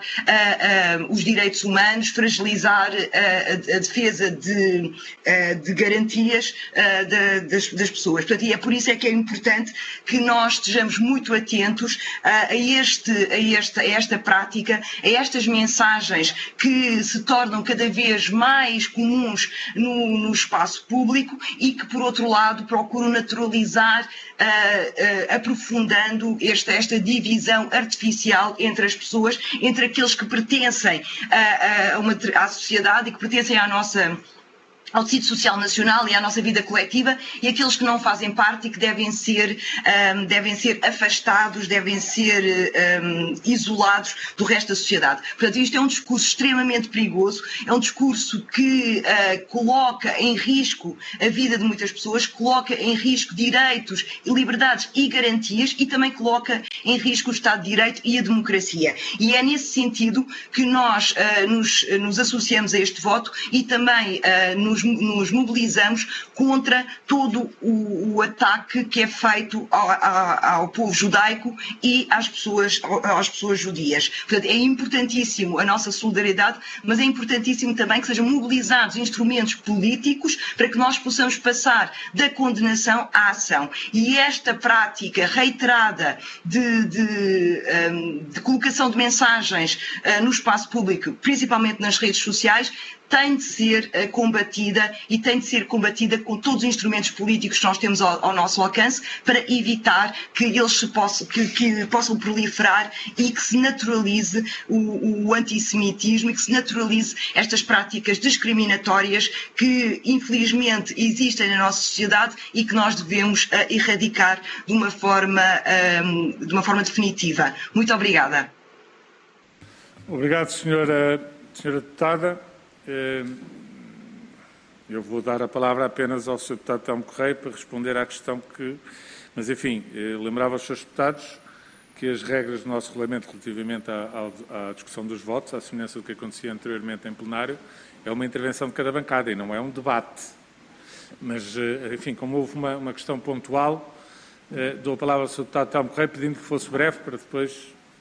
uh, uh, os direitos humanos, fragilizar uh, a, a defesa de, uh, de garantias uh, de, das, das pessoas. Portanto, e é por isso é que é importante que nós estejamos muito atentos uh, a, este, a, esta, a esta prática, a estas mensagens que se tornam cada vez mais comuns no, no espaço público e que, por outro lado, procuram naturalizar, uh, uh, aprofundando esta, esta divisão artificial entre as pessoas, entre aqueles que pertencem a, a uma, à sociedade e que pertencem à nossa ao tecido social nacional e à nossa vida coletiva e aqueles que não fazem parte e que devem ser, um, devem ser afastados, devem ser um, isolados do resto da sociedade. Portanto, isto é um discurso extremamente perigoso, é um discurso que uh, coloca em risco a vida de muitas pessoas, coloca em risco direitos, liberdades e garantias e também coloca em risco o Estado de Direito e a democracia. E é nesse sentido que nós uh, nos, nos associamos a este voto e também uh, nos nos mobilizamos contra todo o, o ataque que é feito ao, ao, ao povo judaico e às pessoas, às pessoas judias. Portanto, é importantíssimo a nossa solidariedade, mas é importantíssimo também que sejam mobilizados instrumentos políticos para que nós possamos passar da condenação à ação. E esta prática reiterada de, de, de colocação de mensagens no espaço público, principalmente nas redes sociais, tem de ser uh, combatida e tem de ser combatida com todos os instrumentos políticos que nós temos ao, ao nosso alcance para evitar que eles se possam, que, que possam proliferar e que se naturalize o, o antissemitismo e que se naturalize estas práticas discriminatórias que infelizmente existem na nossa sociedade e que nós devemos uh, erradicar de uma forma, um, de uma forma definitiva. Muito obrigada. Obrigado, senhora, senhora deputada. Eu vou dar a palavra apenas ao senhor deputado Telmo Correia para responder à questão que... Mas, enfim, lembrava aos senhores deputados que as regras do nosso regulamento relativamente à, à discussão dos votos, à semelhança do que acontecia anteriormente em plenário, é uma intervenção de cada bancada e não é um debate. Mas, enfim, como houve uma, uma questão pontual, dou a palavra ao senhor deputado Telmo Correia pedindo que fosse breve para depois...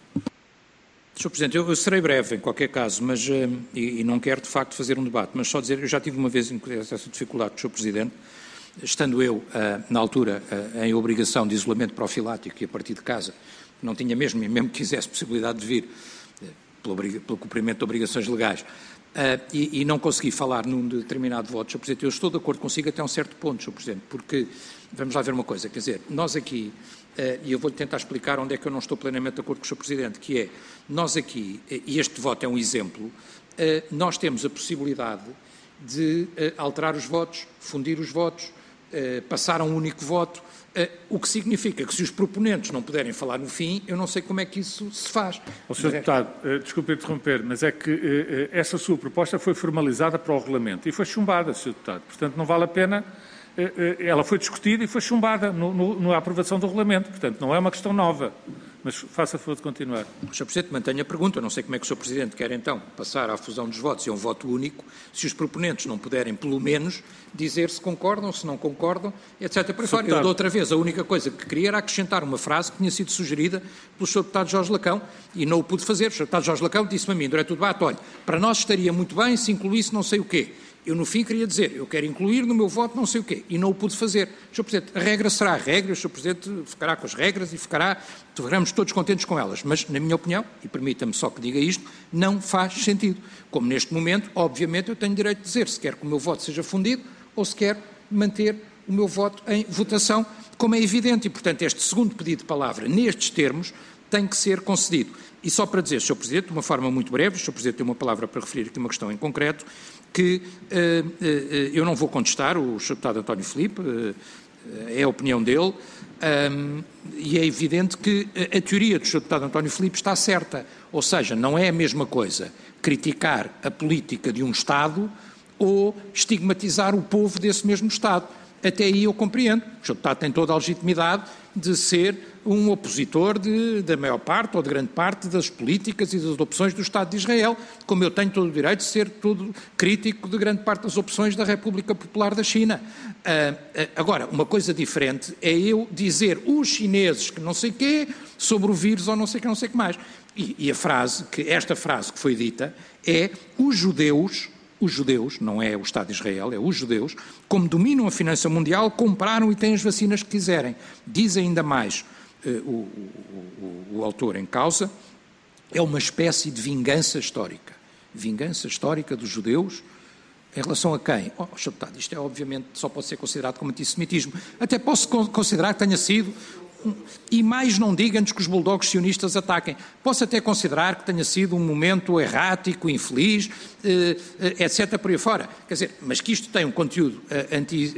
senhor Presidente, eu, eu serei breve em qualquer caso, mas, uh, e, e não quero de facto fazer um debate, mas só dizer, eu já tive uma vez essa dificuldade com o senhor Presidente, estando eu, uh, na altura, uh, em obrigação de isolamento profilático e a partir de casa, não tinha mesmo, e mesmo que quisesse possibilidade de vir, uh, pelo, pelo cumprimento de obrigações legais, uh, e, e não consegui falar num determinado voto, senhor Presidente, eu estou de acordo consigo até um certo ponto, senhor Presidente, porque, vamos lá ver uma coisa, quer dizer, nós aqui... Uh, e eu vou-lhe tentar explicar onde é que eu não estou plenamente de acordo com o senhor Presidente, que é, nós aqui, e este voto é um exemplo, uh, nós temos a possibilidade de uh, alterar os votos, fundir os votos, uh, passar a um único voto, uh, o que significa que se os proponentes não puderem falar no fim, eu não sei como é que isso se faz. O senhor Deputado, uh, desculpe interromper, mas é que uh, uh, essa sua proposta foi formalizada para o regulamento e foi chumbada, senhor Deputado, portanto não vale a pena... Ela foi discutida e foi chumbada no, no, na aprovação do regulamento, portanto não é uma questão nova, mas faça a favor de continuar. O senhor Presidente mantém a pergunta, eu não sei como é que o senhor Presidente quer então passar à fusão dos votos e a um voto único, se os proponentes não puderem pelo menos dizer se concordam, se não concordam, etcétera. Por fora, eu de outra vez, a única coisa que queria era acrescentar uma frase que tinha sido sugerida pelo senhor Deputado Jorge Lacão e não o pude fazer. O senhor Deputado Jorge Lacão disse-me a mim durante o debate, olha, para nós estaria muito bem se incluísse não sei o quê. Eu, no fim, queria dizer, eu quero incluir no meu voto não sei o quê, e não o pude fazer. senhor Presidente, a regra será a regra, o senhor Presidente ficará com as regras e ficará, ficaremos todos contentes com elas, mas, na minha opinião, e permita-me só que diga isto, não faz sentido. Como neste momento, obviamente, eu tenho direito de dizer se quer que o meu voto seja fundido ou se quer manter o meu voto em votação, como é evidente, e, portanto, este segundo pedido de palavra, nestes termos, tem que ser concedido. E só para dizer, senhor Presidente, de uma forma muito breve, o senhor Presidente tem uma palavra para referir aqui uma questão em concreto, que uh, uh, eu não vou contestar, o senhor Deputado António Filipe, uh, é a opinião dele, um, e é evidente que a teoria do senhor Deputado António Filipe está certa, ou seja, não é a mesma coisa criticar a política de um Estado ou estigmatizar o povo desse mesmo Estado. Até aí eu compreendo. O senhor Deputado tem toda a legitimidade de ser um opositor de, da maior parte ou de grande parte das políticas e das opções do Estado de Israel, como eu tenho todo o direito de ser todo crítico de grande parte das opções da República Popular da China. Uh, uh, agora, uma coisa diferente é eu dizer os chineses que não sei quê sobre o vírus ou não sei que não sei que mais. E, e a frase, que esta frase que foi dita é os judeus... Os judeus, não é o Estado de Israel, é os judeus, como dominam a finança mundial, compraram e têm as vacinas que quiserem. Diz ainda mais uh, o, o, o, o autor em causa, é uma espécie de vingança histórica. Vingança histórica dos judeus em relação a quem? Oh, senhor Deputado, isto é obviamente, só pode ser considerado como antissemitismo. Até posso considerar que tenha sido... E mais não diga-nos que os bulldogs sionistas ataquem. Posso até considerar que tenha sido um momento errático, infeliz, eh, etcétera por aí fora. Quer dizer, mas que isto tem um conteúdo eh, anti,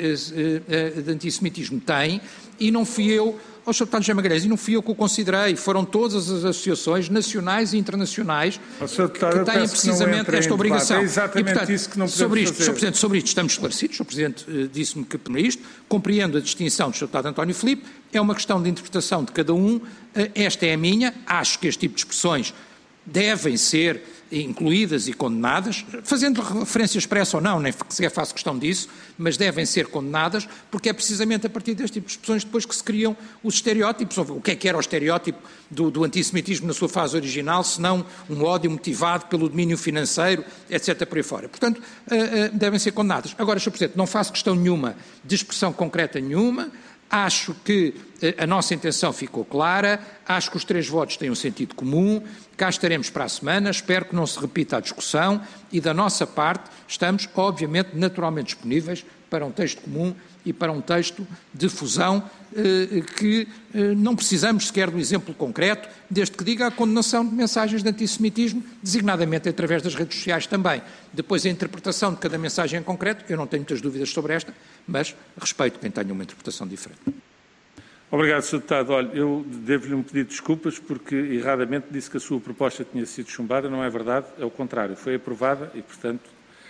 eh, de antissemitismo, tem, e não fui eu, ao senhor Deputado José Magalhães, e não fui eu que o considerei, foram todas as associações nacionais e internacionais que têm precisamente esta obrigação. É exatamente e, portanto, isso que não podemos sobre isto, fazer. senhor Presidente, sobre isto estamos esclarecidos, o senhor Presidente eh, disse-me que para isto, compreendo a distinção do senhor Deputado António Filipe, é uma questão de interpretação de cada um, eh, esta é a minha, acho que este tipo de expressões devem ser incluídas e condenadas, fazendo referência expressa ou não, nem sequer faço questão disso, mas devem ser condenadas, porque é precisamente a partir deste tipo de expressões depois que se criam os estereótipos. O que é que era o estereótipo do, do antissemitismo na sua fase original, se não um ódio motivado pelo domínio financeiro, etcétera por aí fora. Portanto, uh, uh, devem ser condenadas. Agora, senhor Presidente, não faço questão nenhuma de expressão concreta nenhuma. Acho que a nossa intenção ficou clara, acho que os três votos têm um sentido comum, cá estaremos para a semana, espero que não se repita a discussão e da nossa parte estamos, obviamente, naturalmente disponíveis para um texto comum e para um texto de fusão eh, que eh, não precisamos sequer do exemplo concreto, desde que diga a condenação de mensagens de antissemitismo, designadamente através das redes sociais também. Depois a interpretação de cada mensagem em concreto, eu não tenho muitas dúvidas sobre esta, mas respeito quem tenha uma interpretação diferente. Obrigado, senhor Deputado. Olha, eu devo-lhe um pedido de desculpas porque erradamente disse que a sua proposta tinha sido chumbada. Não é verdade, é o contrário. Foi aprovada e, portanto,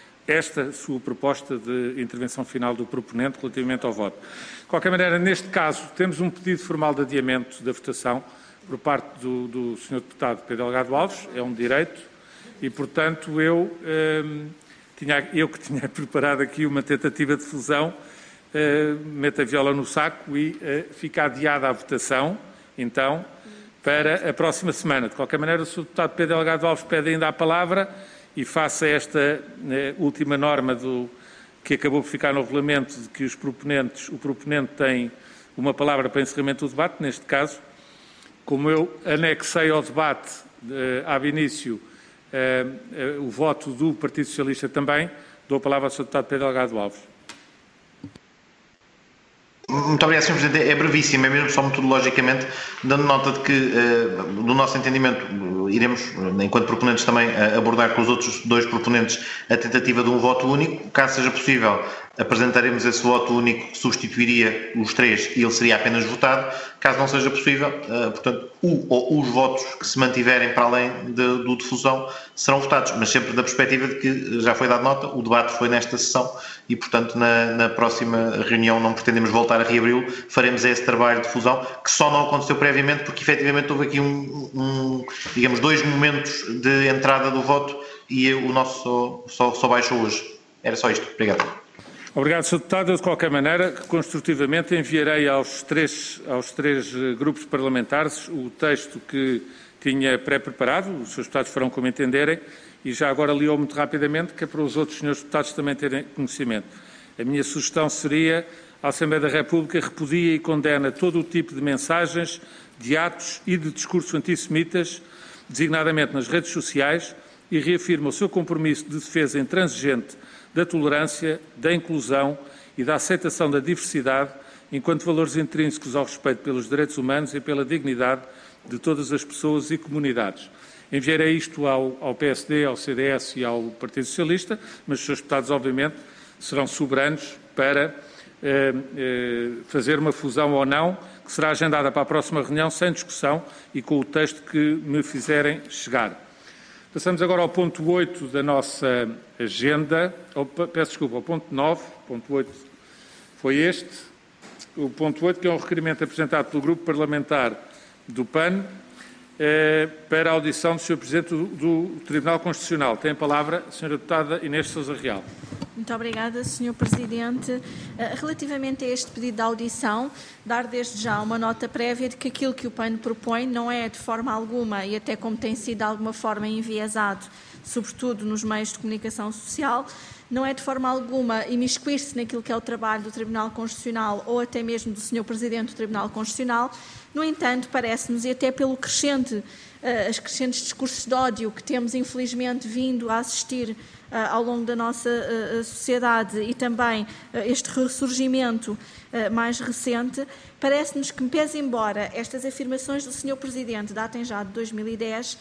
esta sua proposta de intervenção final do proponente relativamente ao voto. De qualquer maneira, neste caso, temos um pedido formal de adiamento da votação por parte do, do senhor Deputado Pedro Delgado Alves, é um direito, e, portanto, eu, hum, tinha, eu que tinha preparado aqui uma tentativa de fusão, Uh, mete a viola no saco e uh, fica adiada a votação, então, para a próxima semana. De qualquer maneira, o senhor Deputado Pedro Delgado Alves pede ainda a palavra e faça esta uh, última norma do, que acabou por ficar no regulamento, de que os proponentes, o proponente tem uma palavra para encerramento do debate. Neste caso, como eu anexei ao debate, uh, ab início, uh, uh, o voto do Partido Socialista também, dou a palavra ao senhor Deputado Pedro Delgado Alves. Muito obrigado, senhor Presidente. É brevíssimo, é mesmo só metodologicamente, dando nota de que, uh, do nosso entendimento, uh, iremos, uh, enquanto proponentes também, uh, abordar com os outros dois proponentes a tentativa de um voto único. Caso seja possível, apresentaremos esse voto único que substituiria os três e ele seria apenas votado. Caso não seja possível, uh, portanto, o ou os votos que se mantiverem para além de, do de fusão serão votados, mas sempre na perspectiva de que, já foi dado nota, o debate foi nesta sessão e, portanto, na, na próxima reunião não pretendemos voltar a reabri-lo, faremos esse trabalho de fusão, que só não aconteceu previamente porque, efetivamente, houve aqui um, um digamos, dois momentos de entrada do voto e o nosso só, só, só baixou hoje. Era só isto. Obrigado. Obrigado, senhor Deputado. Eu, de qualquer maneira, construtivamente enviarei aos três, aos três grupos parlamentares o texto que tinha pré-preparado, os seus deputados farão como entenderem, e já agora li-o muito rapidamente, que é para os outros senhores deputados também terem conhecimento. A minha sugestão seria: a Assembleia da República repudia e condena todo o tipo de mensagens, de atos e de discursos antissemitas, designadamente nas redes sociais, e reafirma o seu compromisso de defesa intransigente da tolerância, da inclusão e da aceitação da diversidade enquanto valores intrínsecos ao respeito pelos direitos humanos e pela dignidade de todas as pessoas e comunidades. Enviarei isto ao, ao P S D, ao C D S e ao Partido Socialista, mas os seus deputados, obviamente, serão soberanos para eh, eh, fazer uma fusão ou não, que será agendada para a próxima reunião, sem discussão e com o texto que me fizerem chegar. Passamos agora ao ponto oito da nossa agenda, ou, peço desculpa, ao ponto nove, ponto oito foi este, o ponto oito, que é um requerimento apresentado pelo Grupo Parlamentar do P A N, eh, para a audição do senhor Presidente do, do Tribunal Constitucional. Tem a palavra a senhora Deputada Inês de Sousa Real. Muito obrigada, senhor Presidente. Relativamente a este pedido de audição, dar desde já uma nota prévia de que aquilo que o P A N propõe não é de forma alguma, e até como tem sido de alguma forma enviesado, sobretudo nos meios de comunicação social, não é de forma alguma imiscuir-se naquilo que é o trabalho do Tribunal Constitucional ou até mesmo do senhor Presidente do Tribunal Constitucional. No entanto, parece-nos, e até pelo crescente, as crescentes discursos de ódio que temos infelizmente vindo a assistir ao longo da nossa sociedade e também este ressurgimento mais recente, parece-nos que, pese embora estas afirmações do senhor Presidente datem já de dois mil e dez,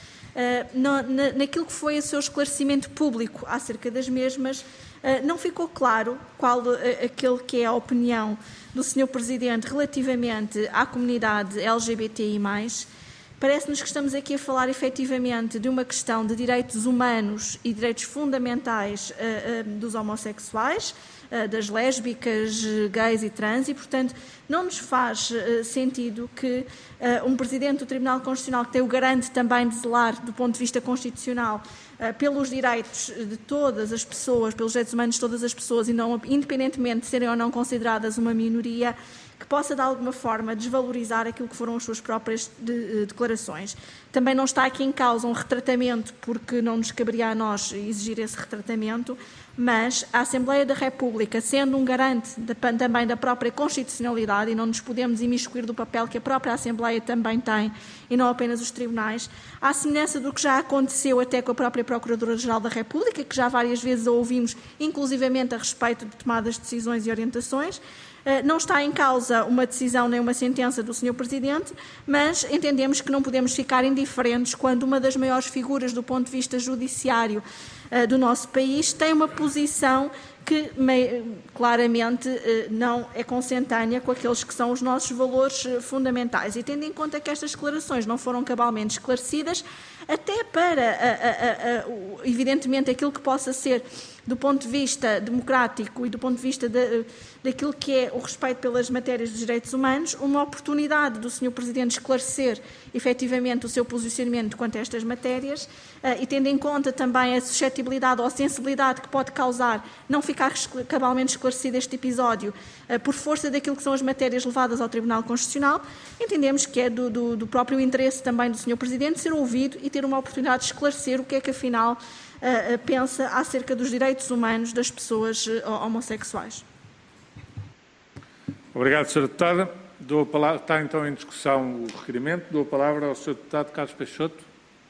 naquilo que foi o seu esclarecimento público acerca das mesmas, não ficou claro qual aquele que é a opinião do senhor Presidente relativamente à comunidade L G B T I mais. Parece-nos que estamos aqui a falar efetivamente de uma questão de direitos humanos e direitos fundamentais uh, uh, dos homossexuais, uh, das lésbicas, gays e trans, e, portanto, não nos faz uh, sentido que uh, um Presidente do Tribunal Constitucional, que tem o garante também de zelar, do ponto de vista constitucional, uh, pelos direitos de todas as pessoas, pelos direitos humanos de todas as pessoas, e não, independentemente de serem ou não consideradas uma minoria, que possa, de alguma forma, desvalorizar aquilo que foram as suas próprias de, de, declarações. Também não está aqui em causa um retratamento, porque não nos caberia a nós exigir esse retratamento, mas a Assembleia da República, sendo um garante de, também da própria constitucionalidade, e não nos podemos imiscuir do papel que a própria Assembleia também tem, e não apenas os tribunais, à semelhança do que já aconteceu até com a própria Procuradora-Geral da República, que já várias vezes a ouvimos, inclusivamente a respeito de tomadas de decisões e orientações. Não está em causa uma decisão nem uma sentença do senhor Presidente, mas entendemos que não podemos ficar indiferentes quando uma das maiores figuras do ponto de vista judiciário do nosso país tem uma posição que claramente não é consentânea com aqueles que são os nossos valores fundamentais. E tendo em conta que estas declarações não foram cabalmente esclarecidas, até para, a, a, a, evidentemente, aquilo que possa ser, do ponto de vista democrático e do ponto de vista de, daquilo que é o respeito pelas matérias dos direitos humanos, uma oportunidade do senhor Presidente esclarecer efetivamente o seu posicionamento quanto a estas matérias, e tendo em conta também a suscetibilidade ou a sensibilidade que pode causar não ficar cabalmente esclarecido este episódio por força daquilo que são as matérias levadas ao Tribunal Constitucional, entendemos que é do, do, do próprio interesse também do senhor Presidente ser ouvido e ter uma oportunidade de esclarecer o que é que afinal uh, pensa acerca dos direitos humanos das pessoas uh, homossexuais. Obrigado, senhora Deputada. Dou a palavra, está então em discussão o requerimento. Dou a palavra ao senhor Deputado Carlos Peixoto.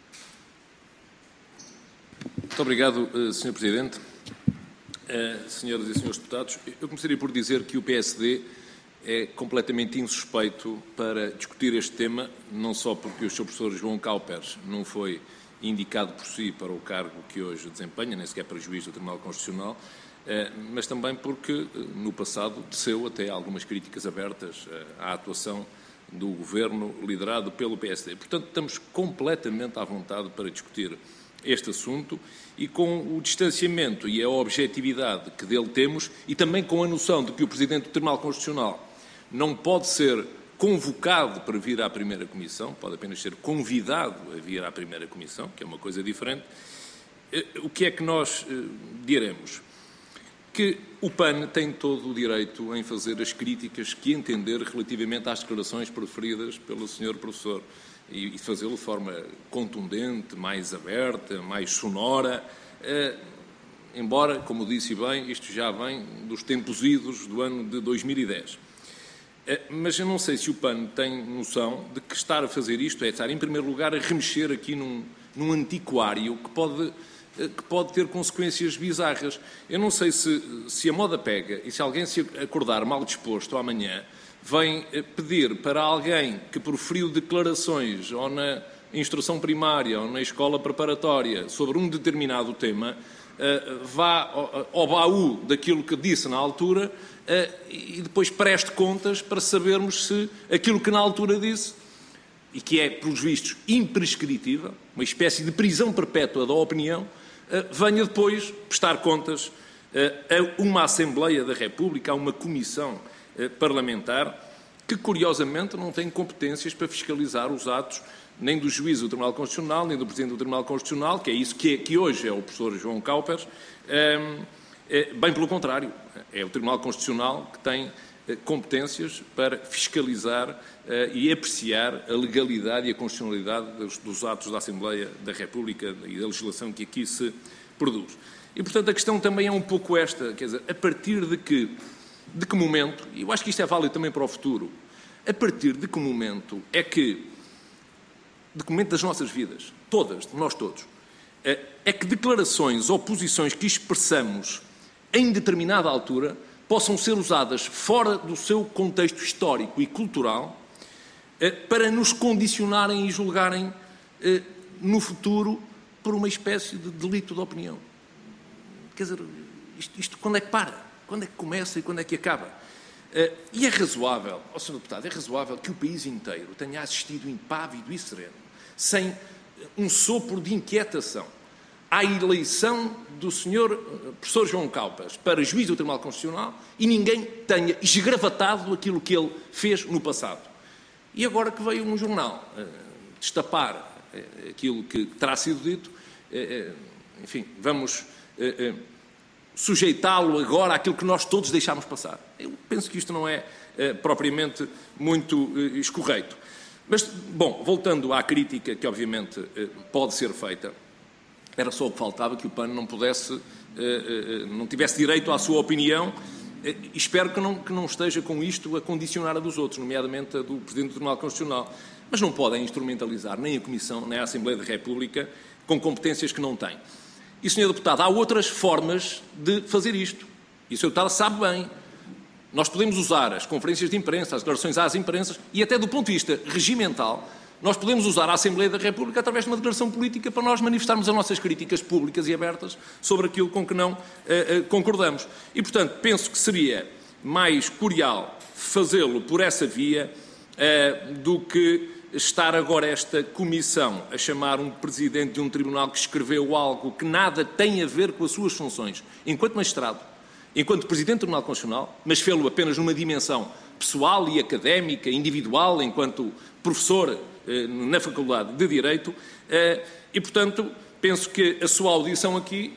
Muito obrigado, senhor Presidente. Uh, senhoras e senhores deputados, eu começaria por dizer que o P S D é completamente insuspeito para discutir este tema, não só porque o senhor professor João Cowpers não foi indicado por si para o cargo que hoje desempenha, nem sequer para juiz do Tribunal Constitucional, mas também porque no passado teceu até algumas críticas abertas à atuação do governo liderado pelo P S D. Portanto, estamos completamente à vontade para discutir este assunto e com o distanciamento e a objetividade que dele temos e também com a noção de que o Presidente do Tribunal Constitucional não pode ser convocado para vir à primeira comissão, pode apenas ser convidado a vir à primeira comissão, que é uma coisa diferente. O que é que nós diremos? Que o P A N tem todo o direito em fazer as críticas que entender relativamente às declarações proferidas pelo senhor professor e fazê-lo de forma contundente, mais aberta, mais sonora, embora, como disse bem, isto já vem dos tempos idos do ano de dois mil e dez. Mas eu não sei se o P A N tem noção de que estar a fazer isto é estar, em primeiro lugar, a remexer aqui num, num antiquário que pode, que pode ter consequências bizarras. Eu não sei se, se a moda pega e se alguém se acordar mal disposto amanhã vem pedir para alguém que proferiu declarações ou na instrução primária ou na escola preparatória sobre um determinado tema, vá ao baú daquilo que disse na altura e depois preste contas para sabermos se aquilo que na altura disse, e que é, pelos vistos, imprescritível, uma espécie de prisão perpétua da opinião, venha depois prestar contas a uma Assembleia da República, a uma comissão parlamentar, que curiosamente não tem competências para fiscalizar os atos nem do juiz do Tribunal Constitucional, nem do Presidente do Tribunal Constitucional, que é isso que, é, que hoje é o professor João Caupers. Bem pelo contrário, é o Tribunal Constitucional que tem competências para fiscalizar uh, e apreciar a legalidade e a constitucionalidade dos, dos atos da Assembleia da República e da legislação que aqui se produz. E, portanto, a questão também é um pouco esta, quer dizer, a partir de que, de que momento, e eu acho que isto é válido também para o futuro, a partir de que momento é que, de que momento das nossas vidas, todas, de nós todos, uh, é que declarações ou posições que expressamos em determinada altura possam ser usadas fora do seu contexto histórico e cultural para nos condicionarem e julgarem no futuro por uma espécie de delito de opinião. Quer dizer, isto, isto quando é que para? Quando é que começa e quando é que acaba? E é razoável, ó senhor Deputado, é razoável que o país inteiro tenha assistido impávido e sereno, sem um sopro de inquietação, à eleição do senhor professor João Caupers para juiz do Tribunal Constitucional e ninguém tenha esgravatado aquilo que ele fez no passado. E agora que veio um jornal uh, destapar uh, aquilo que terá sido dito, uh, uh, enfim, vamos uh, uh, sujeitá-lo agora àquilo que nós todos deixámos passar. Eu penso que isto não é uh, propriamente muito uh, escorreito. Mas, bom, voltando à crítica que obviamente uh, pode ser feita, era só o que faltava que o P A N não pudesse, não tivesse direito à sua opinião, e espero que não, que não esteja com isto a condicionar a dos outros, nomeadamente a do Presidente do Tribunal Constitucional. Mas não podem instrumentalizar nem a Comissão, nem a Assembleia da República com competências que não têm. E, senhor Deputado, há outras formas de fazer isto. E o senhor Deputado sabe bem. Nós podemos usar as conferências de imprensa, as declarações às imprensas e até do ponto de vista regimental, nós podemos usar a Assembleia da República através de uma declaração política para nós manifestarmos as nossas críticas públicas e abertas sobre aquilo com que não uh, uh, concordamos. E, portanto, penso que seria mais curial fazê-lo por essa via uh, do que estar agora esta comissão a chamar um presidente de um tribunal que escreveu algo que nada tem a ver com as suas funções, enquanto magistrado, enquanto presidente do Tribunal Constitucional, mas fê-lo apenas numa dimensão pessoal e académica, individual, enquanto professor na Faculdade de Direito, e, portanto, penso que a sua audição aqui,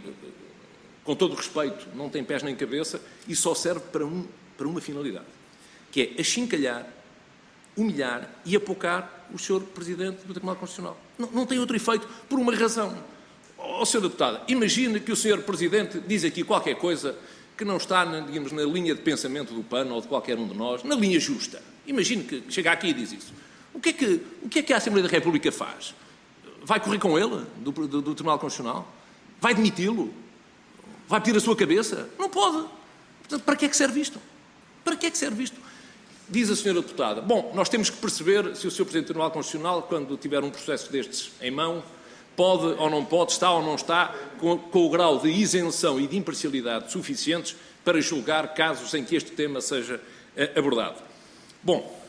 com todo o respeito, não tem pés nem cabeça e só serve para, um, para uma finalidade, que é achincalhar, humilhar e apocar o senhor Presidente do Tribunal Constitucional. Não, não tem outro efeito por uma razão. Ó, senhor Deputado, imagine que o senhor Presidente diz aqui qualquer coisa que não está, digamos, na linha de pensamento do P A N ou de qualquer um de nós, na linha justa. Imagine que chega aqui e diz isso. O que é que, o que, é que a Assembleia da República faz? Vai correr com ele, do, do, do Tribunal Constitucional? Vai demiti-lo? Vai pedir a sua cabeça? Não pode. Portanto, para que é que serve isto? Para que é que serve isto? Diz a senhora Deputada, bom, nós temos que perceber se o senhor Presidente do Tribunal Constitucional, quando tiver um processo destes em mão, pode ou não pode, está ou não está, com, com o grau de isenção e de imparcialidade suficientes para julgar casos em que este tema seja uh, abordado. Bom,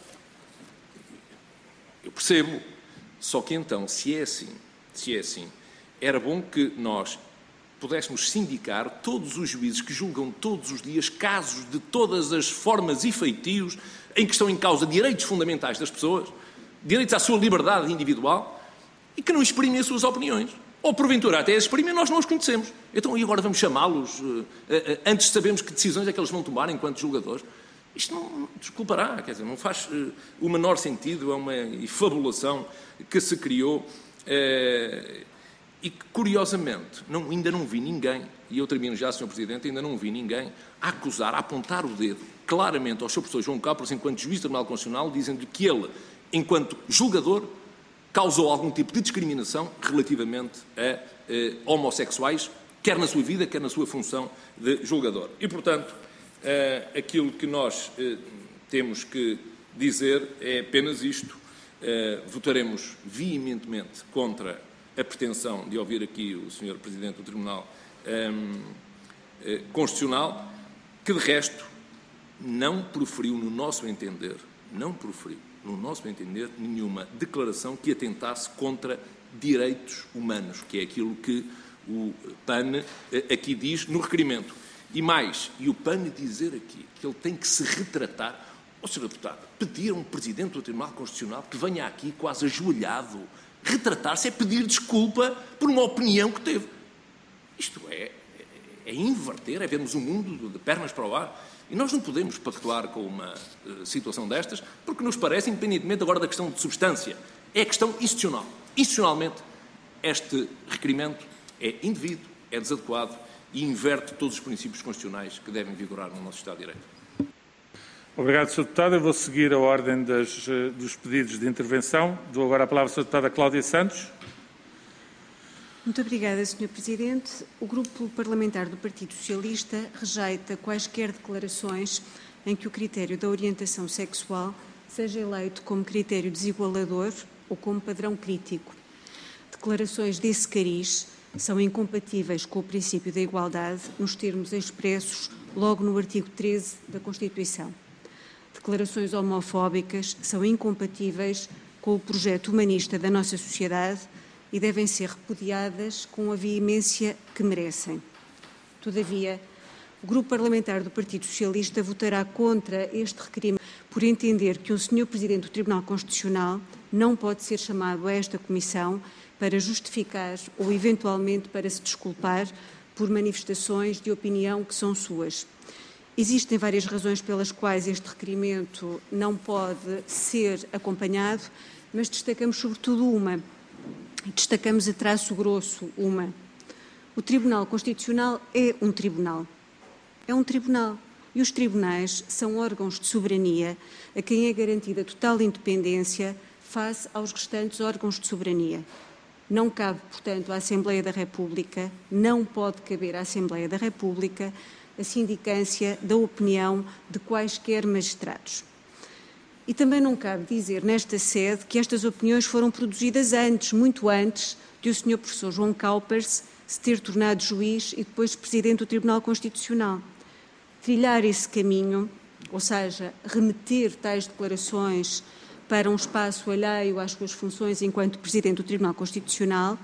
eu percebo, só que então, se é assim, se é assim, era bom que nós pudéssemos sindicar todos os juízes que julgam todos os dias casos de todas as formas e feitios em que estão em causa direitos fundamentais das pessoas, direitos à sua liberdade individual, e que não exprimem as suas opiniões. Ou, porventura, até as exprimem, nós não os conhecemos. Então, e agora vamos chamá-los, uh, uh, antes de sabermos que decisões é que eles vão tomar enquanto julgadores? Isto não, não desculpará, quer dizer, não faz uh, o menor sentido, é uma fabulação que se criou uh, e que, curiosamente, não, ainda não vi ninguém, e eu termino já, senhor Presidente, ainda não vi ninguém a acusar, a apontar o dedo claramente ao senhor professor João Caupers, enquanto juiz do Tribunal Constitucional, dizendo que ele, enquanto julgador, causou algum tipo de discriminação relativamente a uh, homossexuais, quer na sua vida, quer na sua função de julgador. E, portanto, Uh, aquilo que nós uh, temos que dizer é apenas isto. Uh, votaremos veementemente contra a pretensão de ouvir aqui o senhor Presidente do Tribunal um, uh, Constitucional, que de resto não proferiu, no nosso entender, não proferiu, no nosso entender, nenhuma declaração que atentasse contra direitos humanos, que é aquilo que o P A N uh, aqui diz no requerimento. E mais, e o P A N dizer aqui que ele tem que se retratar. Ó, senhor Deputado, pedir a um Presidente do Tribunal Constitucional que venha aqui quase ajoelhado, retratar-se é pedir desculpa por uma opinião que teve. Isto é, é, é inverter, é vermos o mundo de pernas para o ar. E nós não podemos pactuar com uma uh, situação destas, porque nos parece, independentemente agora da questão de substância, é questão institucional. Institucionalmente, este requerimento é indevido, é desadequado e inverte todos os princípios constitucionais que devem vigorar no nosso Estado de Direito. Obrigado, senhor Deputado. Eu vou seguir a ordem das, dos pedidos de intervenção. Dou agora a palavra à senhora Deputada Cláudia Santos. Muito obrigada, senhor Presidente. O Grupo Parlamentar do Partido Socialista rejeita quaisquer declarações em que o critério da orientação sexual seja eleito como critério desigualador ou como padrão crítico. Declarações desse cariz são incompatíveis com o princípio da igualdade nos termos expressos logo no artigo treze da Constituição. Declarações homofóbicas são incompatíveis com o projeto humanista da nossa sociedade e devem ser repudiadas com a veemência que merecem. Todavia, o Grupo Parlamentar do Partido Socialista votará contra este requerimento por entender que um senhor Presidente do Tribunal Constitucional não pode ser chamado a esta Comissão para justificar ou, eventualmente, para se desculpar por manifestações de opinião que são suas. Existem várias razões pelas quais este requerimento não pode ser acompanhado, mas destacamos sobretudo uma. Destacamos a traço grosso uma. O Tribunal Constitucional é um tribunal. É um tribunal. E os tribunais são órgãos de soberania a quem é garantida total independência face aos restantes órgãos de soberania. Não cabe, portanto, à Assembleia da República, não pode caber à Assembleia da República a sindicância da opinião de quaisquer magistrados. E também não cabe dizer nesta sede que estas opiniões foram produzidas antes, muito antes, de o senhor professor João Cowpers se ter tornado juiz e depois Presidente do Tribunal Constitucional. Trilhar esse caminho, ou seja, remeter tais declarações para um espaço alheio às suas funções enquanto Presidente do Tribunal Constitucional,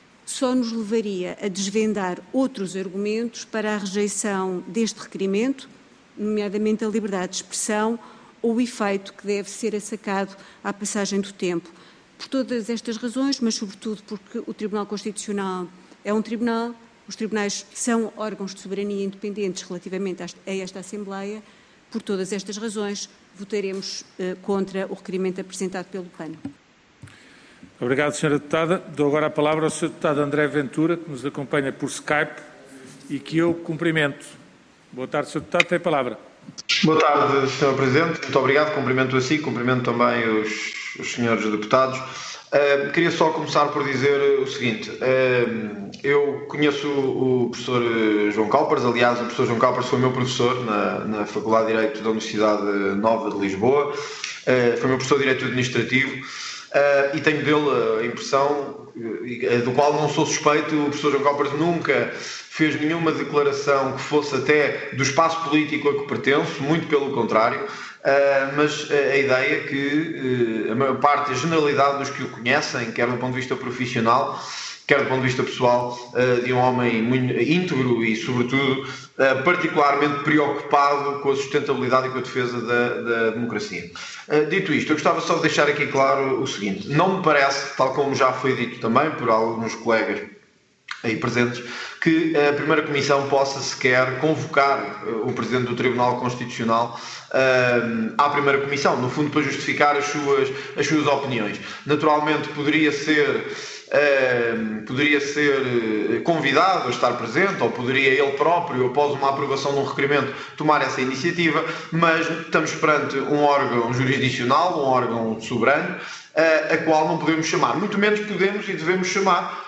só nos levaria a desvendar outros argumentos para a rejeição deste requerimento, nomeadamente a liberdade de expressão ou o efeito que deve ser assacado à passagem do tempo. Por todas estas razões, mas sobretudo porque o Tribunal Constitucional é um tribunal, os tribunais são órgãos de soberania independentes relativamente a esta Assembleia, por todas estas razões, votaremos eh, contra o requerimento apresentado pelo P A N. Obrigado, senhora Deputada. Dou agora a palavra ao senhor Deputado André Ventura, que nos acompanha por Skype e que eu cumprimento. Boa tarde, senhor Deputado, tem a palavra. Boa tarde, senhor Presidente. Muito obrigado. Cumprimento a si, cumprimento também os, os senhores deputados. Uh, queria só começar por dizer o seguinte. Uh, eu conheço o professor João Cowpers, aliás, o professor João Cowpers foi meu professor na, na Faculdade de Direito da Universidade Nova de Lisboa. Uh, foi meu professor de Direito Administrativo. Uh, e tenho dele a impressão, uh, do qual não sou suspeito, o professor João Cowpers nunca fez nenhuma declaração que fosse até do espaço político a que pertenço, muito pelo contrário, uh, mas a ideia é que uh, a maior parte, a generalidade dos que o conhecem, quer do ponto de vista profissional, quer do ponto de vista pessoal, uh, de um homem muito íntegro e, sobretudo, uh, particularmente preocupado com a sustentabilidade e com a defesa da, da democracia. Uh, dito isto, eu gostava só de deixar aqui claro o seguinte. Não me parece, tal como já foi dito também por alguns colegas aí presentes, que a primeira Comissão possa sequer convocar uh, o Presidente do Tribunal Constitucional uh, à primeira Comissão, no fundo para justificar as suas, as suas opiniões. Naturalmente poderia ser... Uh, poderia ser convidado a estar presente, ou poderia ele próprio, após uma aprovação de um requerimento, tomar essa iniciativa, mas estamos perante um órgão jurisdicional, um órgão soberano, uh, a qual não podemos chamar, muito menos podemos e devemos chamar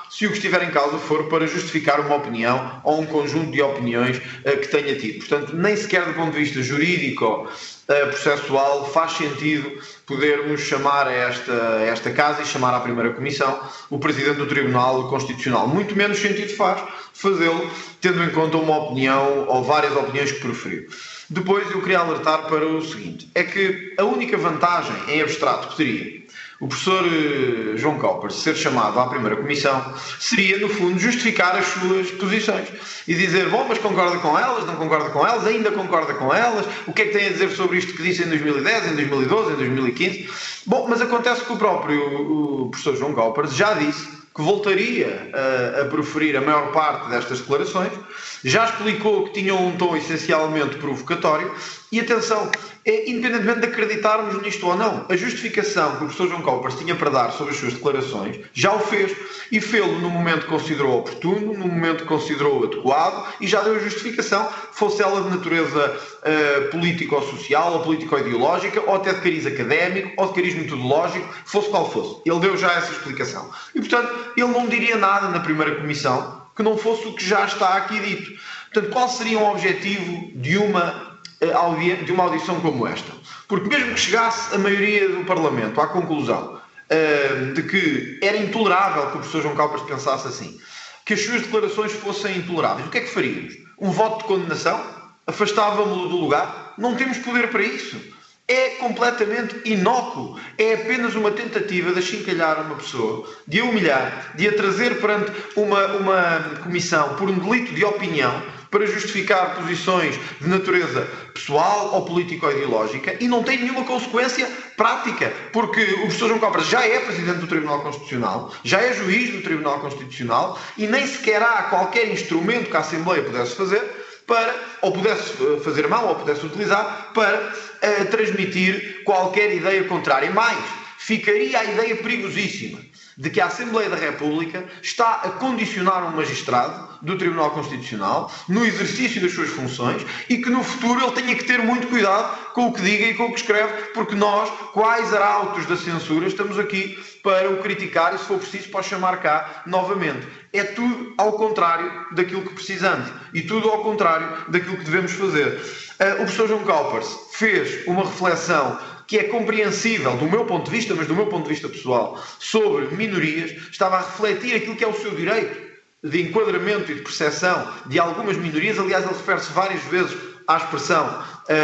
se o que estiver em causa for para justificar uma opinião ou um conjunto de opiniões uh, que tenha tido. Portanto, nem sequer do ponto de vista jurídico, uh, processual, faz sentido podermos chamar a esta, a esta casa e chamar à primeira comissão o Presidente do Tribunal Constitucional. Muito menos sentido faz fazê-lo tendo em conta uma opinião ou várias opiniões que proferiu. Depois eu queria alertar para o seguinte, é que a única vantagem em abstrato que teria o professor João Coppers ser chamado à primeira comissão seria, no fundo, justificar as suas posições e dizer, bom, mas concorda com elas, não concorda com elas, ainda concorda com elas, o que é que tem a dizer sobre isto que disse em dois mil e dez, em dois mil e doze, em dois mil e quinze? Bom, mas acontece que o próprio o professor João Coppers já disse que voltaria a, a proferir a maior parte destas declarações, já explicou que tinham um tom essencialmente provocatório e, atenção, é, independentemente de acreditarmos nisto ou não, a justificação que o professor João Coppers tinha para dar sobre as suas declarações já o fez e fê-lo no momento que considerou oportuno, no momento que considerou adequado e já deu a justificação, fosse ela de natureza uh, político-social ou político-ideológica ou até de cariz académico ou de cariz metodológico, fosse qual fosse. Ele deu já essa explicação. E, portanto, ele não diria nada na primeira comissão que não fosse o que já está aqui dito. Portanto, qual seria o objetivo de uma, uh, de uma audição como esta? Porque mesmo que chegasse a maioria do Parlamento à conclusão uh, de que era intolerável que o professor João Coppers pensasse assim, que as suas declarações fossem intoleráveis, o que é que faríamos? Um voto de condenação? Afastávamos-lo do lugar? Não temos poder para isso. É completamente inócuo. É apenas uma tentativa de achincalhar uma pessoa, de a humilhar, de a trazer perante uma, uma comissão por um delito de opinião para justificar posições de natureza pessoal ou político-ideológica e não tem nenhuma consequência prática, porque o professor João Coppers já é Presidente do Tribunal Constitucional, já é Juiz do Tribunal Constitucional e nem sequer há qualquer instrumento que a Assembleia pudesse fazer para, ou pudesse fazer mão, ou pudesse utilizar, para uh, transmitir qualquer ideia contrária. Mais, ficaria a ideia perigosíssima de que a Assembleia da República está a condicionar um magistrado do Tribunal Constitucional no exercício das suas funções e que no futuro ele tenha que ter muito cuidado com o que diga e com o que escreve, porque nós, quais arautos da censura, estamos aqui para o criticar e, se for preciso, para o chamar cá novamente. É tudo ao contrário daquilo que precisamos e tudo ao contrário daquilo que devemos fazer. Uh, o professor João Coppers fez uma reflexão que é compreensível do meu ponto de vista, mas do meu ponto de vista pessoal, sobre minorias, estava a refletir aquilo que é o seu direito de enquadramento e de percepção de algumas minorias. Aliás, ele refere-se várias vezes à expressão,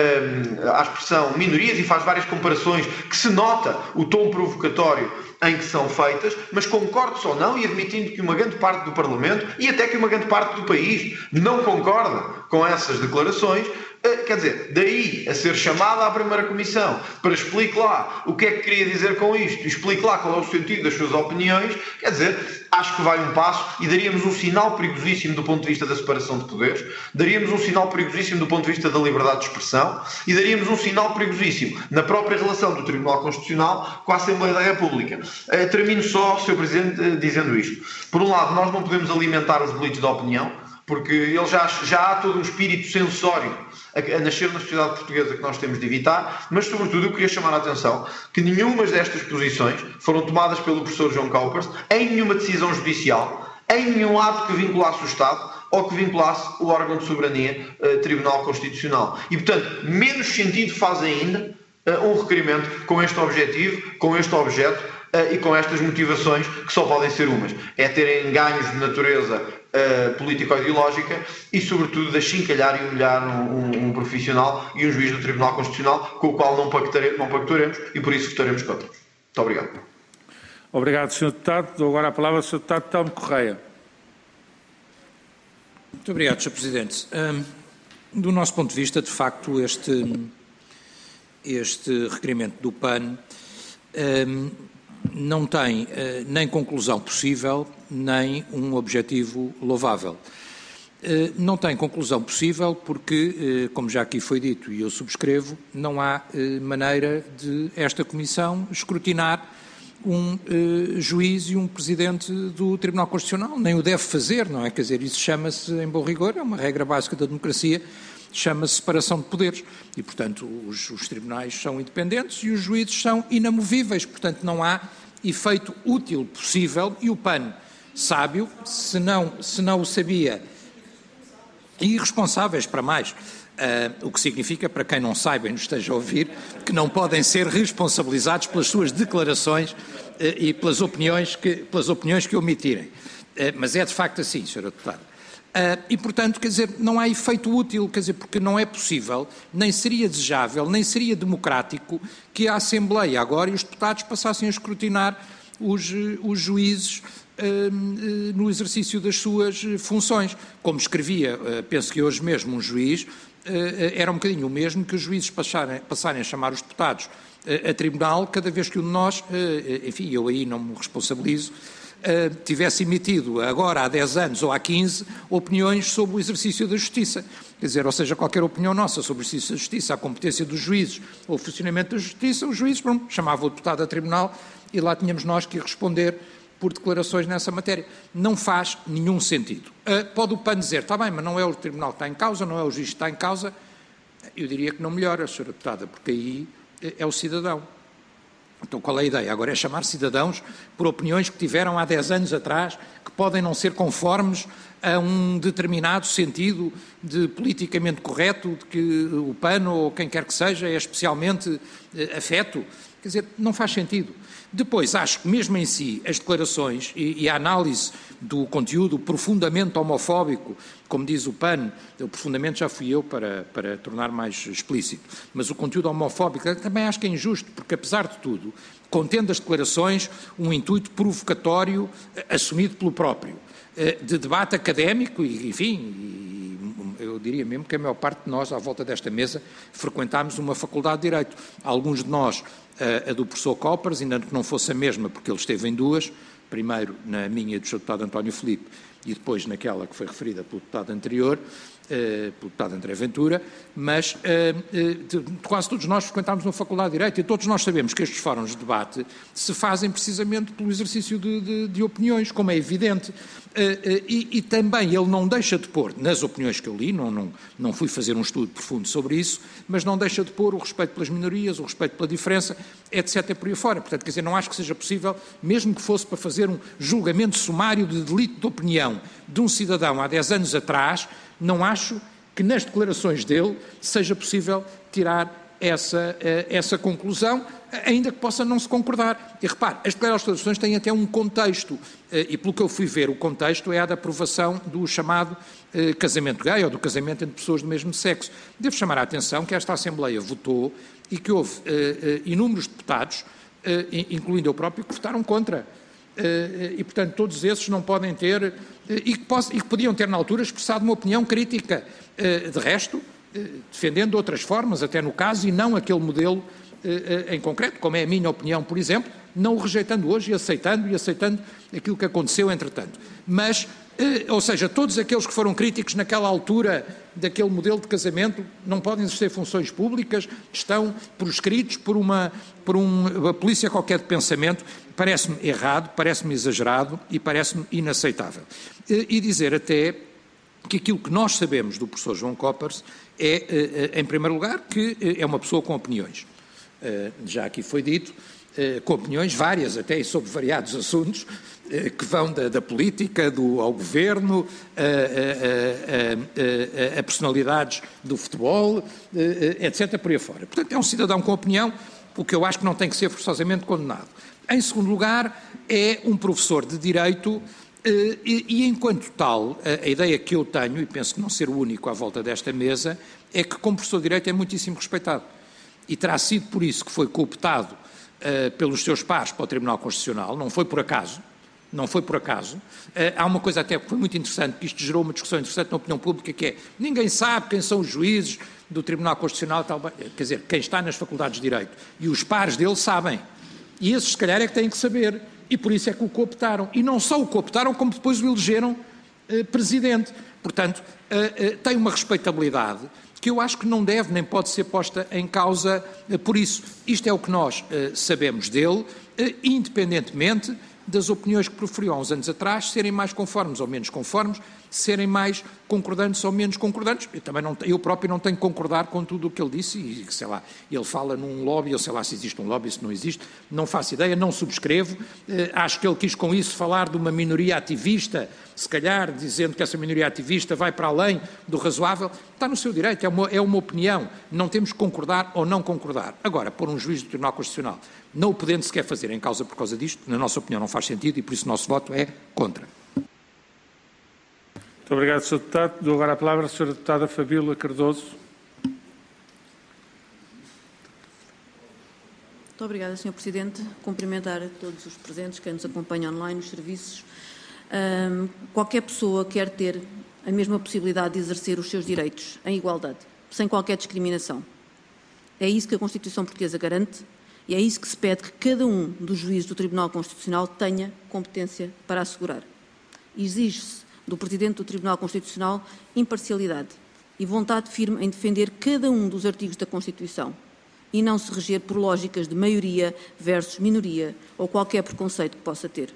à expressão minorias e faz várias comparações que se nota o tom provocatório em que são feitas, mas concordo ou não, e admitindo que uma grande parte do Parlamento e até que uma grande parte do país não concorda com essas declarações, quer dizer, daí a ser chamada à primeira comissão para explique lá o que é que queria dizer com isto, explique lá qual é o sentido das suas opiniões, quer dizer, acho que vai um passo e daríamos um sinal perigosíssimo do ponto de vista da separação de poderes, daríamos um sinal perigosíssimo do ponto de vista da liberdade de expressão e daríamos um sinal perigosíssimo na própria relação do Tribunal Constitucional com a Assembleia da República. Uh, termino só, senhor Presidente, uh, dizendo isto. Por um lado, nós não podemos alimentar os delitos da opinião, porque ele já, já há todo um espírito censório a, a nascer na sociedade portuguesa que nós temos de evitar, mas, sobretudo, eu queria chamar a atenção que nenhuma destas posições foram tomadas pelo professor João Coppers em nenhuma decisão judicial, em nenhum ato que vinculasse o Estado ou que vinculasse o órgão de soberania, uh, Tribunal Constitucional. E, portanto, menos sentido faz ainda uh, um requerimento com este objetivo, com este objeto uh, e com estas motivações que só podem ser umas. É terem ganhos de natureza uh, político-ideológica e, sobretudo, de achincalhar e humilhar um, um, um profissional e um juiz do Tribunal Constitucional com o qual não pactaremos, não pactuaremos e, por isso, votaremos contra. Muito obrigado. Obrigado, senhor Deputado. Dou agora a palavra ao senhor Deputado Telmo Correia. Muito obrigado, senhor Presidente. Um, do nosso ponto de vista, de facto, este, este requerimento do P A N um, não tem uh, nem conclusão possível, nem um objetivo louvável. Uh, não tem conclusão possível porque, uh, como já aqui foi dito e eu subscrevo, não há uh, maneira de esta Comissão escrutinar um uh, juiz e um presidente do Tribunal Constitucional, nem o deve fazer, não é? Quer dizer, isso chama-se, em bom rigor, é uma regra básica da democracia, chama-se separação de poderes e, portanto, os, os tribunais são independentes e os juízes são inamovíveis, portanto, não há efeito útil possível e o P A N sábio, se não, se não o sabia, e irresponsáveis para mais, uh, o que significa, para quem não saiba e nos esteja a ouvir, que não podem ser responsabilizados pelas suas declarações uh, e pelas opiniões que, pelas opiniões que omitirem. Uh, mas é de facto assim, senhora Deputada. Uh, e, portanto, quer dizer, não há efeito útil, quer dizer, porque não é possível, nem seria desejável, nem seria democrático que a Assembleia agora e os deputados passassem a escrutinar os, os juízes uh, uh, no exercício das suas funções. Como escrevia, uh, penso que hoje mesmo, um juiz, uh, uh, era um bocadinho o mesmo que os juízes passarem, passarem a chamar os deputados uh, a tribunal cada vez que um de nós, uh, enfim, eu aí não me responsabilizo, Uh, tivesse emitido agora há dez anos ou há quinze opiniões sobre o exercício da justiça. Quer dizer, ou seja, qualquer opinião nossa sobre o exercício da justiça, a competência dos juízes ou o funcionamento da justiça, os juízes bom, chamavam o deputado a tribunal e lá tínhamos nós que ir responder por declarações nessa matéria. Não faz nenhum sentido. Uh, pode o P A N dizer, está bem, mas não é o tribunal que está em causa, não é o juiz que está em causa. Eu diria que não melhora, senhora Deputada, porque aí é o cidadão. Então qual é a ideia? Agora é chamar cidadãos por opiniões que tiveram há dez anos atrás, que podem não ser conformes a um determinado sentido de politicamente correto, de que o P A N ou quem quer que seja é especialmente eh, afeto. Quer dizer, não faz sentido. Depois, acho que mesmo em si, as declarações e, e a análise do conteúdo profundamente homofóbico, como diz o P A N, eu profundamente já fui eu para, para tornar mais explícito, mas o conteúdo homofóbico também acho que é injusto, porque apesar de tudo, contendo as declarações um intuito provocatório assumido pelo próprio, de debate académico e, enfim, eu diria mesmo que a maior parte de nós, à volta desta mesa, frequentámos uma faculdade de Direito. Alguns de nós, a do professor Coppers, ainda que não fosse a mesma, porque ele esteve em duas, primeiro na minha e do senhor deputado António Filipe e depois naquela que foi referida pelo deputado anterior, Uh, pelo deputado André Ventura, mas uh, uh, de, quase todos nós frequentámos uma faculdade de Direito e todos nós sabemos que estes fóruns de debate se fazem precisamente pelo exercício de, de, de opiniões, como é evidente, uh, uh, e, e também ele não deixa de pôr, nas opiniões que eu li, não, não, não fui fazer um estudo profundo sobre isso, mas não deixa de pôr o respeito pelas minorias, o respeito pela diferença, etcétera por aí fora. Portanto, quer dizer, não acho que seja possível, mesmo que fosse para fazer um julgamento sumário de delito de opinião de um cidadão há dez anos atrás, não acho que nas declarações dele seja possível tirar essa, essa conclusão, ainda que possa não se concordar. E repare, as declarações têm até um contexto, e pelo que eu fui ver, o contexto é a da aprovação do chamado casamento gay ou do casamento entre pessoas do mesmo sexo. Devo chamar a atenção que esta Assembleia votou e que houve inúmeros deputados, incluindo eu próprio, que votaram contra. E, portanto, todos esses não podem ter, e que, posso, e que podiam ter na altura expressado uma opinião crítica, de resto, defendendo outras formas, até no caso, e não aquele modelo em concreto, como é a minha opinião, por exemplo, não o rejeitando hoje e aceitando, e aceitando aquilo que aconteceu entretanto. Mas, ou seja, todos aqueles que foram críticos naquela altura daquele modelo de casamento não podem exercer funções públicas, estão proscritos por uma, por uma polícia qualquer de pensamento. Parece-me errado, parece-me exagerado e parece-me inaceitável. E dizer até que aquilo que nós sabemos do professor João Coppers é, em primeiro lugar, que é uma pessoa com opiniões. Já aqui foi dito, com opiniões várias até e sobre variados assuntos, que vão da, da política, do, ao governo, a, a, a, a personalidades do futebol, etcétera por aí fora. Portanto, é um cidadão com opinião, o que eu acho que não tem que ser forçosamente condenado. Em segundo lugar, é um professor de Direito e, e enquanto tal, a, a ideia que eu tenho, e penso que não ser o único à volta desta mesa, é que como professor de Direito é muitíssimo respeitado. E terá sido por isso que foi cooptado uh, pelos seus pares para o Tribunal Constitucional, não foi por acaso, não foi por acaso. Uh, há uma coisa até que foi muito interessante, que isto gerou uma discussão interessante na opinião pública, que é, ninguém sabe quem são os juízes do Tribunal Constitucional, tal, quer dizer, quem está nas faculdades de Direito, e os pares dele sabem, e esses se calhar é que têm que saber, e por isso é que o cooptaram, e não só o cooptaram, como depois o elegeram uh, presidente. Portanto, uh, uh, tem uma respeitabilidade que eu acho que não deve nem pode ser posta em causa por isso. Isto é o que nós uh, sabemos dele, uh, independentemente das opiniões que proferiu há uns anos atrás serem mais conformes ou menos conformes, serem mais concordantes ou menos concordantes. Eu, também não, eu próprio não tenho que concordar com tudo o que ele disse e, sei lá, ele fala num lobby, eu sei lá se existe um lobby, se não existe, não faço ideia, não subscrevo. Eh, acho que ele quis com isso falar de uma minoria ativista, se calhar dizendo que essa minoria ativista vai para além do razoável. Está no seu direito, é uma, é uma opinião. Não temos que concordar ou não concordar. Agora, pôr um juiz do Tribunal Constitucional, não o podendo sequer fazer em causa por causa disto, na nossa opinião não faz sentido e por isso o nosso voto é contra. Muito obrigado, senhor Deputado. Dou agora a palavra à senhora Deputada Fabíola Cardoso. Muito obrigada, senhor Presidente. Cumprimentar a todos os presentes que nos acompanham online nos serviços. Um, qualquer pessoa quer ter a mesma possibilidade de exercer os seus direitos em igualdade, sem qualquer discriminação. É isso que a Constituição Portuguesa garante e é isso que se pede que cada um dos juízes do Tribunal Constitucional tenha competência para assegurar. Exige-se do Presidente do Tribunal Constitucional imparcialidade e vontade firme em defender cada um dos artigos da Constituição e não se reger por lógicas de maioria versus minoria ou qualquer preconceito que possa ter.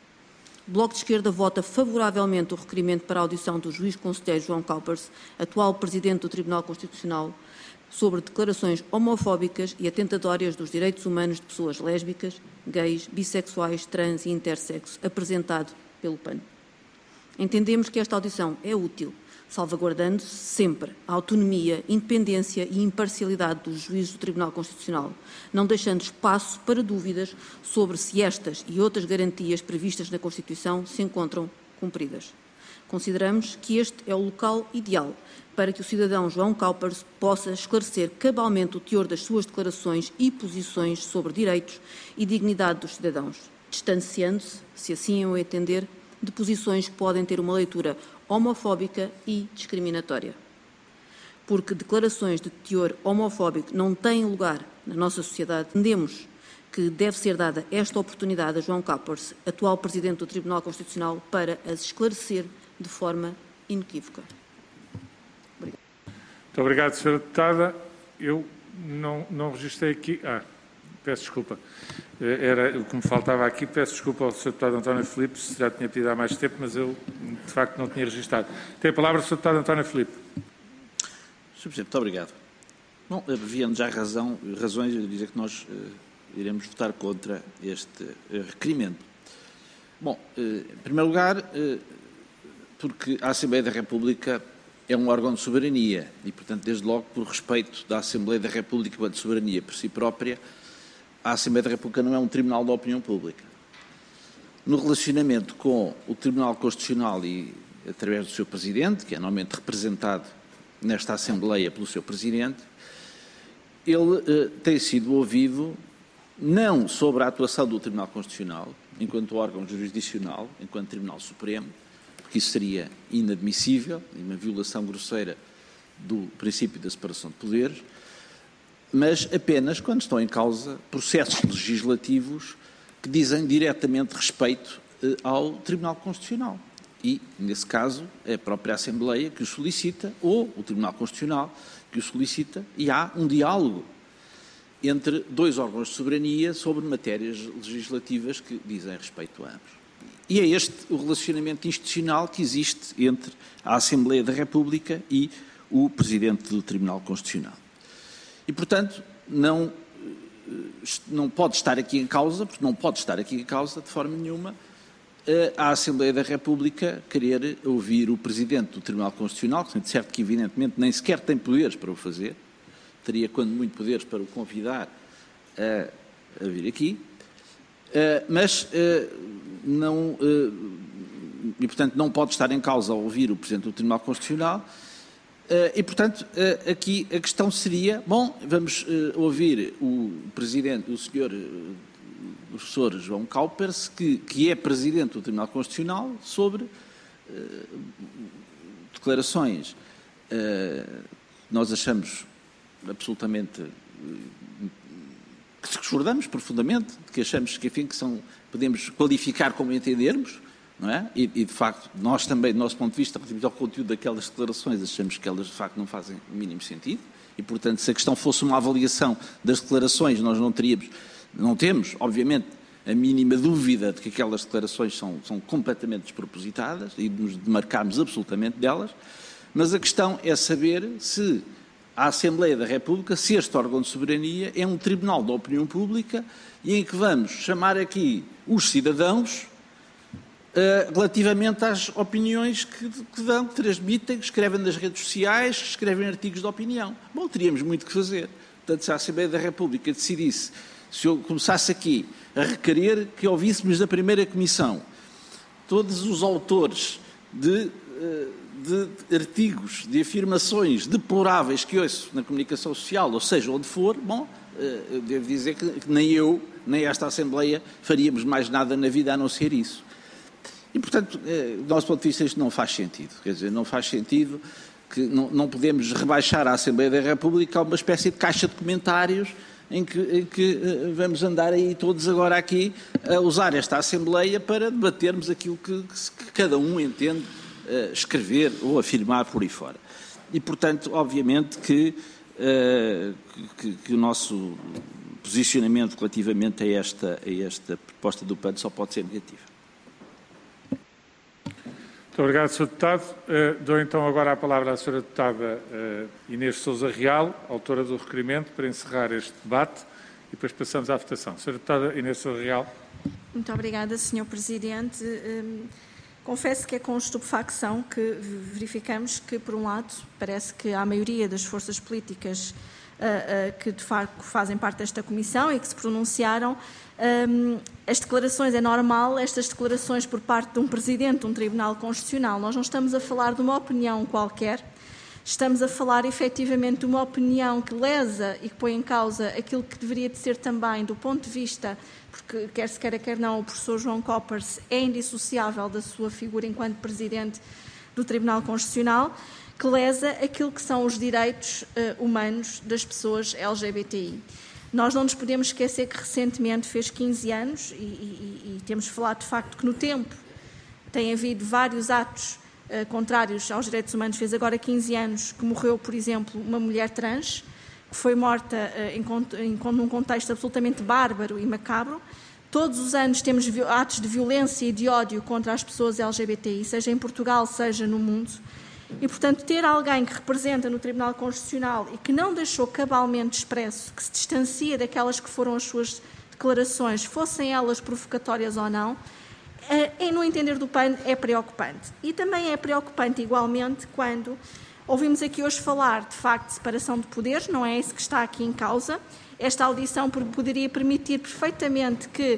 O Bloco de Esquerda vota favoravelmente o requerimento para a audição do juiz conselheiro João Cowpers, atual Presidente do Tribunal Constitucional, sobre declarações homofóbicas e atentatórias dos direitos humanos de pessoas lésbicas, gays, bissexuais, trans e intersexo, apresentado pelo P A N. Entendemos que esta audição é útil, salvaguardando sempre a autonomia, independência e imparcialidade dos juízes do Tribunal Constitucional, não deixando espaço para dúvidas sobre se estas e outras garantias previstas na Constituição se encontram cumpridas. Consideramos que este é o local ideal para que o cidadão João Cowpers possa esclarecer cabalmente o teor das suas declarações e posições sobre direitos e dignidade dos cidadãos, distanciando-se, se assim o entender, de posições que podem ter uma leitura homofóbica e discriminatória. Porque declarações de teor homofóbico não têm lugar na nossa sociedade, entendemos que deve ser dada esta oportunidade a João Cowpers, atual Presidente do Tribunal Constitucional, para as esclarecer de forma inequívoca. Obrigada. Muito obrigado, senhora Deputada. Eu não, não registrei aqui... Ah, peço desculpa. Era o que me faltava aqui. Peço desculpa ao senhor Deputado António Filipe, se já tinha pedido há mais tempo, mas eu, de facto, não tinha registrado. Tem a palavra o senhor Deputado António Filipe. senhor Presidente, muito obrigado. Bom, havendo já razão, razões de dizer que nós uh, iremos votar contra este uh, requerimento. Bom, uh, em primeiro lugar, uh, porque a Assembleia da República é um órgão de soberania e, portanto, desde logo, por respeito da Assembleia da República quanto soberania por si própria, a Assembleia da República não é um tribunal da opinião pública. No relacionamento com o Tribunal Constitucional e através do seu Presidente, que é normalmente representado nesta Assembleia pelo seu Presidente, ele eh, tem sido ouvido não sobre a atuação do Tribunal Constitucional, enquanto órgão jurisdicional, enquanto Tribunal Supremo, porque isso seria inadmissível e uma violação grosseira do princípio da separação de poderes, mas apenas quando estão em causa processos legislativos que dizem diretamente respeito eh, ao Tribunal Constitucional. E, nesse caso, é a própria Assembleia que o solicita, ou o Tribunal Constitucional que o solicita, e há um diálogo entre dois órgãos de soberania sobre matérias legislativas que dizem respeito a ambos. E é este o relacionamento institucional que existe entre a Assembleia da República e o Presidente do Tribunal Constitucional. E, portanto, não, não pode estar aqui em causa, porque não pode estar aqui em causa, de forma nenhuma, a Assembleia da República querer ouvir o Presidente do Tribunal Constitucional, que de certo que, evidentemente, nem sequer tem poderes para o fazer, teria, quando muito, poderes para o convidar a, a vir aqui, mas não, e, portanto, não pode estar em causa ao ouvir o Presidente do Tribunal Constitucional. Uh, e, portanto, uh, aqui a questão seria, bom, vamos uh, ouvir o Presidente, o senhor uh, o professor João Cowpers, que, que é Presidente do Tribunal Constitucional, sobre uh, declarações uh, nós achamos absolutamente uh, que discordamos profundamente, que achamos que, enfim, que são, podemos qualificar como entendermos, não é? E, e, de facto, nós também, do nosso ponto de vista, relativamente ao conteúdo daquelas declarações, achamos que elas, de facto, não fazem o mínimo sentido. E, portanto, se a questão fosse uma avaliação das declarações, nós não teríamos, não temos, obviamente, a mínima dúvida de que aquelas declarações são, são completamente despropositadas e nos demarcarmos absolutamente delas, mas a questão é saber se a Assembleia da República, se este órgão de soberania é um tribunal da opinião pública e em que vamos chamar aqui os cidadãos uh, relativamente às opiniões que, que dão, que transmitem, que escrevem nas redes sociais, que escrevem artigos de opinião. Bom, teríamos muito que fazer. Portanto, se a Assembleia da República decidisse, se eu começasse aqui a requerer que ouvíssemos da primeira comissão todos os autores de... Uh, de artigos, de afirmações deploráveis que ouço na comunicação social, ou seja, onde for, bom, eu devo dizer que nem eu, nem esta Assembleia faríamos mais nada na vida a não ser isso. E, portanto, do nosso ponto de vista, isto não faz sentido. Quer dizer, não faz sentido que não, não podemos rebaixar a Assembleia da República a uma espécie de caixa de comentários em que, em que vamos andar aí todos agora aqui a usar esta Assembleia para debatermos aquilo que, que cada um entende Uh, escrever ou afirmar por aí fora. E, portanto, obviamente que, uh, que, que o nosso posicionamento relativamente a esta, a esta proposta do P A N só pode ser negativo. Muito obrigado, senhor Deputado. Uh, dou então agora a palavra à senhora Deputada uh, Inês Sousa Real, autora do requerimento, para encerrar este debate e depois passamos à votação. senhora Deputada Inês Sousa Real. Muito obrigada, senhor Presidente. Um... Confesso que é com estupefacção que verificamos que, por um lado, parece que a maioria das forças políticas uh, uh, que, de facto, fazem parte desta comissão e que se pronunciaram, um, as declarações, é normal, estas declarações por parte de um Presidente de um Tribunal Constitucional. Nós não estamos a falar de uma opinião qualquer, estamos a falar, efetivamente, de uma opinião que lesa e que põe em causa aquilo que deveria de ser também, do ponto de vista... porque quer se queira, quer não, o professor João Coppers é indissociável da sua figura enquanto Presidente do Tribunal Constitucional, que lesa aquilo que são os direitos uh, humanos das pessoas L G B T I. Nós não nos podemos esquecer que recentemente fez quinze anos, e, e, e temos falado de facto que no tempo tem havido vários atos uh, contrários aos direitos humanos. Fez agora quinze anos que morreu, por exemplo, uma mulher trans, que foi morta uh, em, em, num contexto absolutamente bárbaro e macabro. Todos os anos temos atos de violência e de ódio contra as pessoas L G B T I, seja em Portugal, seja no mundo. E, portanto, ter alguém que representa no Tribunal Constitucional e que não deixou cabalmente expresso, que se distancia daquelas que foram as suas declarações, fossem elas provocatórias ou não, é, no entender do P A N, é preocupante. E também é preocupante, igualmente, quando... Ouvimos aqui hoje falar, de facto, de separação de poderes, não é isso que está aqui em causa. Esta audição poderia permitir perfeitamente que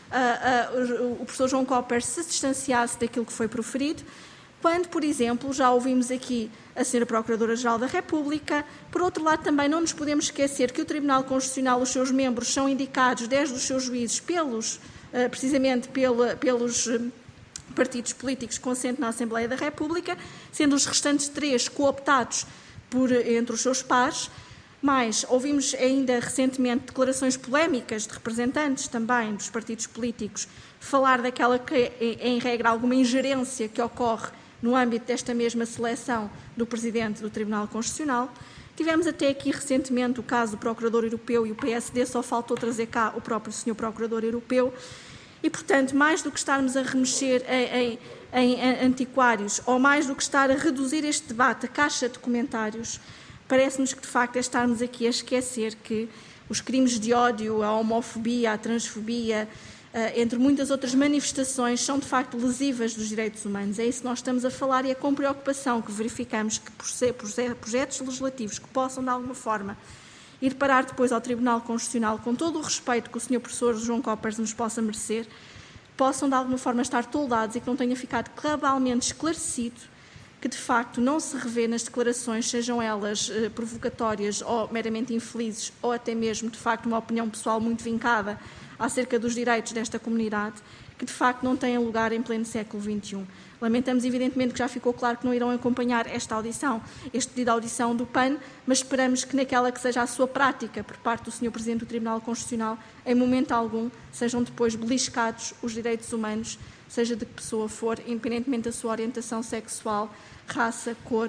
uh, uh, o professor João Coppers se distanciasse daquilo que foi proferido, quando, por exemplo, já ouvimos aqui a senhora Procuradora-Geral da República. Por outro lado, também não nos podemos esquecer que o Tribunal Constitucional, os seus membros são indicados desde os seus juízes pelos, uh, precisamente pela, pelos... Uh, partidos políticos conscientes na Assembleia da República, sendo os restantes três cooptados por, entre os seus pares. Mas ouvimos ainda recentemente declarações polémicas de representantes também dos partidos políticos falar daquela que é, em regra, alguma ingerência que ocorre no âmbito desta mesma seleção do Presidente do Tribunal Constitucional. Tivemos até aqui recentemente o caso do Procurador Europeu e o P S D só faltou trazer cá o próprio senhor Procurador Europeu. E, portanto, mais do que estarmos a remexer em, em, em antiquários ou mais do que estar a reduzir este debate a caixa de comentários, parece-nos que, de facto, é estarmos aqui a esquecer que os crimes de ódio, a homofobia, a transfobia, entre muitas outras manifestações, são, de facto, lesivas dos direitos humanos. É isso que nós estamos a falar e é com preocupação que verificamos que projetos legislativos que possam, de alguma forma, ir parar depois ao Tribunal Constitucional, com todo o respeito que o senhor professor João Coppers nos possa merecer, possam de alguma forma estar toldados e que não tenha ficado cabalmente esclarecido que de facto não se revê nas declarações, sejam elas eh, provocatórias ou meramente infelizes, ou até mesmo de facto uma opinião pessoal muito vincada acerca dos direitos desta comunidade, que de facto não têm lugar em pleno século vinte e um. Lamentamos, evidentemente, que já ficou claro que não irão acompanhar esta audição, este pedido de audição do P A N, mas esperamos que naquela que seja a sua prática por parte do senhor Presidente do Tribunal Constitucional, em momento algum, sejam depois beliscados os direitos humanos, seja de que pessoa for, independentemente da sua orientação sexual, raça, cor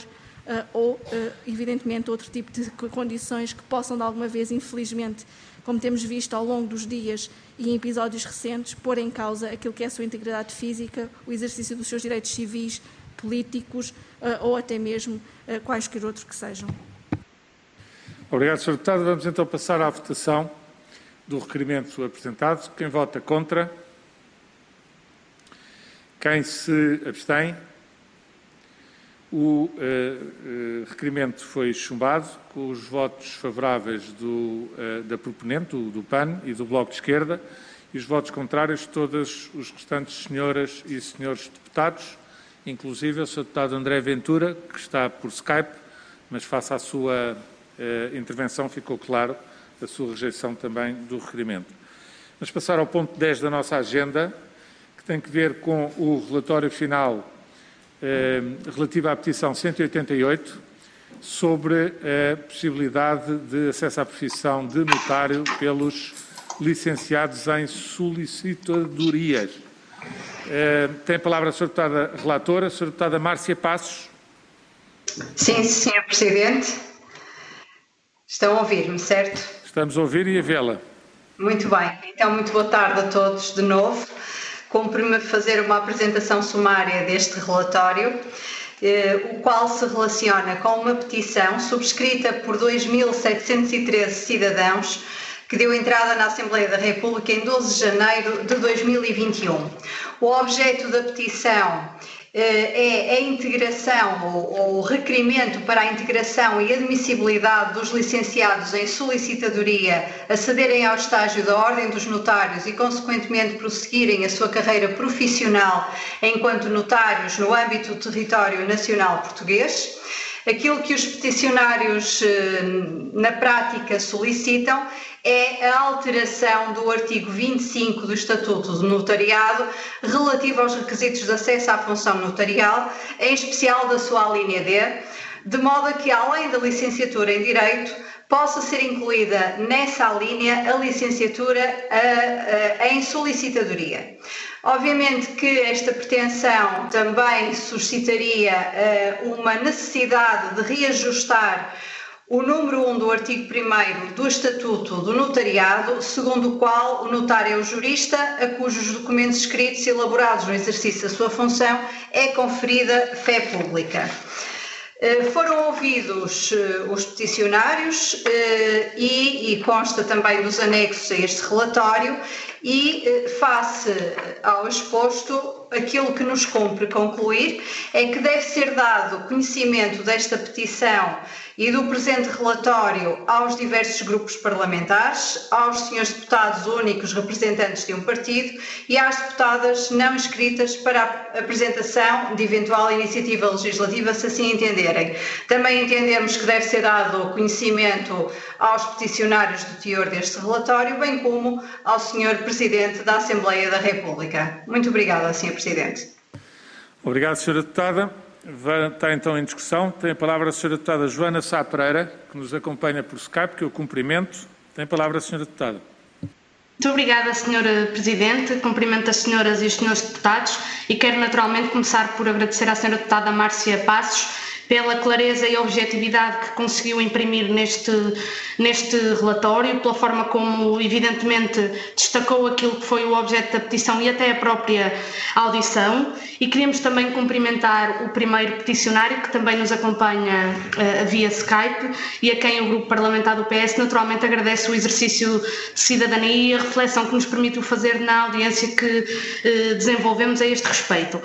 uh, ou, uh, evidentemente, outro tipo de condições que possam, de alguma vez, infelizmente, como temos visto ao longo dos dias e em episódios recentes, pôr em causa aquilo que é a sua integridade física, o exercício dos seus direitos civis, políticos uh, ou até mesmo uh, quaisquer outros que sejam. Obrigado, senhor Deputado. Vamos então passar à votação do requerimento apresentado. Quem vota contra? Quem se abstém? O uh, uh, requerimento foi chumbado com os votos favoráveis do, uh, da proponente, do, do P A N e do Bloco de Esquerda, e os votos contrários de todas os restantes senhoras e senhores deputados, inclusive o senhor Deputado André Ventura, que está por Skype, mas face à sua uh, intervenção ficou claro a sua rejeição também do requerimento. Vamos passar ao ponto dez da nossa agenda, que tem que ver com o relatório final relativa à petição cento e oitenta e oito, sobre a possibilidade de acesso à profissão de notário pelos licenciados em solicitadorias. Tem a palavra a senhora Deputada Relatora, a senhora Deputada Márcia Passos. Sim, senhor Presidente. Estão a ouvir-me, certo? Estamos a ouvir e a vê-la. Muito bem. Então, muito boa tarde a todos de novo. Cumpre-me fazer uma apresentação sumária deste relatório, eh, o qual se relaciona com uma petição subscrita por dois mil setecentos e treze cidadãos que deu entrada na Assembleia da República em doze de janeiro de dois mil e vinte e um. O objeto da petição eh, é a integração ou o requerimento para a integração e admissibilidade dos licenciados em solicitadoria acederem ao estágio da Ordem dos Notários e, consequentemente, prosseguirem a sua carreira profissional enquanto notários no âmbito do território nacional português. Aquilo que os peticionários, na prática, solicitam é a alteração do artigo vinte e cinco do Estatuto do Notariado relativo aos requisitos de acesso à função notarial, em especial da sua alínea D, de modo a que, além da licenciatura em Direito, possa ser incluída nessa alínea a licenciatura a, a, em solicitadoria. Obviamente que esta pretensão também suscitaria uh, uma necessidade de reajustar o número um do artigo primeiro do Estatuto do Notariado, segundo o qual o notário é o jurista a cujos documentos escritos e elaborados no exercício da sua função é conferida fé pública. Foram ouvidos os peticionários e, e consta também dos anexos a este relatório e, face ao exposto, aquilo que nos cumpre concluir é que deve ser dado conhecimento desta petição e do presente relatório aos diversos grupos parlamentares, aos senhores deputados únicos representantes de um partido e às deputadas não inscritas para a apresentação de eventual iniciativa legislativa, se assim entenderem. Também entendemos que deve ser dado conhecimento aos peticionários do teor deste relatório, bem como ao senhor Presidente da Assembleia da República. Muito obrigada, senhor Presidente. Obrigado, senhora Deputada. Está então em discussão. Tem a palavra a senhora Deputada Joana Sá Pereira, que nos acompanha por Skype, que eu cumprimento. Tem a palavra a senhora Deputada. Muito obrigada, senhora Presidente. Cumprimento as senhoras e os senhores deputados e quero naturalmente começar por agradecer à senhora Deputada Márcia Passos pela clareza e objetividade que conseguiu imprimir neste, neste relatório, pela forma como, evidentemente, destacou aquilo que foi o objeto da petição e até a própria audição. E queríamos também cumprimentar o primeiro peticionário, que também nos acompanha uh, via Skype, e a quem o Grupo Parlamentar do P S naturalmente agradece o exercício de cidadania e a reflexão que nos permitiu fazer na audiência que uh, desenvolvemos a este respeito. Uh,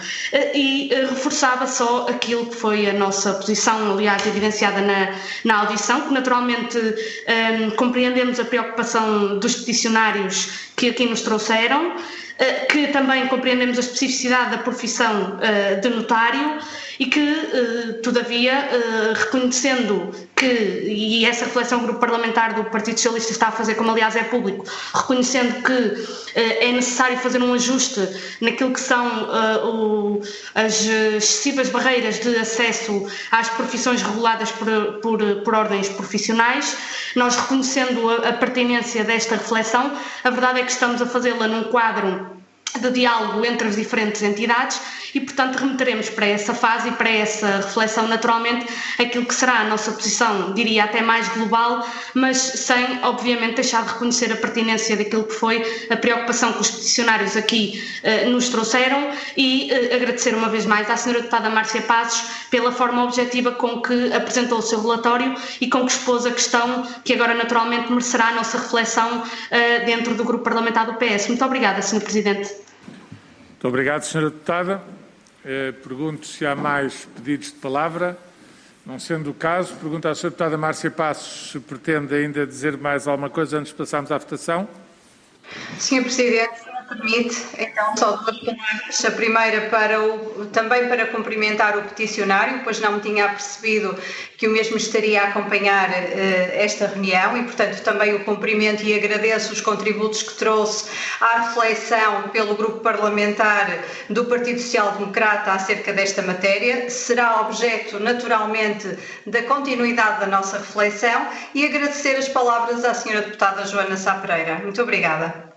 e uh, reforçava só aquilo que foi a nossa posição, aliás, evidenciada na, na audição, que naturalmente um, compreendemos a preocupação dos peticionários que aqui nos trouxeram, uh, que também compreendemos a especificidade da profissão uh, de notário e que, uh, todavia, uh, reconhecendo que, e essa reflexão o Grupo Parlamentar do Partido Socialista está a fazer, como aliás é público, reconhecendo que uh, é necessário fazer um ajuste naquilo que são uh, o, as excessivas barreiras de acesso às profissões reguladas por, por, por ordens profissionais, nós reconhecendo a, a pertinência desta reflexão, a verdade é que estamos a fazê-la num quadro de diálogo entre as diferentes entidades e, portanto, remeteremos para essa fase e para essa reflexão, naturalmente, aquilo que será a nossa posição, diria até mais global, mas sem, obviamente, deixar de reconhecer a pertinência daquilo que foi a preocupação que os peticionários aqui eh, nos trouxeram e eh, agradecer uma vez mais à senhora deputada Márcia Passos pela forma objetiva com que apresentou o seu relatório e com que expôs a questão que agora, naturalmente, merecerá a nossa reflexão eh, dentro do Grupo Parlamentar do P S. Muito obrigada, senhor Presidente. Muito obrigado, senhora Deputada. Eh, pergunto se há mais pedidos de palavra. Não sendo o caso, pergunto à senhora Deputada Márcia Passos se pretende ainda dizer mais alguma coisa antes de passarmos à votação. senhor Presidente, se me permite, então só duas palavras. A primeira para o, também para cumprimentar o peticionário, pois não me tinha apercebido que o mesmo estaria a acompanhar uh, esta reunião e, portanto, também o cumprimento e agradeço os contributos que trouxe à reflexão pelo Grupo Parlamentar do Partido Social Democrata acerca desta matéria. Será objeto, naturalmente, da continuidade da nossa reflexão e agradecer as palavras à senhora Deputada Joana Sá Pereira. Muito obrigada.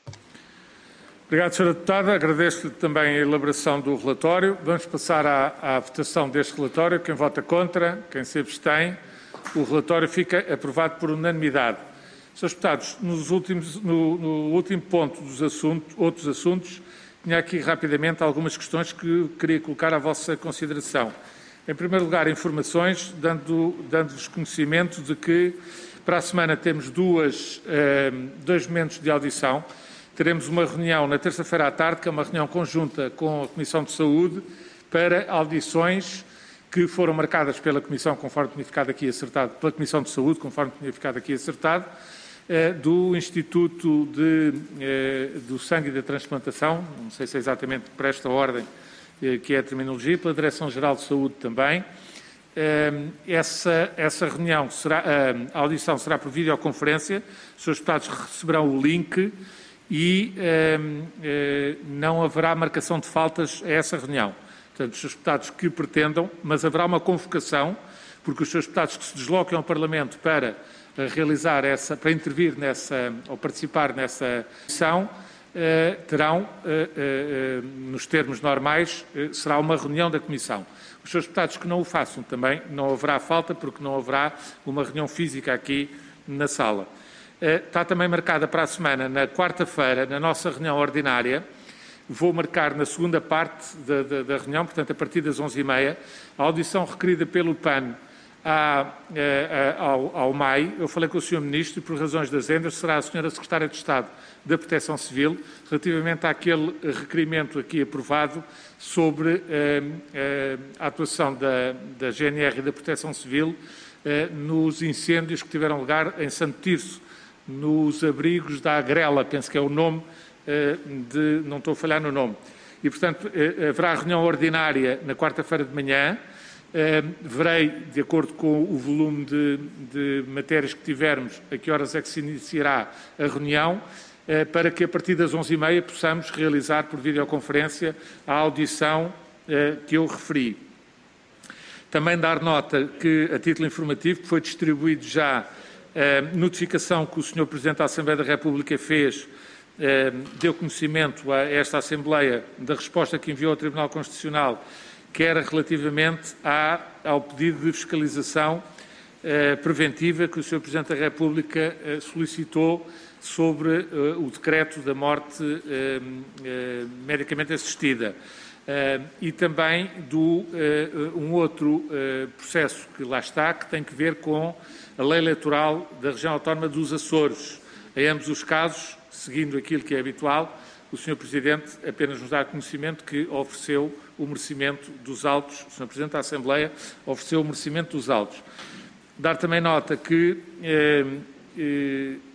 Obrigado, senhora Deputada. Agradeço-lhe também a elaboração do relatório. Vamos passar à, à votação deste relatório. Quem vota contra, quem se abstém, o relatório fica aprovado por unanimidade. senhores Deputados, nos últimos, no, no último ponto dos assuntos, outros assuntos, tinha aqui rapidamente algumas questões que queria colocar à vossa consideração. Em primeiro lugar, informações, dando, dando-vos conhecimento de que para a semana temos duas, eh, dois momentos de audição. Teremos uma reunião na terça-feira à tarde, que é uma reunião conjunta com a Comissão de Saúde, para audições que foram marcadas pela Comissão, conforme tinha ficado aqui acertado, pela Comissão de Saúde, conforme tinha ficado aqui acertado, eh, do Instituto de, eh, do Sangue e da Transplantação, não sei se é exatamente por esta ordem eh, que é a terminologia, pela Direção-Geral de Saúde também. Eh, essa, essa reunião será, eh, a audição será por videoconferência, os senhores deputados receberão o link e eh, eh, não haverá marcação de faltas a essa reunião. Portanto, os senhores deputados que pretendam, mas haverá uma convocação, porque os senhores deputados que se desloquem ao Parlamento para eh, realizar essa, para intervir nessa, ou participar nessa sessão, eh, terão, eh, eh, nos termos normais, eh, será uma reunião da Comissão. Os senhores deputados que não o façam também, não haverá falta, porque não haverá uma reunião física aqui na sala. Está também marcada para a semana, na quarta-feira, na nossa reunião ordinária. Vou marcar na segunda parte da, da, da reunião, portanto, a partir das onze e meia, a audição requerida pelo P A N à, à, ao, ao M A I. Eu falei com o senhor Ministro e, por razões das agendas, será a senhora Secretária de Estado da Proteção Civil, relativamente àquele requerimento aqui aprovado sobre eh, eh, a atuação da, da G N R e da Proteção Civil eh, nos incêndios que tiveram lugar em Santo Tirso, nos abrigos da Agrela, penso que é o nome, de, não estou a falhar no nome. E, portanto, haverá reunião ordinária na quarta-feira de manhã. Verei, de acordo com o volume de, de matérias que tivermos, a que horas é que se iniciará a reunião, para que a partir das onze e meia possamos realizar por videoconferência a audição que eu referi. Também dar nota que, a título informativo, que foi distribuído já a notificação que o senhor Presidente da Assembleia da República fez, eh, deu conhecimento a esta Assembleia da resposta que enviou ao Tribunal Constitucional, que era relativamente à, ao pedido de fiscalização eh, preventiva que o senhor Presidente da República eh, solicitou sobre eh, o decreto da morte eh, eh, medicamente assistida. Uh, e também do uh, um outro uh, processo que lá está, que tem que ver com a lei eleitoral da região autónoma dos Açores. Em ambos os casos, seguindo aquilo que é habitual, o senhor Presidente apenas nos dá conhecimento que ofereceu o merecimento dos autos, o senhor Presidente da Assembleia ofereceu o merecimento dos autos. Dar também nota que uh, uh,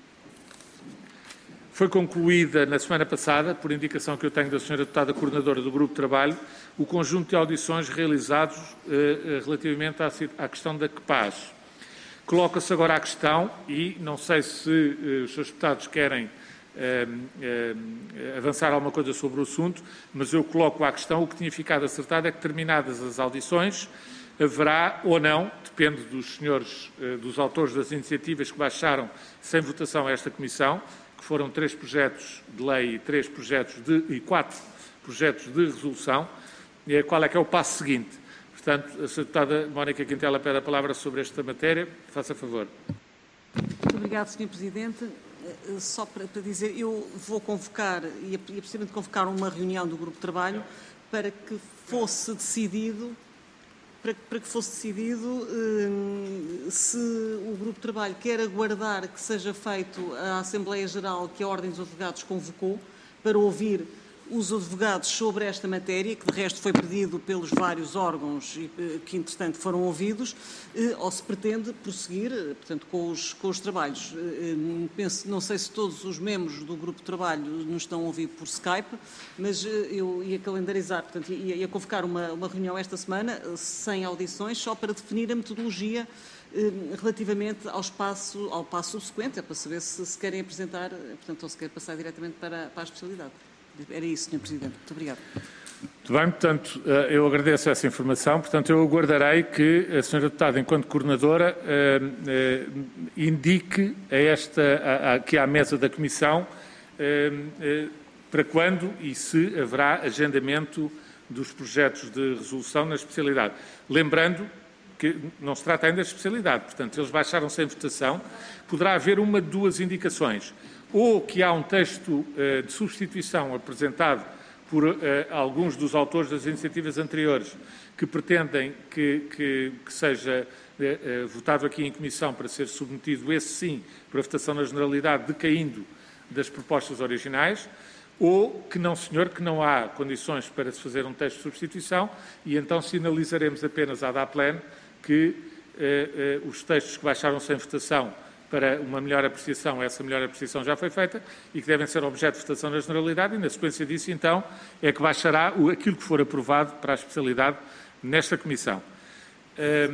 foi concluída na semana passada, por indicação que eu tenho da senhora Deputada Coordenadora do Grupo de Trabalho, o conjunto de audições realizados eh, relativamente à, à questão da C P A S. Coloca-se agora a questão, e não sei se eh, os senhores deputados querem eh, eh, avançar alguma coisa sobre o assunto, mas eu coloco a questão, o que tinha ficado acertado é que, terminadas as audições, haverá ou não, depende dos senhores, dos autores das iniciativas que baixaram sem votação a esta Comissão, que foram três projetos de lei e três projetos de, e quatro projetos de resolução, e qual é que é o passo seguinte. Portanto, a senhora deputada Mónica Quintela pede a palavra sobre esta matéria. Faça favor. Muito obrigado, senhor Presidente. Só para, para dizer, eu vou convocar, e é precisamente convocar uma reunião do Grupo de Trabalho para que fosse decidido, para, para que fosse decidido eh, se o Grupo de Trabalho quer aguardar que seja feito a Assembleia Geral que a Ordem dos Advogados convocou para ouvir os advogados sobre esta matéria, que de resto foi pedido pelos vários órgãos que, entretanto, foram ouvidos, ou se pretende prosseguir, portanto, com os, com os trabalhos. Penso, não sei se todos os membros do grupo de trabalho nos estão a ouvir por Skype, mas eu ia calendarizar, portanto, ia, ia convocar uma, uma reunião esta semana, sem audições, só para definir a metodologia relativamente ao, espaço, ao passo subsequente, é para saber se se querem apresentar, portanto, ou se querem passar diretamente para, para a especialidade. Era isso, senhor Presidente. Muito obrigado. Muito bem, portanto, eu agradeço essa informação. Portanto, eu aguardarei que a senhora deputada, enquanto coordenadora, eh, eh, indique a esta, a, a, aqui à mesa da Comissão eh, eh, para quando e se haverá agendamento dos projetos de resolução na especialidade. Lembrando que não se trata ainda de especialidade, portanto, eles baixaram sem votação. Poderá haver uma de duas indicações. Ou que há um texto uh, de substituição apresentado por uh, alguns dos autores das iniciativas anteriores que pretendem que, que, que seja uh, uh, votado aqui em Comissão para ser submetido, esse sim, para votação na generalidade, decaindo das propostas originais, ou que não, senhor, que não há condições para se fazer um texto de substituição e então sinalizaremos apenas à DAPLEN que uh, uh, os textos que baixaram sem votação para uma melhor apreciação, essa melhor apreciação já foi feita e que devem ser objeto de votação na generalidade e, na sequência disso, então, é que baixará o, aquilo que for aprovado para a especialidade nesta Comissão. Uh,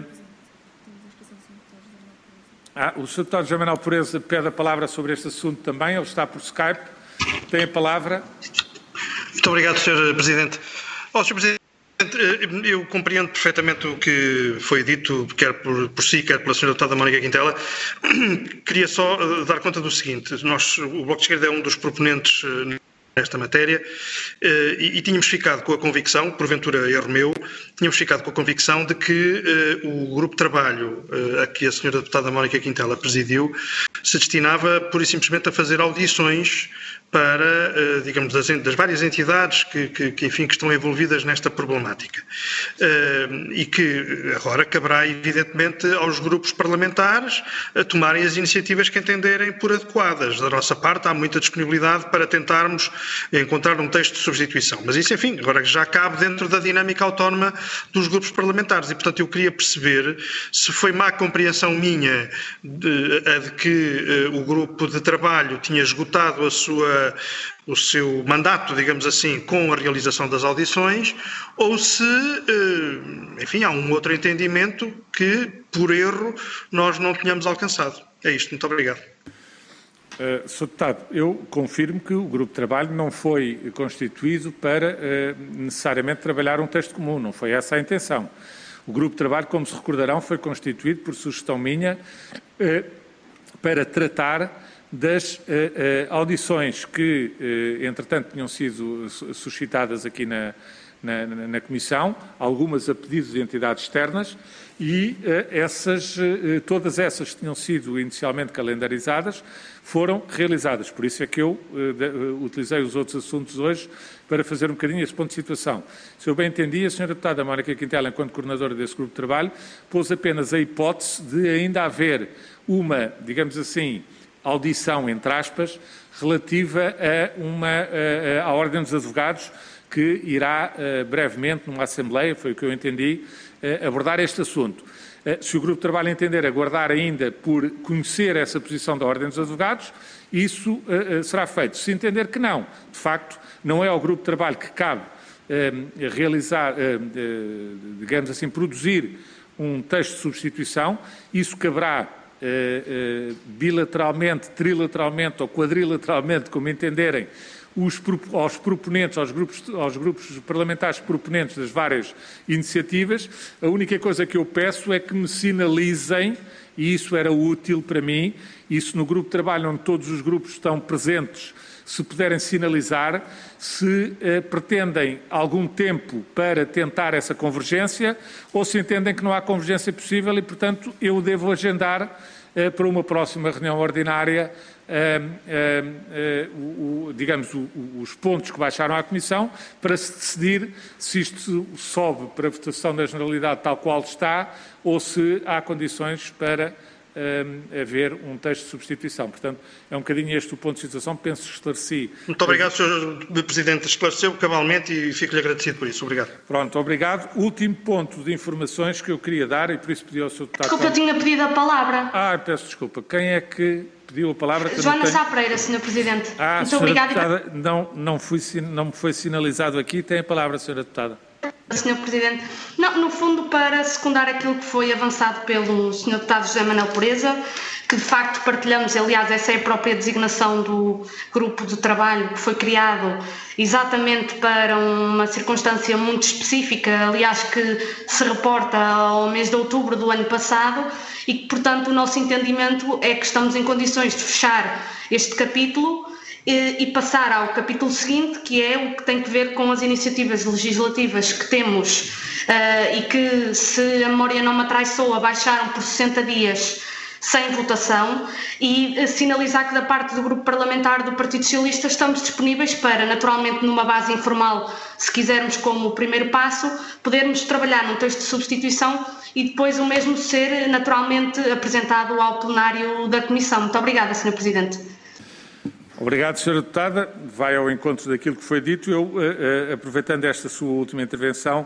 ah, o senhor Deputado José Manuel Pureza pede a palavra sobre este assunto também, ele está por Skype. Tem a palavra. Muito obrigado, senhor Presidente. Oh, senhor Presidente, eu compreendo perfeitamente o que foi dito, quer por, por si, quer pela senhora deputada Mónica Quintela. Queria só dar conta do seguinte. Nós, o Bloco de Esquerda é um dos proponentes nesta matéria e, e tínhamos ficado com a convicção, porventura erro meu, tínhamos ficado com a convicção de que o grupo de trabalho a que a senhora deputada Mónica Quintela presidiu se destinava pura e simplesmente a fazer audições para, digamos, das, das várias entidades que, que, que, enfim, que estão envolvidas nesta problemática. E que agora caberá, evidentemente, aos grupos parlamentares a tomarem as iniciativas que entenderem por adequadas. Da nossa parte, há muita disponibilidade para tentarmos encontrar um texto de substituição. Mas isso, enfim, agora já cabe dentro da dinâmica autónoma dos grupos parlamentares. E, portanto, eu queria perceber se foi má compreensão minha de, a de que uh, o grupo de trabalho tinha esgotado a sua o seu mandato, digamos assim, com a realização das audições, ou se, enfim, há um outro entendimento que, por erro, nós não tínhamos alcançado. É isto. Muito obrigado. Uh, senhor Deputado, eu confirmo que o Grupo de Trabalho não foi constituído para uh, necessariamente trabalhar um texto comum, não foi essa a intenção. O Grupo de Trabalho, como se recordarão, foi constituído por sugestão minha uh, para tratar das uh, uh, audições que, uh, entretanto, tinham sido suscitadas aqui na, na, na Comissão, algumas a pedido de entidades externas, e uh, essas, uh, todas essas que tinham sido inicialmente calendarizadas foram realizadas. Por isso é que eu uh, de, uh, utilizei os outros assuntos hoje para fazer um bocadinho esse ponto de situação. Se eu bem entendi, a senhora deputada Mónica Quintela, enquanto coordenadora desse grupo de trabalho, pôs apenas a hipótese de ainda haver uma, digamos assim, audição, entre aspas, relativa a uma, a, a, à Ordem dos Advogados, que irá uh, brevemente, numa Assembleia, foi o que eu entendi, uh, abordar este assunto. Uh, se o Grupo de Trabalho entender aguardar ainda por conhecer essa posição da Ordem dos Advogados, isso uh, uh, será feito. Se entender que não, de facto, não é ao Grupo de Trabalho que cabe uh, realizar, uh, uh, digamos assim, produzir um texto de substituição, isso caberá Uh, uh, bilateralmente, trilateralmente ou quadrilateralmente, como entenderem, os, aos proponentes, aos grupos, aos grupos parlamentares proponentes das várias iniciativas. A única coisa que eu peço é que me sinalizem, e isso era útil para mim, isso no grupo de trabalho onde todos os grupos estão presentes, se puderem sinalizar, se eh, pretendem algum tempo para tentar essa convergência ou se entendem que não há convergência possível e, portanto, eu devo agendar eh, para uma próxima reunião ordinária, eh, eh, eh, o, o, digamos, o, os pontos que baixaram à Comissão para se decidir se isto sobe para votação na generalidade tal qual está ou se há condições para Um, haver um texto de substituição. Portanto, é um bocadinho este o ponto de situação. Penso que esclareci. Muito obrigado, senhor Presidente. Esclareceu cabalmente e fico-lhe agradecido por isso. Obrigado. Pronto, obrigado. Último ponto de informações que eu queria dar e por isso pedi ao senhor deputado... Desculpa, eu tinha pedido a palavra. Ah, peço desculpa. Quem é que pediu a palavra? Que Joana tenho... Sá Pereira, senhor Presidente. Ah, Muito obrigada. Deputada, não, não, fui, não me foi sinalizado aqui. Tem a palavra, senhora Deputada. senhor Presidente. Não, no fundo, para secundar aquilo que foi avançado pelo senhor Deputado José Manuel Pureza, que de facto partilhamos, aliás, essa é a própria designação do grupo de trabalho que foi criado exatamente para uma circunstância muito específica, aliás, que se reporta ao mês de outubro do ano passado e que, portanto, o nosso entendimento é que estamos em condições de fechar este capítulo e passar ao capítulo seguinte, que é o que tem que ver com as iniciativas legislativas que temos uh, e que, se a memória não me atraiçoa, baixaram por sessenta dias sem votação e uh, sinalizar que da parte do Grupo Parlamentar do Partido Socialista estamos disponíveis para, naturalmente numa base informal, se quisermos como primeiro passo, podermos trabalhar num texto de substituição e depois o mesmo ser naturalmente apresentado ao plenário da Comissão. Muito obrigada, senhor Presidente. Obrigado, senhora Deputada. Vai ao encontro daquilo que foi dito. Eu, uh, uh, aproveitando esta sua última intervenção,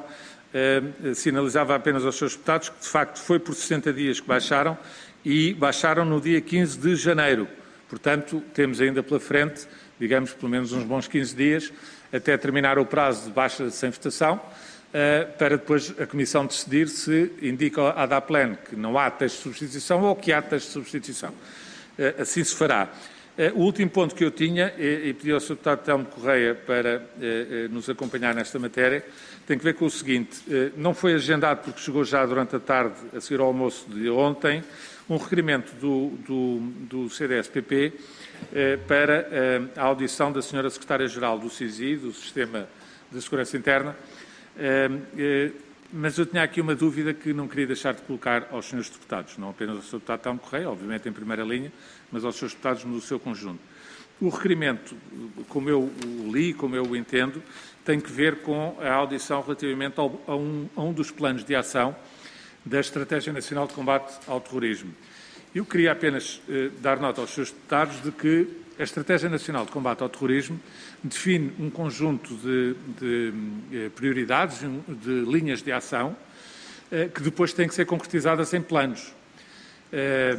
uh, sinalizava apenas aos senhores deputados que, de facto, foi por sessenta dias que baixaram e baixaram no dia quinze de janeiro. Portanto, temos ainda pela frente, digamos, pelo menos uns bons quinze dias, até terminar o prazo de baixa sem votação, uh, para depois a Comissão decidir se indica à DAPLAN que não há texto de substituição ou que há texto de substituição. Uh, assim se fará. O último ponto que eu tinha, e pedi ao senhor Deputado Telmo Correia para eh, nos acompanhar nesta matéria, tem que ver com o seguinte: eh, não foi agendado porque chegou já durante a tarde, a seguir ao almoço de ontem, um requerimento do, do, do C D S P P eh, para eh, a audição da senhora Secretária-Geral do S I S I, do Sistema de Segurança Interna, eh, eh, mas eu tinha aqui uma dúvida que não queria deixar de colocar aos senhores deputados, não apenas ao senhor Deputado Telmo Correia, obviamente em primeira linha, mas aos senhores deputados no seu conjunto. O requerimento, como eu o li, como eu o entendo, tem que ver com a audição relativamente ao, a, um, a um dos planos de ação da Estratégia Nacional de Combate ao Terrorismo. Eu queria apenas eh, dar nota aos senhores deputados de que a Estratégia Nacional de Combate ao Terrorismo define um conjunto de, de eh, prioridades, de linhas de ação, eh, que depois têm que ser concretizadas em planos. Eh,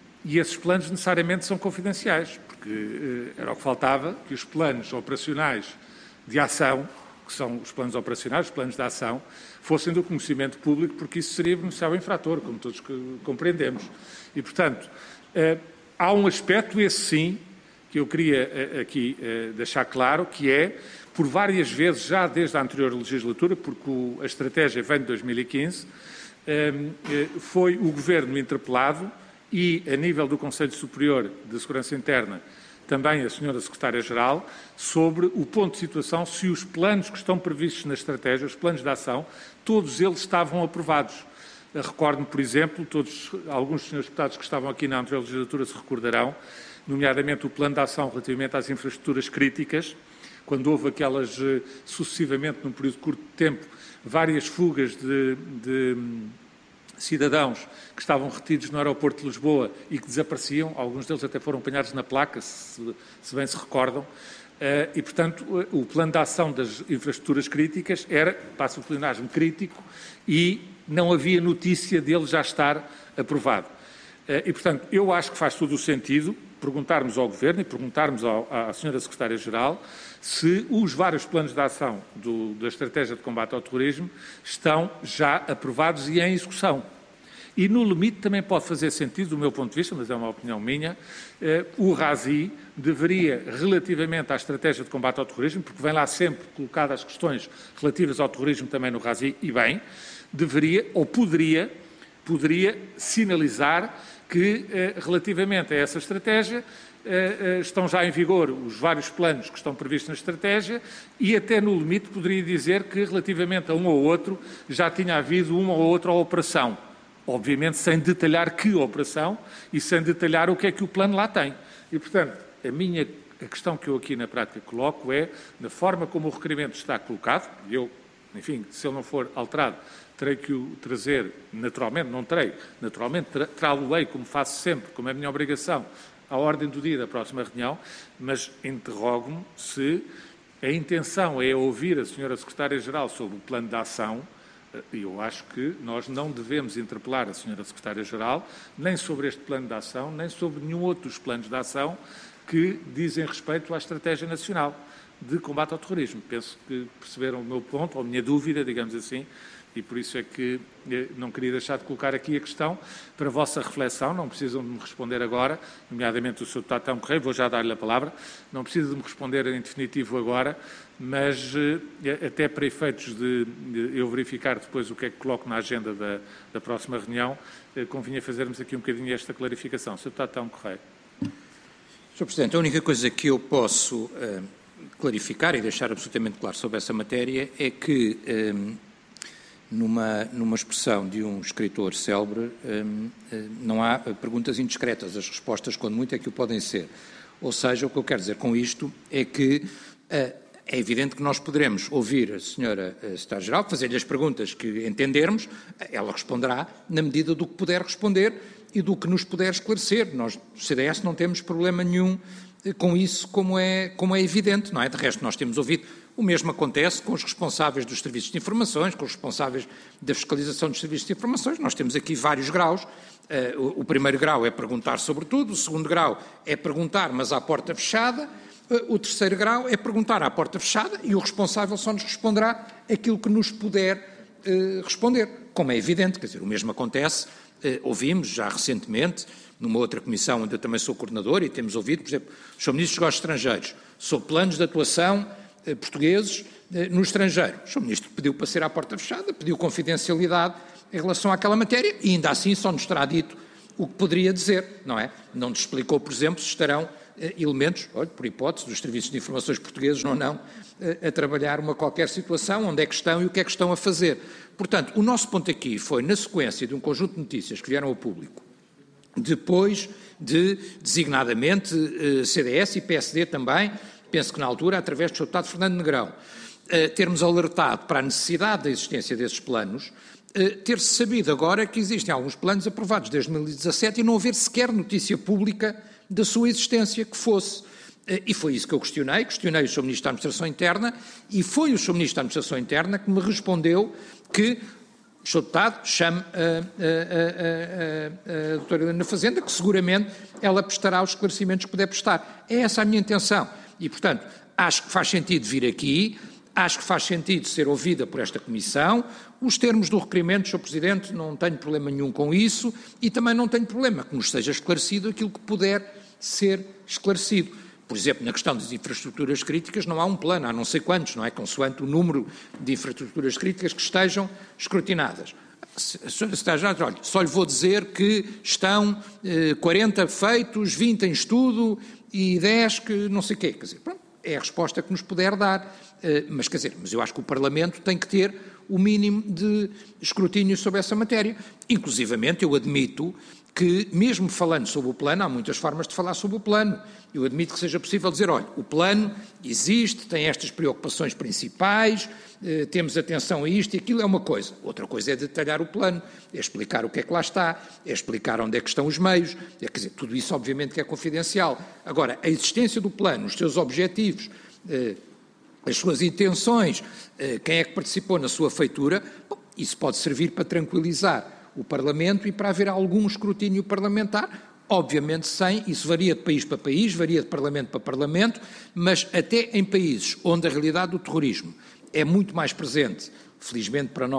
e esses planos necessariamente são confidenciais, porque eh, era o que faltava, que os planos operacionais de ação, que são os planos operacionais, os planos de ação, fossem do conhecimento público, porque isso seria beneficiar o infrator, como todos compreendemos. E, portanto, eh, há um aspecto, esse sim, que eu queria eh, aqui eh, deixar claro, que é, por várias vezes, já desde a anterior legislatura, porque o, a estratégia vem de dois mil e quinze, eh, foi o Governo interpelado e, a nível do Conselho Superior de Segurança Interna, também a senhora Secretária-Geral, sobre o ponto de situação, se os planos que estão previstos na estratégia, os planos de ação, todos eles estavam aprovados. Recordo-me, por exemplo, todos, alguns dos senhores deputados que estavam aqui na anterior legislatura se recordarão, nomeadamente o plano de ação relativamente às infraestruturas críticas, quando houve aquelas, sucessivamente, num período de curto tempo, várias fugas de, de cidadãos que estavam retidos no aeroporto de Lisboa e que desapareciam, alguns deles até foram apanhados na placa, se, se bem se recordam, uh, e, portanto, o plano de ação das infraestruturas críticas era, passa o pleonasmo, crítico, e não havia notícia dele já estar aprovado. Uh, e, portanto, eu acho que faz todo o sentido perguntarmos ao Governo e perguntarmos ao, à senhora Secretária-Geral se os vários planos de ação do, da Estratégia de Combate ao Terrorismo estão já aprovados e em execução. E, no limite, também pode fazer sentido, do meu ponto de vista, mas é uma opinião minha, eh, o RASI deveria, relativamente à estratégia de combate ao terrorismo, porque vem lá sempre colocadas as questões relativas ao terrorismo também no RASI, e bem, deveria, ou poderia, poderia sinalizar que, eh, relativamente a essa estratégia, eh, estão já em vigor os vários planos que estão previstos na estratégia e até no limite poderia dizer que relativamente a um ou outro já tinha havido uma ou outra operação. Obviamente sem detalhar que operação e sem detalhar o que é que o plano lá tem. E, portanto, a minha a questão que eu aqui na prática coloco é, na forma como o requerimento está colocado, e eu, enfim, se ele não for alterado, terei que o trazer naturalmente, não terei, naturalmente trá-lo-ei, como faço sempre, como é a minha obrigação, à ordem do dia da próxima reunião, mas interrogo-me se a intenção é ouvir a senhora Secretária-Geral sobre o plano de ação, e eu acho que nós não devemos interpelar a senhora Secretária-Geral nem sobre este plano de ação, nem sobre nenhum outro dos planos de ação que dizem respeito à Estratégia Nacional de Combate ao Terrorismo. Penso que perceberam o meu ponto, ou a minha dúvida, digamos assim, e por isso é que não queria deixar de colocar aqui a questão para a vossa reflexão. Não precisam de me responder agora, nomeadamente o senhor Deputado Telmo Correia, vou já dar-lhe a palavra, não precisa de me responder em definitivo agora, mas até para efeitos de, de eu verificar depois o que é que coloco na agenda da, da próxima reunião, convinha fazermos aqui um bocadinho esta clarificação. senhor Deputado Telmo Correia. senhor Presidente, a única coisa que eu posso uh, clarificar e deixar absolutamente claro sobre essa matéria é que um, Numa, numa expressão de um escritor célebre, hum, não há perguntas indiscretas, as respostas, quando muito, é que o podem ser. Ou seja, o que eu quero dizer com isto é que é evidente que nós poderemos ouvir a senhora Secretária-Geral, fazer-lhe as perguntas que entendermos, ela responderá na medida do que puder responder e do que nos puder esclarecer. Nós, do C D S, não temos problema nenhum com isso, como é, como é evidente, não é? De resto, nós temos ouvido. O mesmo acontece com os responsáveis dos serviços de informações, com os responsáveis da fiscalização dos serviços de informações. Nós temos aqui vários graus. Uh, o, o primeiro grau é perguntar sobre tudo, o segundo grau é perguntar, mas à porta fechada, uh, o terceiro grau é perguntar à porta fechada e o responsável só nos responderá aquilo que nos puder uh, responder. Como é evidente, quer dizer, o mesmo acontece, uh, ouvimos já recentemente, numa outra comissão onde eu também sou coordenador, e temos ouvido, por exemplo, os senhor Ministro dos Negócios Estrangeiros, sobre planos de atuação portugueses no estrangeiro. O senhor Ministro pediu para ser à porta fechada, pediu confidencialidade em relação àquela matéria e ainda assim só nos terá dito o que poderia dizer, não é? Não nos explicou, por exemplo, se estarão eh, elementos, olha, por hipótese, dos serviços de informações portugueses ou não, eh, a trabalhar uma qualquer situação, onde é que estão e o que é que estão a fazer. Portanto, o nosso ponto aqui foi, na sequência de um conjunto de notícias que vieram ao público, depois de, designadamente, eh, C D S e P S D também, penso que na altura, através do senhor Deputado Fernando Negrão, eh, termos alertado para a necessidade da existência desses planos, eh, ter-se sabido agora que existem alguns planos aprovados desde dois mil e dezassete e não haver sequer notícia pública da sua existência que fosse. Eh, e foi isso que eu questionei, questionei o senhor Ministro da Administração Interna e foi o senhor Ministro da Administração Interna que me respondeu que o senhor Deputado chame a, a, a, a, a doutora Helena Fazenda, que seguramente ela prestará os esclarecimentos que puder prestar. É essa a minha intenção. E, portanto, acho que faz sentido vir aqui, acho que faz sentido ser ouvida por esta Comissão. Os termos do requerimento, senhor Presidente, não tenho problema nenhum com isso e também não tenho problema que nos seja esclarecido aquilo que puder ser esclarecido. Por exemplo, na questão das infraestruturas críticas não há um plano, há não sei quantos, não é? Consoante o número de infraestruturas críticas que estejam escrutinadas. Olha, só lhe vou dizer que estão eh, quarenta feitos, vinte em estudo e dez que não sei o quê. Quer dizer, pronto, é a resposta que nos puder dar. Eh, mas, quer dizer, mas eu acho que o Parlamento tem que ter o mínimo de escrutínio sobre essa matéria. Inclusivamente, eu admito que, mesmo falando sobre o plano, há muitas formas de falar sobre o plano. Eu admito que seja possível dizer, olha, o plano existe, tem estas preocupações principais, eh, temos atenção a isto e aquilo é uma coisa. Outra coisa é detalhar o plano, é explicar o que é que lá está, é explicar onde é que estão os meios, é, quer dizer, tudo isso obviamente que é confidencial. Agora, a existência do plano, os seus objetivos, eh, as suas intenções, eh, quem é que participou na sua feitura, bom, isso pode servir para tranquilizar o Parlamento e para haver algum escrutínio parlamentar, obviamente sem, isso varia de país para país, varia de Parlamento para Parlamento, mas até em países onde a realidade do terrorismo é muito mais presente, felizmente para nós,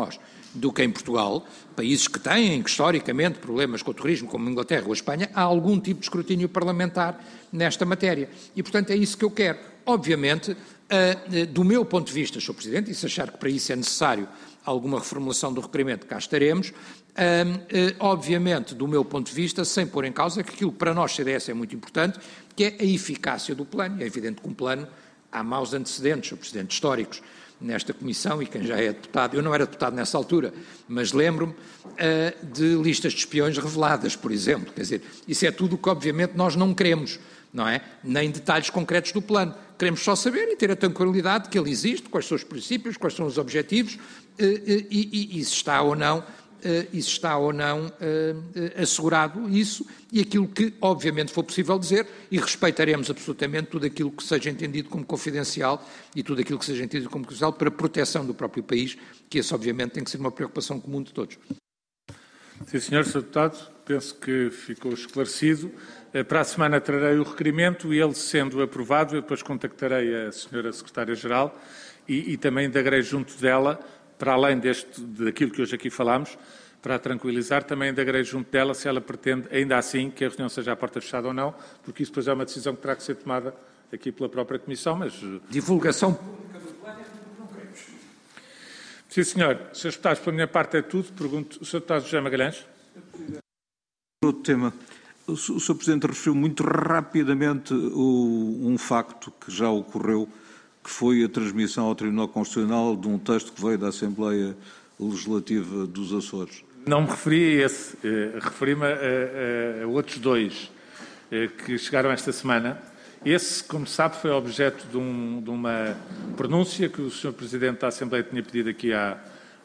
do que em Portugal, países que têm, historicamente, problemas com o terrorismo, como a Inglaterra ou a Espanha, há algum tipo de escrutínio parlamentar nesta matéria. E, portanto, é isso que eu quero. Obviamente, uh, do meu ponto de vista, senhor Presidente, e se achar que para isso é necessário alguma reformulação do requerimento, cá estaremos, uh, uh, obviamente, do meu ponto de vista, sem pôr em causa que aquilo que para nós, C D S, é muito importante, que é a eficácia do plano. É evidente que um plano, há maus antecedentes, senhor Presidente, históricos, nesta comissão, e quem já é deputado, eu não era deputado nessa altura, mas lembro-me uh, de listas de espiões reveladas, por exemplo. Quer dizer, isso é tudo o que obviamente nós não queremos, não é? Nem detalhes concretos do plano. Queremos só saber e ter a tranquilidade de que ele existe, quais são os princípios, quais são os objetivos, uh, uh, e, e, e se está ou não, uh, e se está ou não uh, uh, assegurado isso, e aquilo que obviamente for possível dizer, e respeitaremos absolutamente tudo aquilo que seja entendido como confidencial e tudo aquilo que seja entendido como confidencial para a proteção do próprio país, que esse obviamente tem que ser uma preocupação comum de todos. Sim, senhor senhor Deputado, penso que ficou esclarecido. Para a semana trarei o requerimento e ele sendo aprovado, eu depois contactarei a senhora Secretária-Geral e, e também indagarei junto dela, para além deste, daquilo que hoje aqui falámos, para a tranquilizar, também indagarei junto dela se ela pretende, ainda assim, que a reunião seja à porta fechada ou não, porque isso depois é uma decisão que terá que ser tomada aqui pela própria Comissão, mas... Divulgação pública do plano é tudo que não queremos. Sim, senhor. senhores Deputados, pela minha parte é tudo. Pergunto, o senhor Deputado José Magalhães. Outro tema. O senhor Presidente referiu muito rapidamente o, um facto que já ocorreu, que foi a transmissão ao Tribunal Constitucional de um texto que veio da Assembleia Legislativa dos Açores. Não me referi a esse, eh, referi-me a, a, a outros dois eh, que chegaram esta semana. Esse, como sabe, foi objeto de, um, de uma pronúncia que o senhor Presidente da Assembleia tinha pedido aqui à,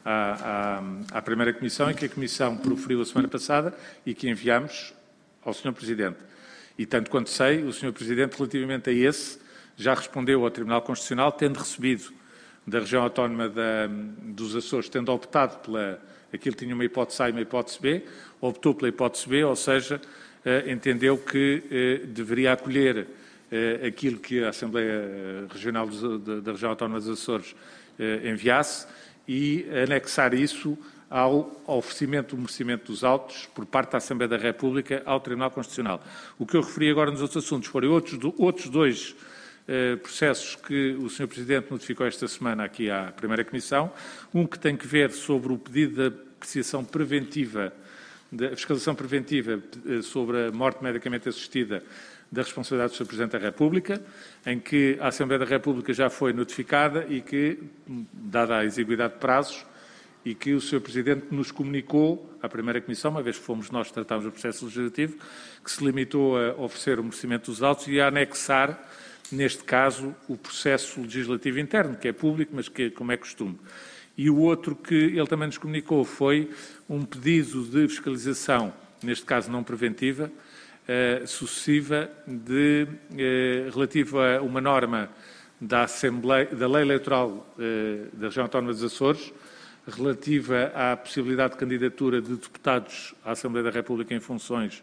à, à, à Primeira Comissão e que a Comissão proferiu a semana passada e que enviámos ao senhor Presidente. E, tanto quanto sei, o senhor Presidente, relativamente a esse, já respondeu ao Tribunal Constitucional, tendo recebido da região autónoma da, dos Açores, tendo optado pela... Aquilo tinha uma hipótese A e uma hipótese B, optou pela hipótese B, ou seja, eh, entendeu que eh, deveria acolher eh, aquilo que a Assembleia Regional dos, da, da região autónoma dos Açores eh, enviasse e anexar isso ao oferecimento do merecimento dos autos por parte da Assembleia da República ao Tribunal Constitucional. O que eu referi agora nos outros assuntos foram outros, outros dois eh, processos que o senhor Presidente notificou esta semana aqui à Primeira Comissão. Um que tem que ver sobre o pedido de apreciação preventiva, da fiscalização preventiva eh, sobre a morte medicamente assistida da responsabilidade do senhor Presidente da República, em que a Assembleia da República já foi notificada e que, dada a exiguidade de prazos, e que o senhor Presidente nos comunicou à Primeira Comissão, uma vez que fomos nós que tratámos o processo legislativo, que se limitou a oferecer o merecimento dos autos e a anexar, neste caso, o processo legislativo interno, que é público, mas que, como é costume. E o outro que ele também nos comunicou foi um pedido de fiscalização, neste caso não preventiva, eh, sucessiva, de, eh, relativo a uma norma da, Assembleia, da Lei Eleitoral eh, da Região Autónoma dos Açores, relativa à possibilidade de candidatura de deputados à Assembleia da República em funções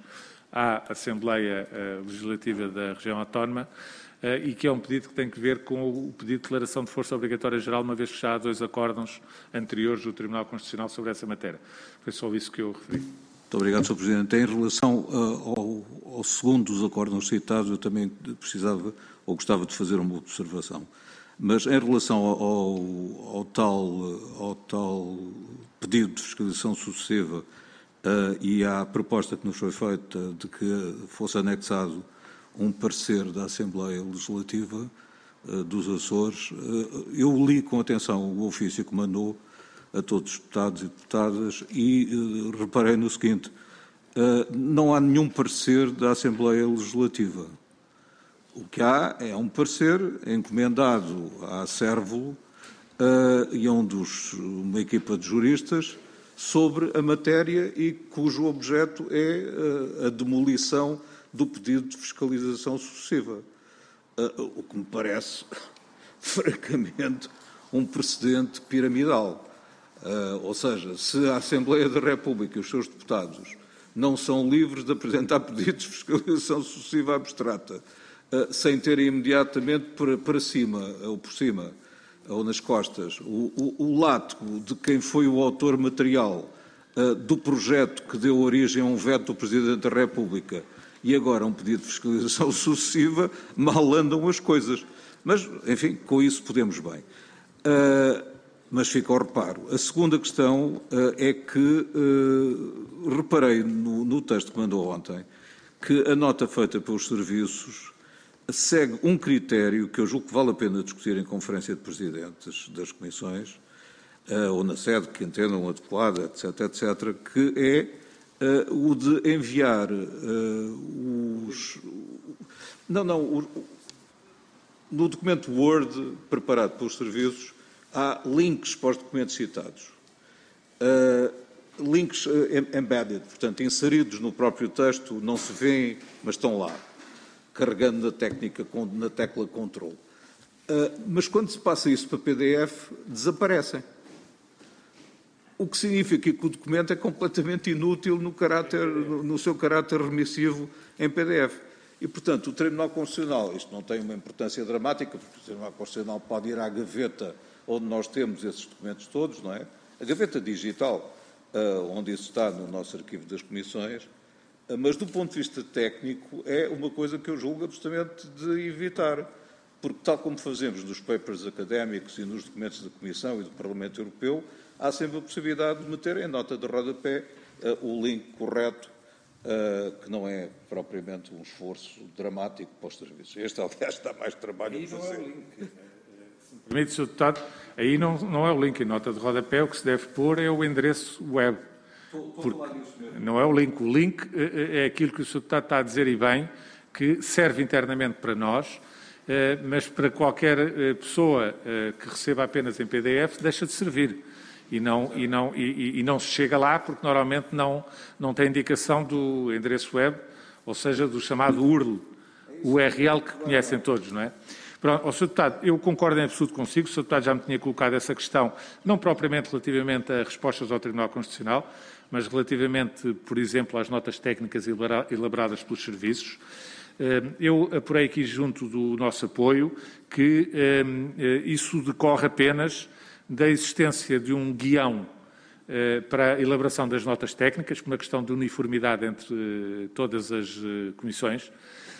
à Assembleia uh, Legislativa da Região Autónoma uh, e que é um pedido que tem que ver com o pedido de declaração de força obrigatória geral, uma vez que já há dois acórdãos anteriores do Tribunal Constitucional sobre essa matéria. Foi só isso que eu referi. Muito obrigado, senhor Presidente. Em relação uh, ao, ao segundo dos acórdãos citados, eu também precisava ou gostava de fazer uma observação. Mas em relação ao, ao, ao, tal, ao tal pedido de fiscalização sucessiva uh, e à proposta que nos foi feita de que fosse anexado um parecer da Assembleia Legislativa uh, dos Açores, uh, eu li com atenção o ofício que mandou a todos os deputados e deputadas e uh, reparei no seguinte, uh, não há nenhum parecer da Assembleia Legislativa. O que há é um parecer encomendado à Cérvulo uh, e a um dos, uma equipa de juristas sobre a matéria e cujo objeto é uh, a demolição do pedido de fiscalização sucessiva. Uh, o que me parece, francamente, um precedente piramidal. Uh, ou seja, se a Assembleia da República e os seus deputados não são livres de apresentar pedidos de fiscalização sucessiva abstrata, Uh, sem terem imediatamente para, para cima ou por cima ou nas costas o, o, o látigo de quem foi o autor material uh, do projeto que deu origem a um veto do Presidente da República e agora um pedido de fiscalização sucessiva, mal andam as coisas. Mas, enfim, com isso podemos bem. Uh, mas fica ao reparo. A segunda questão uh, é que uh, reparei no, no texto que mandou ontem que a nota feita pelos serviços segue um critério que eu julgo que vale a pena discutir em conferência de presidentes das comissões, uh, ou na sede que entendam adequada, etc, etcétera, que é uh, o de enviar uh, os... Não, não, o, no documento Word preparado pelos serviços há links para os documentos citados. Uh, links uh, embedded, portanto, inseridos no próprio texto, não se vêem, mas estão lá, carregando na, técnica, na tecla Control. Uh, mas quando se passa isso para P D F, desaparecem. O que significa que o documento é completamente inútil no, caráter, no seu caráter remissivo em P D F. E, portanto, o Tribunal Constitucional, isto não tem uma importância dramática, porque o Tribunal Constitucional pode ir à gaveta onde nós temos esses documentos todos, não é? A gaveta digital, uh, onde isso está no nosso arquivo das comissões, uh, mas do ponto de vista técnico é uma coisa que eu julgo absolutamente de evitar, porque tal como fazemos nos papers académicos e nos documentos da Comissão e do Parlamento Europeu, há sempre a possibilidade de meter em nota de rodapé uh, o link correto, uh, que não é propriamente um esforço dramático para os serviços. Este, aliás, dá mais trabalho a fazer. Permite, senhor Deputado, aí não, não é o link em nota de rodapé, o que se deve pôr é o endereço web. Porque não é o link. O link é aquilo que o senhor Deputado está a dizer, e bem, que serve internamente para nós, mas para qualquer pessoa que receba apenas em P D F, deixa de servir. E não, e não, e, e não se chega lá, porque normalmente não, não tem indicação do endereço web, ou seja, do chamado U R L, o U R L que conhecem todos, não é? Pronto, oh, senhor Deputado, eu concordo em absoluto consigo, o senhor Deputado já me tinha colocado essa questão, não propriamente relativamente a respostas ao Tribunal Constitucional, mas relativamente, por exemplo, às notas técnicas elaboradas pelos serviços. Eu apurei aqui junto do nosso apoio que isso decorre apenas da existência de um guião para a elaboração das notas técnicas, com uma questão de uniformidade entre todas as comissões,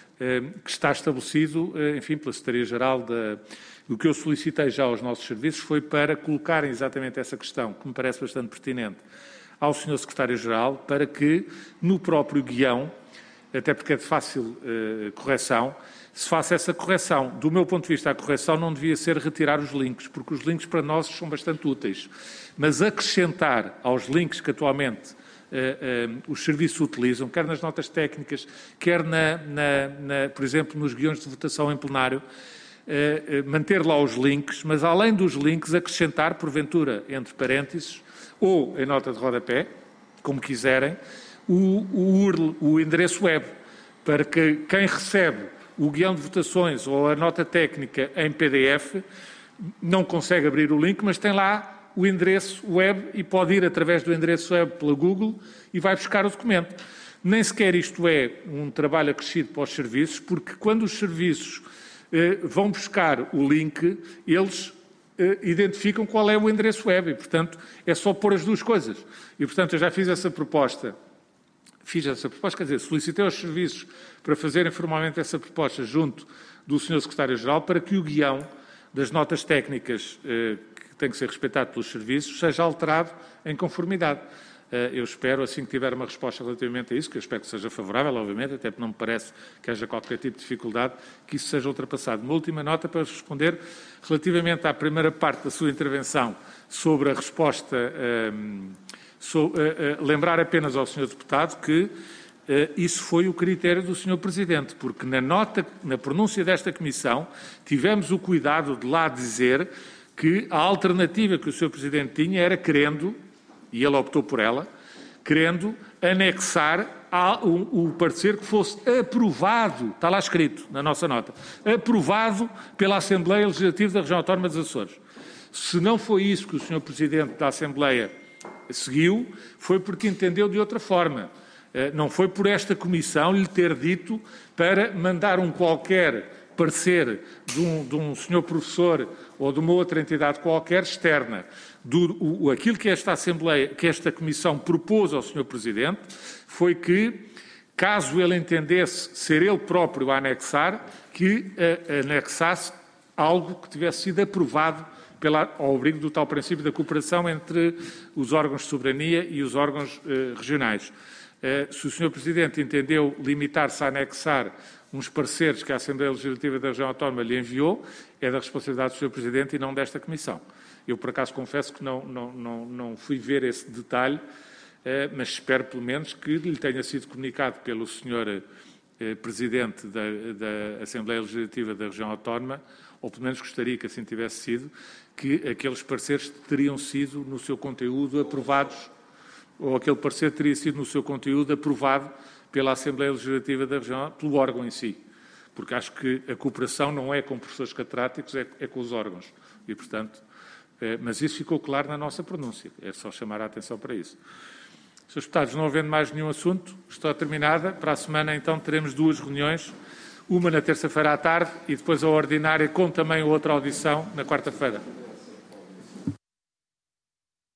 que está estabelecido, enfim, pela Secretaria-Geral da... O que eu solicitei já aos nossos serviços foi para colocarem exatamente essa questão, que me parece bastante pertinente, ao senhor Secretário-Geral, para que, no próprio guião, até porque é de fácil uh, correção, se faça essa correção. Do meu ponto de vista, a correção não devia ser retirar os links, porque os links para nós são bastante úteis, mas acrescentar aos links que atualmente Uh, uh, os serviços utilizam, quer nas notas técnicas, quer, na, na, na, por exemplo, nos guiões de votação em plenário, uh, uh, manter lá os links, mas além dos links acrescentar, porventura, entre parênteses, ou em nota de rodapé, como quiserem, o, o U R L, o endereço web, para que quem recebe o guião de votações ou a nota técnica em P D F não consegue abrir o link, mas tem lá o endereço web e pode ir através do endereço web pela Google e vai buscar o documento. Nem sequer isto é um trabalho acrescido para os serviços, porque quando os serviços eh, vão buscar o link, eles eh, identificam qual é o endereço web e, portanto, é só pôr as duas coisas. E, portanto, eu já fiz essa proposta, fiz essa proposta, quer dizer, solicitei aos serviços para fazerem formalmente essa proposta junto do senhor Secretário-Geral para que o guião das notas técnicas eh, tem que ser respeitado pelos serviços, seja alterado em conformidade. Eu espero, assim que tiver uma resposta relativamente a isso, que eu espero que seja favorável, obviamente, até porque não me parece que haja qualquer tipo de dificuldade, que isso seja ultrapassado. Uma última nota para responder relativamente à primeira parte da sua intervenção sobre a resposta, um, so, uh, uh, lembrar apenas ao senhor Deputado que uh, isso foi o critério do senhor Presidente, porque na nota, na pronúncia desta Comissão, tivemos o cuidado de lá dizer que a alternativa que o senhor Presidente tinha era querendo, e ele optou por ela, querendo anexar a, o, o parecer que fosse aprovado, está lá escrito na nossa nota, aprovado pela Assembleia Legislativa da Região Autónoma dos Açores. Se não foi isso que o senhor Presidente da Assembleia seguiu, foi porque entendeu de outra forma. Não foi por esta Comissão lhe ter dito para mandar um qualquer parecer de um, de um senhor professor ou de uma outra entidade qualquer externa, do, o, aquilo que esta Assembleia, que esta Comissão propôs ao senhor Presidente, foi que, caso ele entendesse ser ele próprio a anexar, que a, anexasse algo que tivesse sido aprovado pela, ao abrigo do tal princípio da cooperação entre os órgãos de soberania e os órgãos eh, regionais. Eh, se o senhor Presidente entendeu limitar-se a anexar uns pareceres que a Assembleia Legislativa da Região Autónoma lhe enviou, é da responsabilidade do senhor Presidente e não desta Comissão. Eu, por acaso, confesso que não, não, não, não fui ver esse detalhe, eh, mas espero, pelo menos, que lhe tenha sido comunicado pelo senhor eh, Presidente da, da Assembleia Legislativa da Região Autónoma, ou pelo menos gostaria que assim tivesse sido, que aqueles pareceres teriam sido, no seu conteúdo, aprovados, ou aquele parecer teria sido, no seu conteúdo, aprovado pela Assembleia Legislativa da Região, pelo órgão em si. Porque acho que a cooperação não é com professores catedráticos, é, é com os órgãos. E, portanto, é, mas isso ficou claro na nossa pronúncia. É só chamar a atenção para isso. senhores Deputados, não havendo mais nenhum assunto, está terminada. Para a semana, então, teremos duas reuniões. Uma na terça-feira à tarde e depois a ordinária, com também outra audição na quarta-feira.